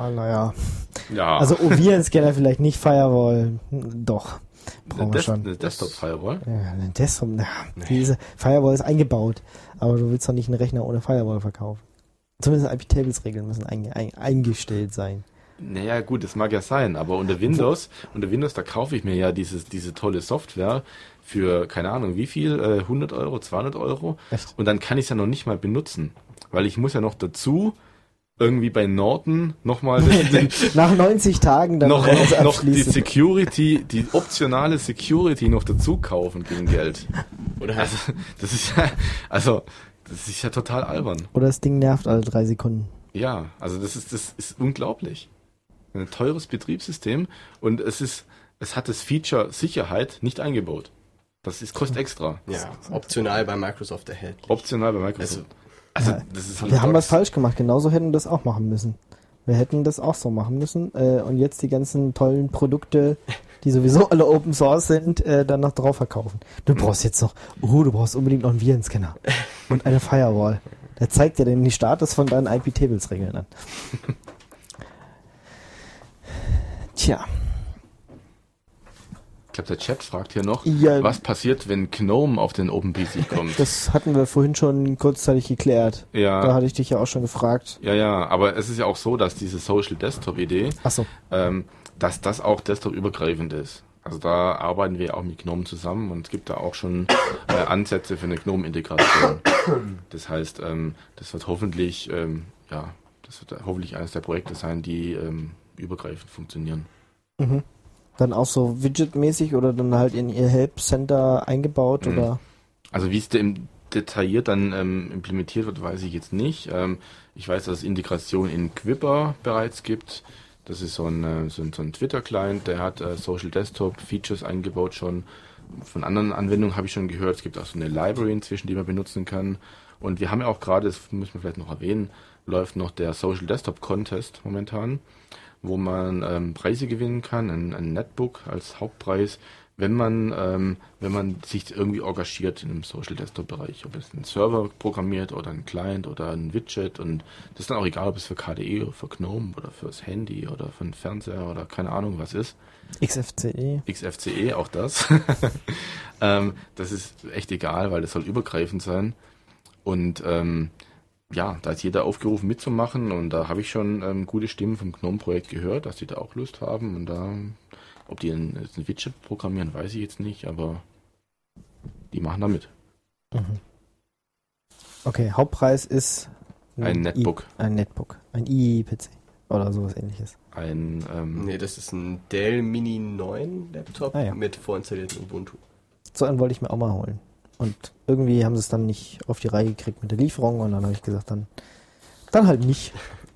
Ja. Also, Virenscanner vielleicht nicht, Firewall, doch. Brauchen wir schon. Eine Desktop-Firewall? Ja, eine Desktop, diese Firewall ist eingebaut. Aber du willst doch nicht einen Rechner ohne Firewall verkaufen. Zumindest IP-Tables-Regeln müssen eingestellt sein. Naja, gut, das mag ja sein, aber unter Windows, da kaufe ich mir ja diese tolle Software für, keine Ahnung, wie viel, 100 €, 200 €. Echt? Und dann kann ich es ja noch nicht mal benutzen, weil ich muss ja noch dazu irgendwie bei Norton nochmal nach 90 Tagen dann noch die Security, die optionale Security noch dazu kaufen gegen Geld. Oder also, das ist ja total albern. Oder das Ding nervt alle 3 Sekunden. Ja, also das ist unglaublich. Ein teures Betriebssystem und es hat das Feature Sicherheit nicht eingebaut. kostet extra. Ja, optional bei Microsoft erhältlich. Optional bei Microsoft. Also das ist Wir haben was falsch gemacht, genauso hätten wir das auch machen müssen. Wir hätten das auch so machen müssen und jetzt die ganzen tollen Produkte, die sowieso alle Open Source sind, dann noch drauf verkaufen. Du brauchst jetzt noch, du brauchst unbedingt noch einen Virenscanner und eine Firewall. Der zeigt dir den Status von deinen IP-Tables-Regeln an. Tja. Ich glaube, der Chat fragt hier noch, Ja. was passiert, wenn GNOME auf den OpenPC kommt? Das hatten wir vorhin schon kurzzeitig geklärt. Ja. Da hatte ich dich ja auch schon gefragt. Ja, aber es ist ja auch so, dass diese Social Desktop-Idee, Achso. dass das auch desktop-übergreifend ist. Also da arbeiten wir auch mit GNOME zusammen und es gibt da auch schon Ansätze für eine GNOME-Integration. Das heißt, das wird hoffentlich, das wird hoffentlich eines der Projekte sein, die übergreifend funktionieren. Mhm. Dann auch so Widget-mäßig oder dann halt in ihr Help Center eingebaut oder? Also wie es detailliert dann implementiert wird, weiß ich jetzt nicht. Ich weiß, dass es Integration in Quipper bereits gibt. Das ist so ein Twitter-Client, der hat Social Desktop Features eingebaut schon. Von anderen Anwendungen habe ich schon gehört. Es gibt auch so eine Library inzwischen, die man benutzen kann. Und wir haben ja auch gerade, das müssen wir vielleicht noch erwähnen, läuft noch der Social Desktop Contest momentan, wo man Preise gewinnen kann, ein Netbook als Hauptpreis, wenn man sich irgendwie engagiert in einem Social Desktop Bereich, ob es einen Server programmiert oder ein Client oder ein Widget, und das ist dann auch egal, ob es für KDE oder für GNOME oder fürs Handy oder für einen Fernseher oder keine Ahnung was ist. XFCE, auch das. Das ist echt egal, weil das soll übergreifend sein. Und da ist jeder aufgerufen mitzumachen, und da habe ich schon gute Stimmen vom GNOME-Projekt gehört, dass die da auch Lust haben, und da, ob die ein Widget programmieren, weiß ich jetzt nicht, aber die machen da mit. Mhm. Okay, Hauptpreis ist ein Netbook. Ein IE-PC oder sowas ähnliches. Nee, das ist ein Dell Mini 9 Laptop mit vorinstalliertem Ubuntu. So einen wollte ich mir auch mal holen. Und irgendwie haben sie es dann nicht auf die Reihe gekriegt mit der Lieferung, und dann habe ich gesagt, dann halt nicht.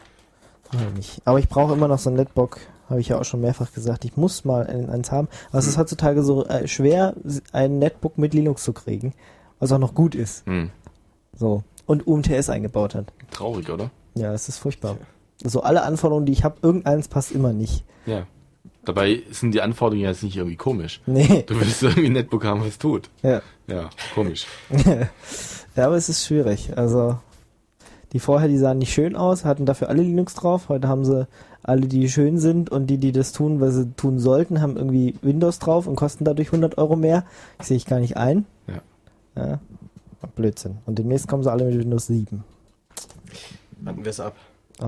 Aber ich brauche immer noch so ein Netbook, habe ich ja auch schon mehrfach gesagt. Ich muss mal eins haben. Aber es ist heutzutage so schwer, ein Netbook mit Linux zu kriegen, was auch noch gut ist. So. Und UMTS eingebaut hat. Traurig, oder? Ja, das ist furchtbar. So alle Anforderungen, die ich habe, irgendeins passt immer nicht. Ja. Dabei sind die Anforderungen jetzt nicht irgendwie komisch. Nee. Du willst irgendwie ein Netbook haben, was tut. Ja. Ja, komisch. Ja, aber es ist schwierig. Also, die vorher, die sahen nicht schön aus, hatten dafür alle Linux drauf. Heute haben sie alle, die schön sind, und die das tun, was sie tun sollten, haben irgendwie Windows drauf und kosten dadurch 100 Euro mehr. Das sehe ich gar nicht ein. Ja. Blödsinn. Und demnächst kommen sie alle mit Windows 7. Warten wir es ab.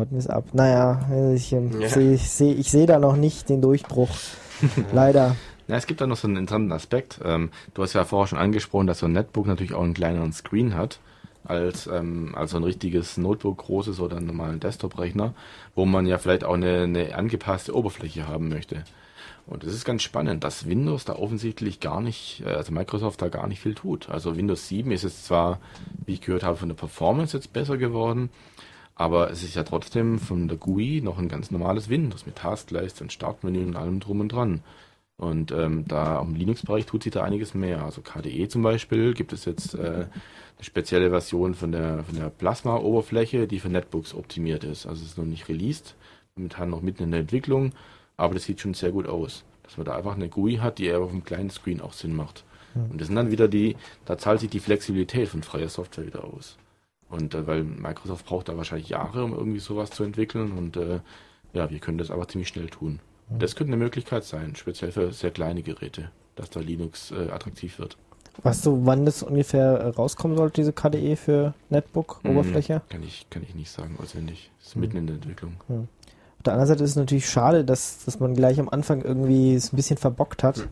Naja, ich sehe da noch nicht den Durchbruch. Leider. Ja, es gibt da noch so einen interessanten Aspekt. Du hast ja vorher schon angesprochen, dass so ein Netbook natürlich auch einen kleineren Screen hat als so ein richtiges Notebook, großes oder einen normalen Desktop-Rechner, wo man ja vielleicht auch eine angepasste Oberfläche haben möchte. Und es ist ganz spannend, dass Windows da offensichtlich gar nicht, also Microsoft da gar nicht viel tut. Also Windows 7 ist jetzt zwar, wie ich gehört habe, von der Performance jetzt besser geworden, aber es ist ja trotzdem von der GUI noch ein ganz normales Windows mit Taskleiste und Startmenü und allem drum und dran. Und da im Linux-Bereich tut sich da einiges mehr. Also KDE zum Beispiel gibt es jetzt eine spezielle Version von der Plasma-Oberfläche, die für Netbooks optimiert ist. Also es ist noch nicht released, momentan noch mitten in der Entwicklung, aber das sieht schon sehr gut aus. Dass man da einfach eine GUI hat, die eher auf einem kleinen Screen auch Sinn macht. Und das sind dann wieder da zahlt sich die Flexibilität von freier Software wieder aus. Und weil Microsoft braucht da wahrscheinlich Jahre, um irgendwie sowas zu entwickeln, und wir können das aber ziemlich schnell tun. Das könnte eine Möglichkeit sein, speziell für sehr kleine Geräte, dass da Linux attraktiv wird. Weißt du, wann das ungefähr rauskommen sollte, diese KDE für Netbook-Oberfläche? Kann ich nicht sagen, auswendig. Das ist mitten in der Entwicklung. Auf der anderen Seite ist es natürlich schade, dass man gleich am Anfang irgendwie es ein bisschen verbockt hat.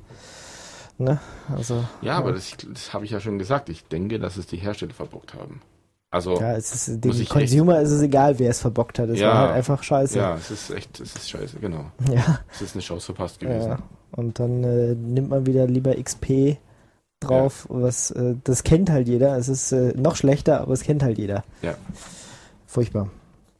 Ne? Also, aber das habe ich ja schon gesagt. Ich denke, dass es die Hersteller verbockt haben. Also, ja, dem Consumer ist es egal, wer es verbockt hat. Es war halt einfach scheiße. Ja, es ist scheiße, genau. Ja. Es ist eine Chance verpasst gewesen. Ja. Und dann nimmt man wieder lieber XP drauf, was das kennt halt jeder. Es ist noch schlechter, aber es kennt halt jeder. Ja. Furchtbar.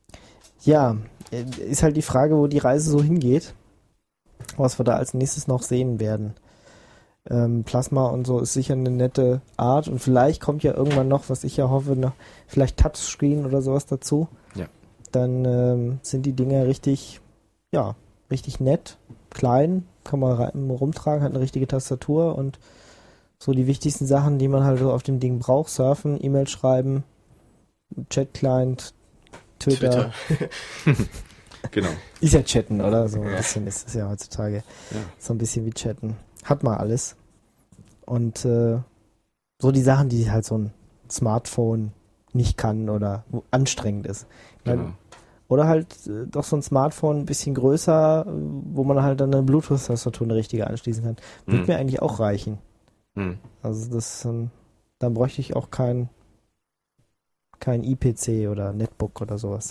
Ja, ist halt die Frage, wo die Reise so hingeht, was wir da als nächstes noch sehen werden. Plasma und so ist sicher eine nette Art und vielleicht kommt ja irgendwann noch, was ich ja hoffe, noch vielleicht Touchscreen oder sowas dazu. Ja. Dann sind die Dinger richtig nett, klein, kann man rumtragen, hat eine richtige Tastatur und so die wichtigsten Sachen, die man halt so auf dem Ding braucht, surfen, E-Mail schreiben, Chat-Client, Twitter. Genau. Ist ja chatten, oder? So ein bisschen ist es ja heutzutage. Ja. So ein bisschen wie chatten. Hat man alles. Und so die Sachen, die halt so ein Smartphone nicht kann oder anstrengend ist. Genau. Oder halt doch so ein Smartphone ein bisschen größer, wo man halt dann eine Bluetooth-Tastatur eine richtige anschließen kann. Würde mir eigentlich auch reichen. Also das, dann bräuchte ich auch kein iPC oder Netbook oder sowas.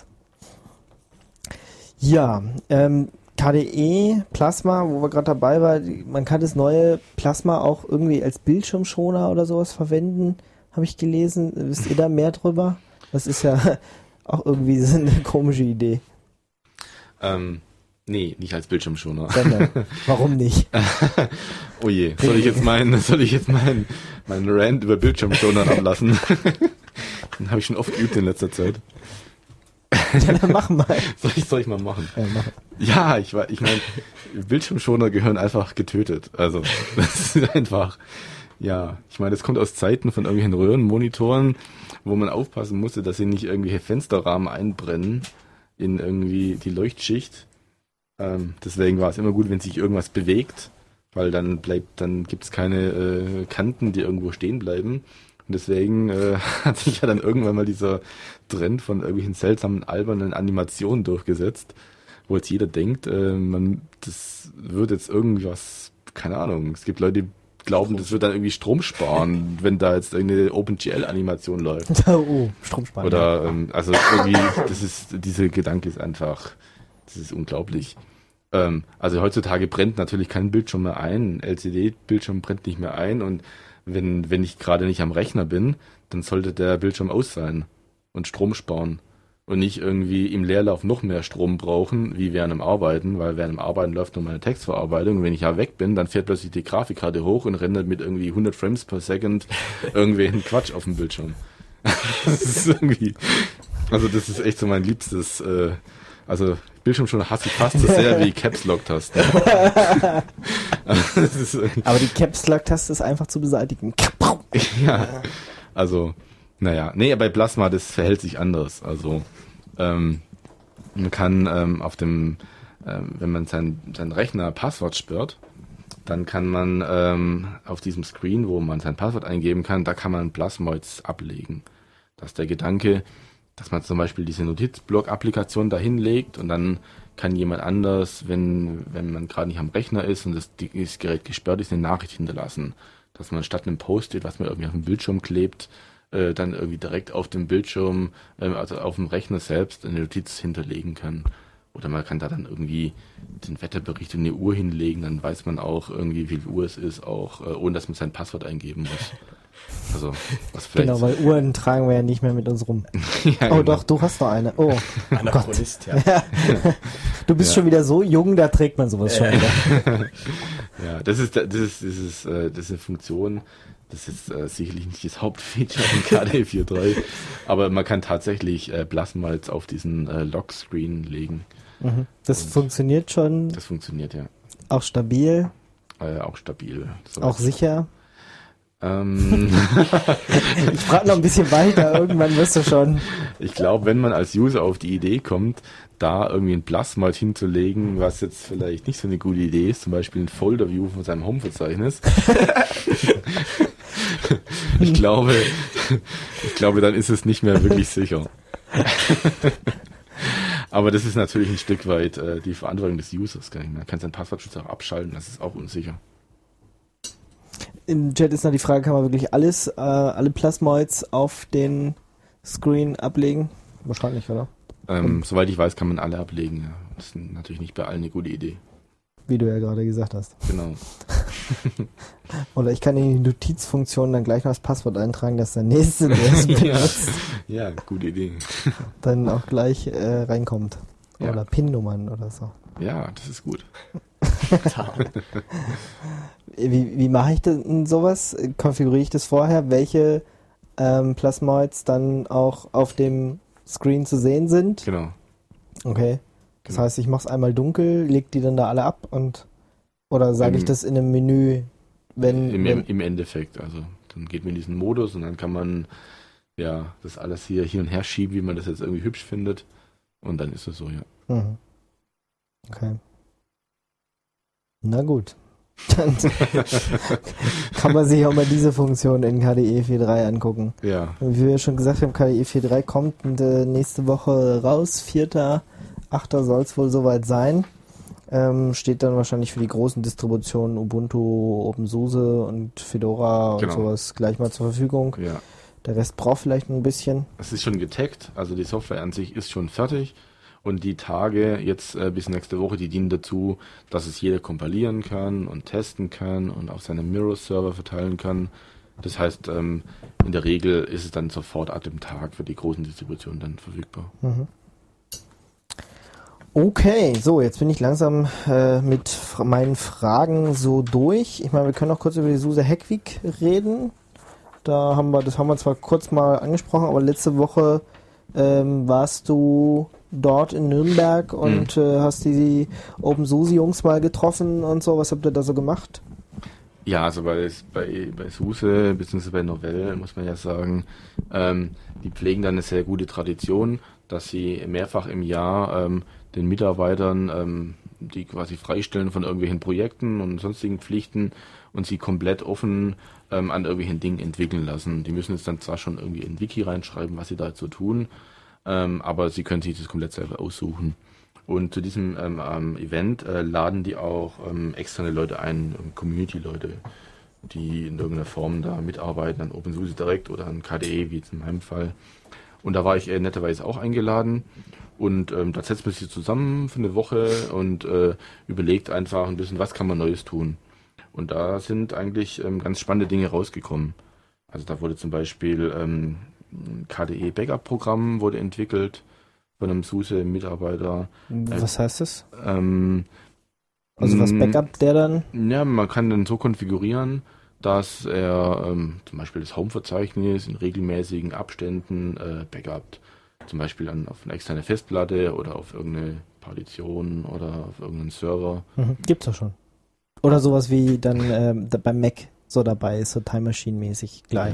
Ja, KDE Plasma, wo wir gerade dabei waren, man kann das neue Plasma auch irgendwie als Bildschirmschoner oder sowas verwenden, habe ich gelesen. Wisst ihr da mehr drüber? Das ist ja auch irgendwie so eine komische Idee. Nee, nicht als Bildschirmschoner. Warum nicht? Oh je, soll ich jetzt meinen Rant über Bildschirmschoner ablassen? Den habe ich schon oft geübt in letzter Zeit. Ja, dann mach mal. Soll ich mal machen? Ja, mach. Ja, ich meine, Bildschirmschoner gehören einfach getötet. Also, das ist einfach, ja, ich meine, das kommt aus Zeiten von irgendwelchen Röhrenmonitoren, wo man aufpassen musste, dass sie nicht irgendwelche Fensterrahmen einbrennen in irgendwie die Leuchtschicht. Deswegen war es immer gut, wenn sich irgendwas bewegt, weil dann gibt es keine Kanten, die irgendwo stehen bleiben. Und deswegen hat sich ja dann irgendwann mal dieser Trend von irgendwelchen seltsamen, albernen Animationen durchgesetzt, wo jetzt jeder denkt, das wird jetzt irgendwas, keine Ahnung, es gibt Leute, die glauben, das wird dann irgendwie Strom sparen, wenn da jetzt irgendeine OpenGL-Animation läuft. Oh, Strom sparen. Oder, also irgendwie, dieser Gedanke ist einfach, das ist unglaublich. Also heutzutage brennt natürlich kein Bildschirm mehr ein, LCD-Bildschirm brennt nicht mehr ein und wenn ich gerade nicht am Rechner bin, dann sollte der Bildschirm aus sein und Strom sparen und nicht irgendwie im Leerlauf noch mehr Strom brauchen, wie während dem Arbeiten, weil während dem Arbeiten läuft nur meine Textverarbeitung und wenn ich ja weg bin, dann fährt plötzlich die Grafikkarte hoch und rendert mit irgendwie 100 Frames per Second irgendwelchen Quatsch auf dem Bildschirm. Das ist irgendwie, also das ist echt so mein liebstes, also Bildschirmschoner hasse ich fast so sehr wie Caps-Lock-Tasten. Aber die Caps-Lock-Taste ist einfach zu beseitigen. Ja, also, naja. Nee, bei Plasma, das verhält sich anders. Also, man kann auf dem, wenn man sein Rechner Passwort sperrt, dann kann man auf diesem Screen, wo man sein Passwort eingeben kann, da kann man Plasmoids ablegen. Das ist der Gedanke, dass man zum Beispiel diese Notizblock-Applikation dahin legt und dann kann jemand anders, wenn man gerade nicht am Rechner ist und das Gerät gesperrt ist, eine Nachricht hinterlassen. Dass man statt einem Post-it, was man irgendwie auf dem Bildschirm klebt, dann irgendwie direkt auf dem Bildschirm, also auf dem Rechner selbst eine Notiz hinterlegen kann. Oder man kann da dann irgendwie den Wetterbericht und eine Uhr hinlegen, dann weiß man auch irgendwie, wie viel Uhr es ist, auch ohne dass man sein Passwort eingeben muss. Also, was vielleicht. Genau, weil Uhren tragen wir ja nicht mehr mit uns rum. Ja, oh genau. doch, du hast noch eine. Oh, Anachronist, Gott. Ja. Du bist schon wieder so jung, da trägt man sowas schon wieder. Ja, das ist eine Funktion, das ist sicherlich nicht das Hauptfeature von KDE 4.3, aber man kann tatsächlich Plasma jetzt auf diesen Lockscreen legen. Das funktioniert schon. Das funktioniert, ja. Auch stabil. Auch stabil. So Auch sicher. Ich Ich frage noch ein bisschen weiter, irgendwann wirst du schon. Ich glaube, wenn man als User auf die Idee kommt, da irgendwie ein Plasma hinzulegen, was jetzt vielleicht nicht so eine gute Idee ist, zum Beispiel ein Folder-View von seinem Home-Verzeichnis. Ich glaube, dann ist es nicht mehr wirklich sicher. Aber das ist natürlich ein Stück weit die Verantwortung des Users. Man kann sein Passwortschutz auch abschalten, das ist auch unsicher. Im Chat ist noch die Frage, kann man wirklich alle Plasmoids auf den Screen ablegen? Wahrscheinlich, oder? Soweit ich weiß, kann man alle ablegen. Ja. Das ist natürlich nicht bei allen eine gute Idee. Wie du ja gerade gesagt hast. Genau. Oder ich kann in die Notizfunktion dann gleich noch das Passwort eintragen, dass der Nächste, der es benutzt, Ja, gute Idee. dann auch gleich reinkommt. Ja. Oder PIN-Nummern oder so. Ja, das ist gut. Wie mache ich denn sowas? Konfiguriere ich das vorher, welche Plasmoids dann auch auf dem Screen zu sehen sind? Genau. Okay. Das Genau. heißt, ich mache es einmal dunkel, leg die dann da alle ab oder sage ich das in einem Menü, Im Endeffekt, also dann geht man in diesen Modus und dann kann man ja das alles hier und her schieben, wie man das jetzt irgendwie hübsch findet. Und dann ist es so, ja. Mhm. Okay. Na gut. Dann kann man sich auch mal diese Funktion in KDE 4.3 angucken. Ja. Wie wir schon gesagt haben, KDE 4.3 kommt nächste Woche raus. 4.8. soll es wohl soweit sein. Steht dann wahrscheinlich für die großen Distributionen Ubuntu, OpenSUSE und Fedora und Genau. sowas gleich mal zur Verfügung. Ja. Der Rest braucht vielleicht ein bisschen. Es ist schon getaggt, also die Software an sich ist schon fertig. Und die Tage jetzt bis nächste Woche, die dienen dazu, dass es jeder kompilieren kann und testen kann und auf seinem Mirror-Server verteilen kann. Das heißt, in der Regel ist es dann sofort ab dem Tag für die großen Distributionen dann verfügbar. Mhm. Okay, so, jetzt bin ich langsam mit meinen Fragen so durch. Ich meine, wir können noch kurz über die SUSE Hack Week reden. Das haben wir zwar kurz mal angesprochen, aber letzte Woche warst du dort in Nürnberg und hast die OpenSUSE-Jungs mal getroffen und so. Was habt ihr da so gemacht? Ja, also bei SUSE bzw. bei Novell muss man ja sagen, die pflegen dann eine sehr gute Tradition, dass sie mehrfach im Jahr den Mitarbeitern, die quasi freistellen von irgendwelchen Projekten und sonstigen Pflichten und sie komplett offen an irgendwelchen Dingen entwickeln lassen. Die müssen jetzt dann zwar schon irgendwie in Wiki reinschreiben, was sie dazu tun, aber sie können sich das komplett selber aussuchen. Und zu diesem Event laden die auch externe Leute ein, Community-Leute, die in irgendeiner Form da mitarbeiten, an OpenSUSE direkt oder an KDE, wie jetzt in meinem Fall. Und da war ich netterweise auch eingeladen. Und da setzt man sich zusammen für eine Woche und überlegt einfach ein bisschen, was kann man Neues tun. Und da sind eigentlich ganz spannende Dinge rausgekommen. Also da wurde zum Beispiel ein KDE-Backup-Programm wurde entwickelt von einem SUSE-Mitarbeiter. Was heißt das? Also was Backup der dann? Ja, man kann dann so konfigurieren, dass er zum Beispiel das Home-Verzeichnis in regelmäßigen Abständen backupt. Zum Beispiel auf eine externe Festplatte oder auf irgendeine Partition oder auf irgendeinen Server. Gibt's doch schon. Oder sowas wie dann beim Mac so dabei ist, so Time Machine-mäßig gleich.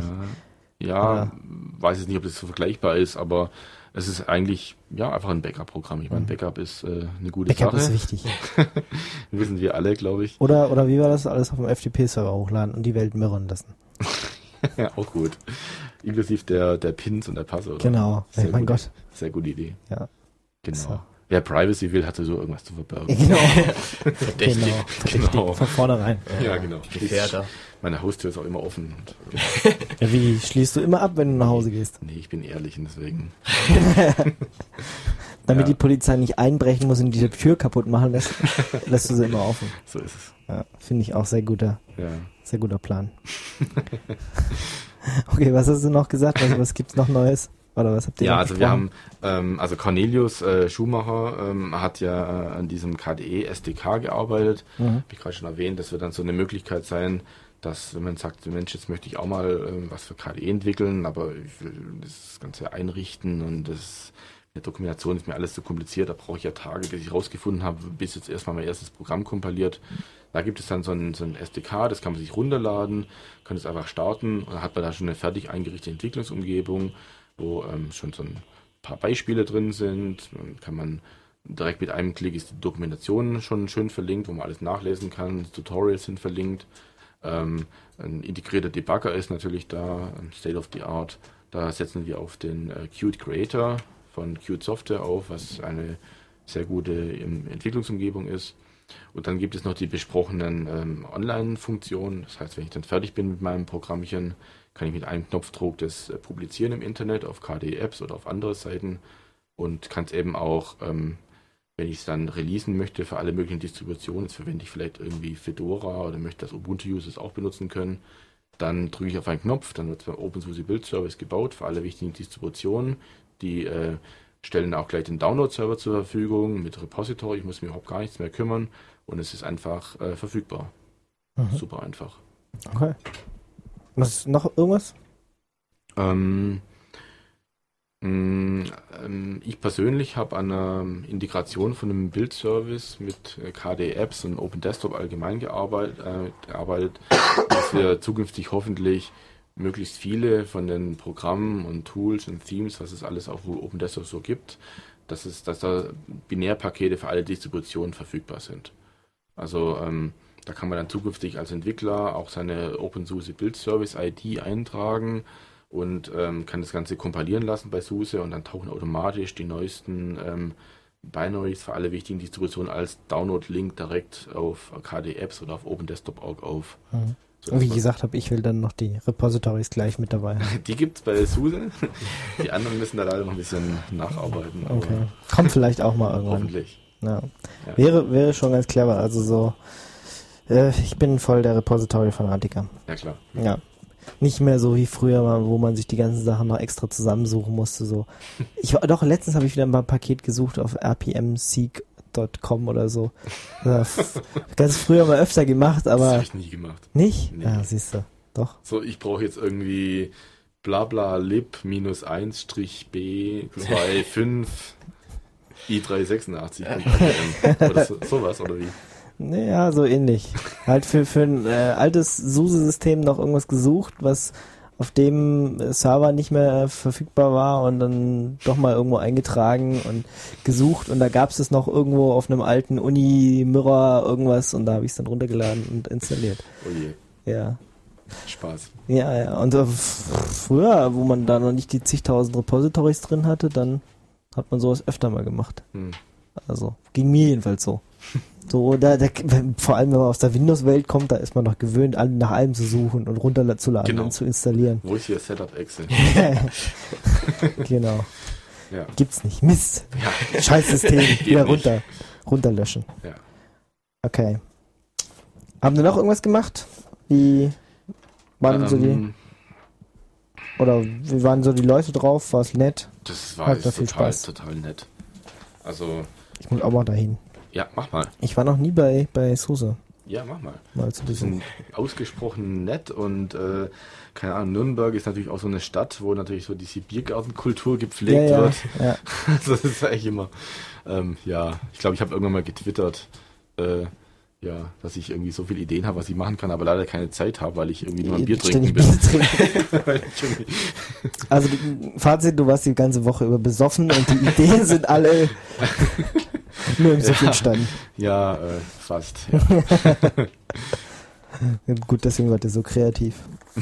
Ja, weiß ich nicht, ob das so vergleichbar ist, aber es ist eigentlich einfach ein Backup-Programm. Ich meine, Backup ist eine gute Backup Sache. ist wichtig. Wissen wir alle, glaube ich. Oder wie war das? Alles auf dem FTP-Server hochladen und die Welt mirren lassen. Ja, auch gut. Inklusive der Pins und der Passwörter. Genau. Sehr Mein gut. Gott. Sehr gute Idee. Ja. Genau. So. Wer Privacy will, hat sowieso irgendwas zu verbergen. Genau. Verdächtig. Genau. Von vornherein. Ja, genau. Gefährder. Meine Haustür ist auch immer offen. Ja, wie schließt du immer ab, wenn du nach Hause gehst? Nee, ich bin ehrlich und deswegen. Damit Ja. die Polizei nicht einbrechen muss und die Tür kaputt machen lässt, lässt du sie immer offen. So ist es. Ja, finde ich auch sehr guter Plan. Ja. Okay, was hast du noch gesagt? Also, was gibt's noch Neues? Oder was habt ihr Ja, noch also wir besprochen? haben, also Cornelius Schumacher hat ja an diesem KDE SDK gearbeitet. Habe ich gerade schon erwähnt, das wird dann so eine Möglichkeit sein, dass, wenn man sagt, Mensch, jetzt möchte ich auch mal was für KDE entwickeln, aber ich will das Ganze einrichten und der Dokumentation ist mir alles zu kompliziert, da brauche ich ja Tage, bis ich rausgefunden habe, bis jetzt erstmal mein erstes Programm kompiliert. Da gibt es dann so ein SDK, das kann man sich runterladen, kann es einfach starten und dann hat man da schon eine fertig eingerichtete Entwicklungsumgebung, wo schon so ein paar Beispiele drin sind. Dann kann man direkt mit einem Klick ist die Dokumentation schon schön verlinkt, wo man alles nachlesen kann. Tutorials sind verlinkt. Ein integrierter Debugger ist natürlich da, State of the Art. Da setzen wir auf den Qt Creator von Qt Software auf, was eine sehr gute Entwicklungsumgebung ist. Und dann gibt es noch die besprochenen Online-Funktionen. Das heißt, wenn ich dann fertig bin mit meinem Programmchen, kann ich mit einem Knopfdruck das publizieren im Internet auf KDE-Apps oder auf andere Seiten und kann es eben auch, wenn ich es dann releasen möchte für alle möglichen Distributionen, jetzt verwende ich vielleicht irgendwie Fedora oder möchte, dass Ubuntu-Users auch benutzen können, dann drücke ich auf einen Knopf, dann wird beim OpenSUSE Build Service gebaut für alle wichtigen Distributionen, die stellen auch gleich den Download-Server zur Verfügung mit Repository, ich muss mir überhaupt gar nichts mehr kümmern und es ist einfach verfügbar. Super einfach. Okay. Was noch irgendwas? Ich persönlich habe an einer Integration von einem Bildservice mit KDE-Apps und Open Desktop allgemein gearbeitet, dass wir zukünftig hoffentlich möglichst viele von den Programmen und Tools und Themes, was es alles auf Open Desktop so gibt, dass da Binärpakete für alle Distributionen verfügbar sind. Also da kann man dann zukünftig als Entwickler auch seine OpenSUSE Build Service ID eintragen und kann das Ganze kompilieren lassen bei SUSE und dann tauchen automatisch die neuesten Binaries für alle wichtigen Distributionen als Download-Link direkt auf KDE-Apps oder auf OpenDesktop.org auf. Und wie gesagt habe, ich will dann noch die Repositories gleich mit dabei haben. Die gibt es bei SUSE. Die anderen müssen da leider noch ein bisschen nacharbeiten. Okay. Kommt vielleicht auch mal irgendwann. Hoffentlich. Ja. Wäre schon ganz clever. Also so, ich bin voll der Repository-Fanatiker. Ja, klar. Ja. Nicht mehr so wie früher, wo man sich die ganzen Sachen noch extra zusammensuchen musste. So. Letztens habe ich wieder mal ein Paket gesucht auf rpmseek.com oder so. Ganz früher mal öfter gemacht, aber... Das habe ich nie gemacht. Nicht? Nee. Ja, siehst du. Doch. So, ich brauche jetzt irgendwie blablalib-1-b25 i386 oder sowas, oder wie? Naja, so ähnlich. Halt für ein altes SUSE-System noch irgendwas gesucht, was auf dem Server nicht mehr verfügbar war und dann doch mal irgendwo eingetragen und gesucht und da gab es noch irgendwo auf einem alten Uni-Mirror irgendwas und da habe ich es dann runtergeladen und installiert. Oh je. Ja. Spaß. Ja. Und früher, wo man da noch nicht die zigtausend Repositories drin hatte, dann hat man sowas öfter mal gemacht. Also, ging mir jedenfalls so. So, vor allem, wenn man aus der Windows-Welt kommt, da ist man noch gewöhnt, nach allem zu suchen und runterzuladen und zu installieren. Wo ist hier Setup Excel? Genau. Ja. Gibt's nicht. Mist. Ja. Scheiß System. Wieder runterlöschen. Ja. Okay. Haben wir noch irgendwas gemacht? Wie waren wie waren so die Leute drauf? War es nett? Das war total nett. Also. Ich muss auch mal dahin. Ja, mach mal. Ich war noch nie bei SUSE. Ja, mach mal. Die sind ausgesprochen nett und keine Ahnung, Nürnberg ist natürlich auch so eine Stadt, wo natürlich so diese Biergartenkultur gepflegt wird. Ja. Also das ist eigentlich immer, ich glaube, ich habe irgendwann mal getwittert, dass ich irgendwie so viele Ideen habe, was ich machen kann, aber leider keine Zeit habe, weil ich irgendwie nur ein Bier trinken bin. Also Fazit, du warst die ganze Woche über besoffen und die Ideen sind alle nur im Suffenstand. Ja, fast. Ja. Gut, deswegen wart ihr so kreativ.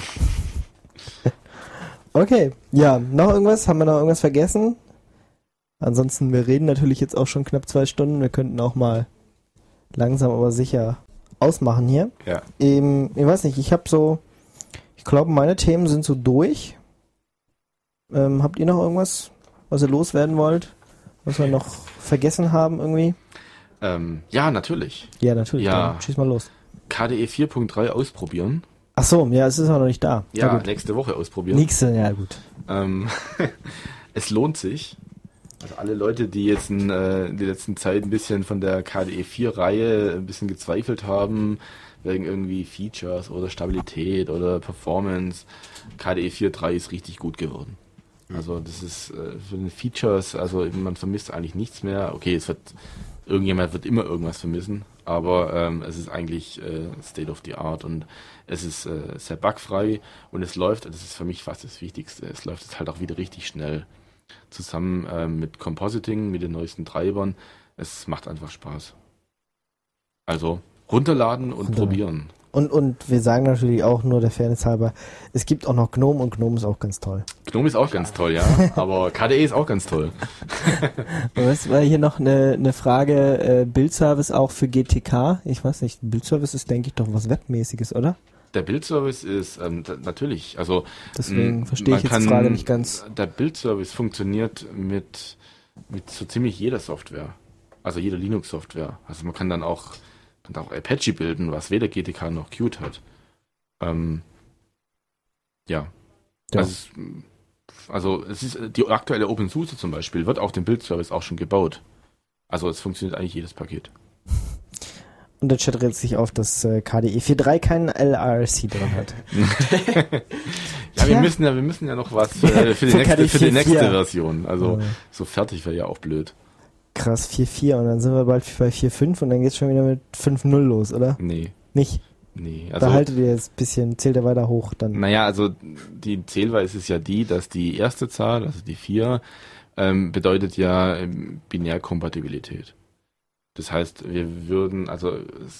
Okay, ja, noch irgendwas? Haben wir noch irgendwas vergessen? Ansonsten, wir reden natürlich jetzt auch schon knapp 2 Stunden. Wir könnten auch mal langsam aber sicher ausmachen hier. Ja. Ich weiß nicht, ich glaube, meine Themen sind so durch. Habt ihr noch irgendwas, was ihr loswerden wollt? Was wir noch vergessen haben irgendwie? Ja, natürlich. Ja, natürlich. Ja. Dann schieß mal los. KDE 4.3 ausprobieren. Ach so, ja, es ist aber noch nicht da. Ja, nächste Woche ausprobieren. Ja gut. Es lohnt sich. Also alle Leute, die jetzt in der letzten Zeit ein bisschen von der KDE 4-Reihe ein bisschen gezweifelt haben, wegen irgendwie Features oder Stabilität oder Performance, KDE 4.3 ist richtig gut geworden. Also das ist für den Features, also man vermisst eigentlich nichts mehr. Okay, irgendjemand wird immer irgendwas vermissen, aber es ist eigentlich State of the Art und es ist sehr bugfrei und es läuft, das ist für mich fast das Wichtigste, es läuft jetzt halt auch wieder richtig schnell. Zusammen mit Compositing, mit den neuesten Treibern. Es macht einfach Spaß. Also runterladen und probieren. Und wir sagen natürlich auch nur der Fairness halber, es gibt auch noch GNOME und GNOME ist auch ganz toll. GNOME ist auch ganz toll, ja. Aber KDE ist auch ganz toll. Was war hier noch eine Frage, Build-Service auch für GTK? Ich weiß nicht, Build-Service ist, denke ich, doch was Webmäßiges, oder? Der Build-Service ist natürlich, also deswegen verstehe ich jetzt die Frage nicht ganz. Der Build-Service funktioniert mit so ziemlich jeder Software, also jeder Linux-Software. Also man kann dann auch Apache bilden, was weder GTK noch Qt hat. Also es ist die aktuelle OpenSUSE zum Beispiel wird auf dem Build-Service auch schon gebaut. Also es funktioniert eigentlich jedes Paket. Und der Chat regt sich auf, dass KDE 4.3 keinen LRC drin hat. Ja, wir müssen ja noch was für die nächste Version. Also so fertig wäre ja auch blöd. Krass, 4.4 und dann sind wir bald bei 4.5 und dann geht's schon wieder mit 5.0 los, oder? Nee. Nicht? Nee. Also, da haltet ihr jetzt ein bisschen, zählt er weiter hoch dann. Naja, also die Zählweise ist ja die, dass die erste Zahl, also die 4, bedeutet ja Binärkompatibilität. Das heißt, wir würden, also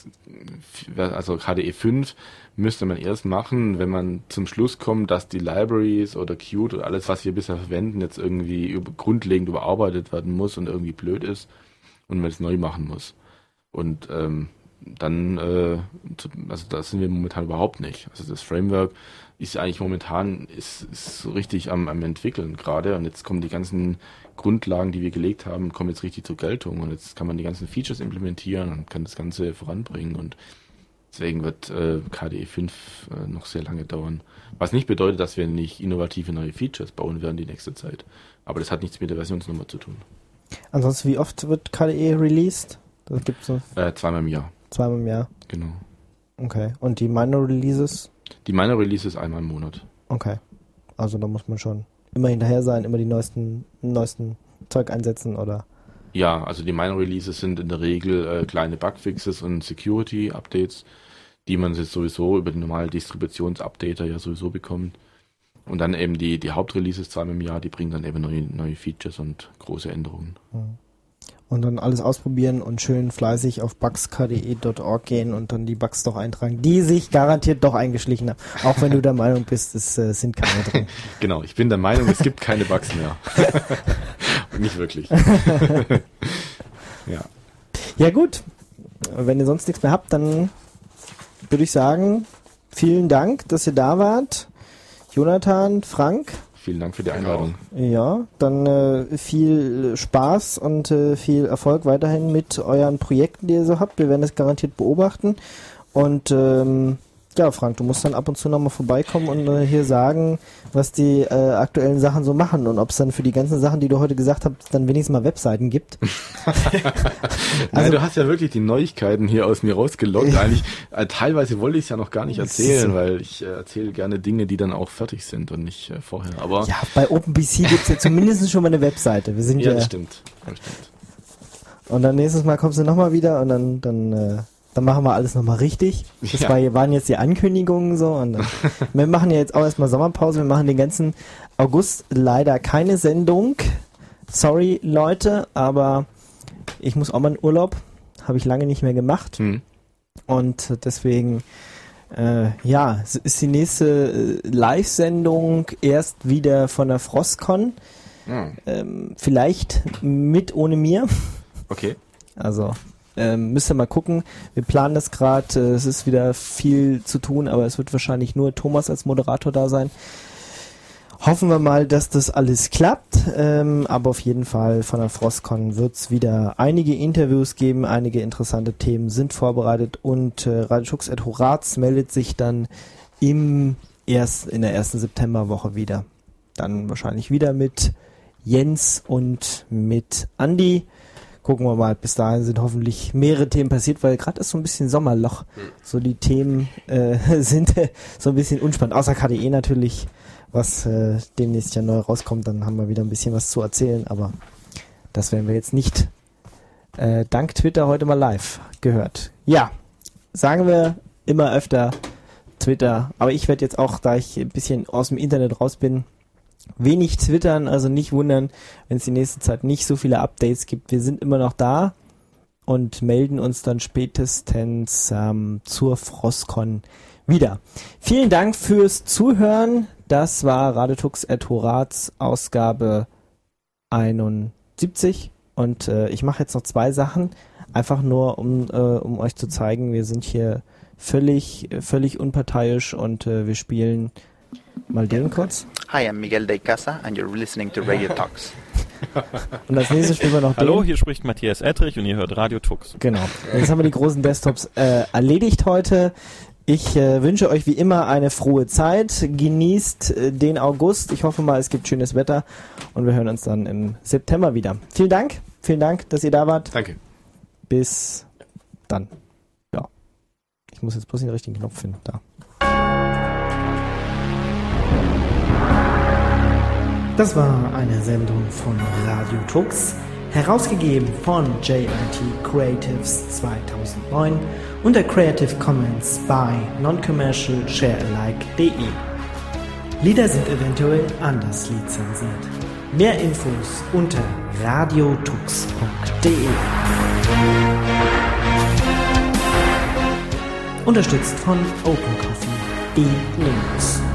KDE 5 müsste man erst machen, wenn man zum Schluss kommt, dass die Libraries oder Qt oder alles, was wir bisher verwenden, jetzt irgendwie grundlegend überarbeitet werden muss und irgendwie blöd ist und man es neu machen muss. Und dann, also da sind wir momentan überhaupt nicht. Also das Framework ist eigentlich momentan ist so richtig am entwickeln gerade und jetzt kommen die ganzen Grundlagen, die wir gelegt haben, kommen jetzt richtig zur Geltung und jetzt kann man die ganzen Features implementieren und kann das Ganze voranbringen und deswegen wird KDE 5 noch sehr lange dauern. Was nicht bedeutet, dass wir nicht innovative neue Features bauen werden die nächste Zeit. Aber das hat nichts mit der Versionsnummer zu tun. Ansonsten, wie oft wird KDE released? Das gibt's so zweimal im Jahr. Zweimal im Jahr? Genau. Okay. Und die Minor Releases? Die Minor Releases einmal im Monat. Okay. Also da muss man schon immer hinterher sein, immer die neuesten Zeug einsetzen, oder? Ja, also die Minor Releases sind in der Regel kleine Bugfixes und Security Updates, die man jetzt sowieso über den normalen Distributionsupdater ja sowieso bekommt. Und dann eben die Hauptreleases zweimal im Jahr, die bringen dann eben neue Features und große Änderungen. Und dann alles ausprobieren und schön fleißig auf bugskde.org gehen und dann die Bugs doch eintragen, die sich garantiert doch eingeschlichen haben. Auch wenn du der Meinung bist, es sind keine drin. Genau, ich bin der Meinung, es gibt keine Bugs mehr. Nicht wirklich. Ja. Ja gut, wenn ihr sonst nichts mehr habt, dann würde ich sagen, vielen Dank, dass ihr da wart. Jonathan, Frank. Vielen Dank für die Einladung. Ja, dann viel Spaß und viel Erfolg weiterhin mit euren Projekten, die ihr so habt. Wir werden das garantiert beobachten. Und ja, Frank, du musst dann ab und zu nochmal vorbeikommen und hier sagen, was die aktuellen Sachen so machen und ob es dann für die ganzen Sachen, die du heute gesagt hast, dann wenigstens mal Webseiten gibt. Nein, du hast ja wirklich die Neuigkeiten hier aus mir rausgelockt. Eigentlich, teilweise wollte ich es ja noch gar nicht erzählen, weil ich erzähle gerne Dinge, die dann auch fertig sind und nicht vorher. Aber ja, bei OpenPC gibt es ja zumindest schon mal eine Webseite. Wir sind ja, das stimmt. Und dann nächstes Mal kommst du nochmal wieder und dann machen wir alles nochmal richtig. Das waren jetzt die Ankündigungen so. Und dann, wir machen ja jetzt auch erstmal Sommerpause. Wir machen den ganzen August leider keine Sendung. Sorry, Leute, aber ich muss auch mal in Urlaub. Habe ich lange nicht mehr gemacht. Und deswegen, ist die nächste Live-Sendung erst wieder von der Frostcon. Vielleicht mit ohne mir. Okay. Also müsst ihr mal gucken. Wir planen das gerade. Es ist wieder viel zu tun, aber es wird wahrscheinlich nur Thomas als Moderator da sein. Hoffen wir mal, dass das alles klappt. Aber auf jeden Fall von der Frostcon wird es wieder einige Interviews geben. Einige interessante Themen sind vorbereitet. Und Radio.Tux@Horaz meldet sich dann in der ersten Septemberwoche wieder. Dann wahrscheinlich wieder mit Jens und mit Andi. Gucken wir mal, bis dahin sind hoffentlich mehrere Themen passiert, weil gerade ist so ein bisschen Sommerloch. So die Themen sind so ein bisschen unspannend. Außer KDE natürlich, was demnächst ja neu rauskommt, dann haben wir wieder ein bisschen was zu erzählen, aber das werden wir jetzt nicht dank Twitter heute mal live gehört. Ja, sagen wir immer öfter Twitter, aber ich werde jetzt auch, da ich ein bisschen aus dem Internet raus bin, wenig twittern, also nicht wundern, wenn es die nächste Zeit nicht so viele Updates gibt. Wir sind immer noch da und melden uns dann spätestens zur Frostcon wieder. Vielen Dank fürs Zuhören. Das war Radio.Tux@Horaz Ausgabe 71 und ich mache jetzt noch 2 Sachen, einfach nur um euch zu zeigen, wir sind hier völlig unparteiisch und wir spielen mal den kurz. Hi, I'm Miguel de Casa and you're listening to Radio Tux. Und als nächstes spielen wir noch Hallo, hier spricht Matthias Ettrich und ihr hört Radio Tux. Genau. Jetzt haben wir die großen Desktops erledigt heute. Ich wünsche euch wie immer eine frohe Zeit. Genießt den August. Ich hoffe mal, es gibt schönes Wetter und wir hören uns dann im September wieder. Vielen Dank, dass ihr da wart. Danke. Bis dann. Ja. Ich muss jetzt bloß den richtigen Knopf finden. Da. Das war eine Sendung von Radio Tux, herausgegeben von JIT Creatives 2009 unter Creative Commons by Non-Commercial Sharealike.de. Lieder sind eventuell anders lizenziert. Mehr Infos unter radiotux.de. Unterstützt von OpenCoffee, Linux.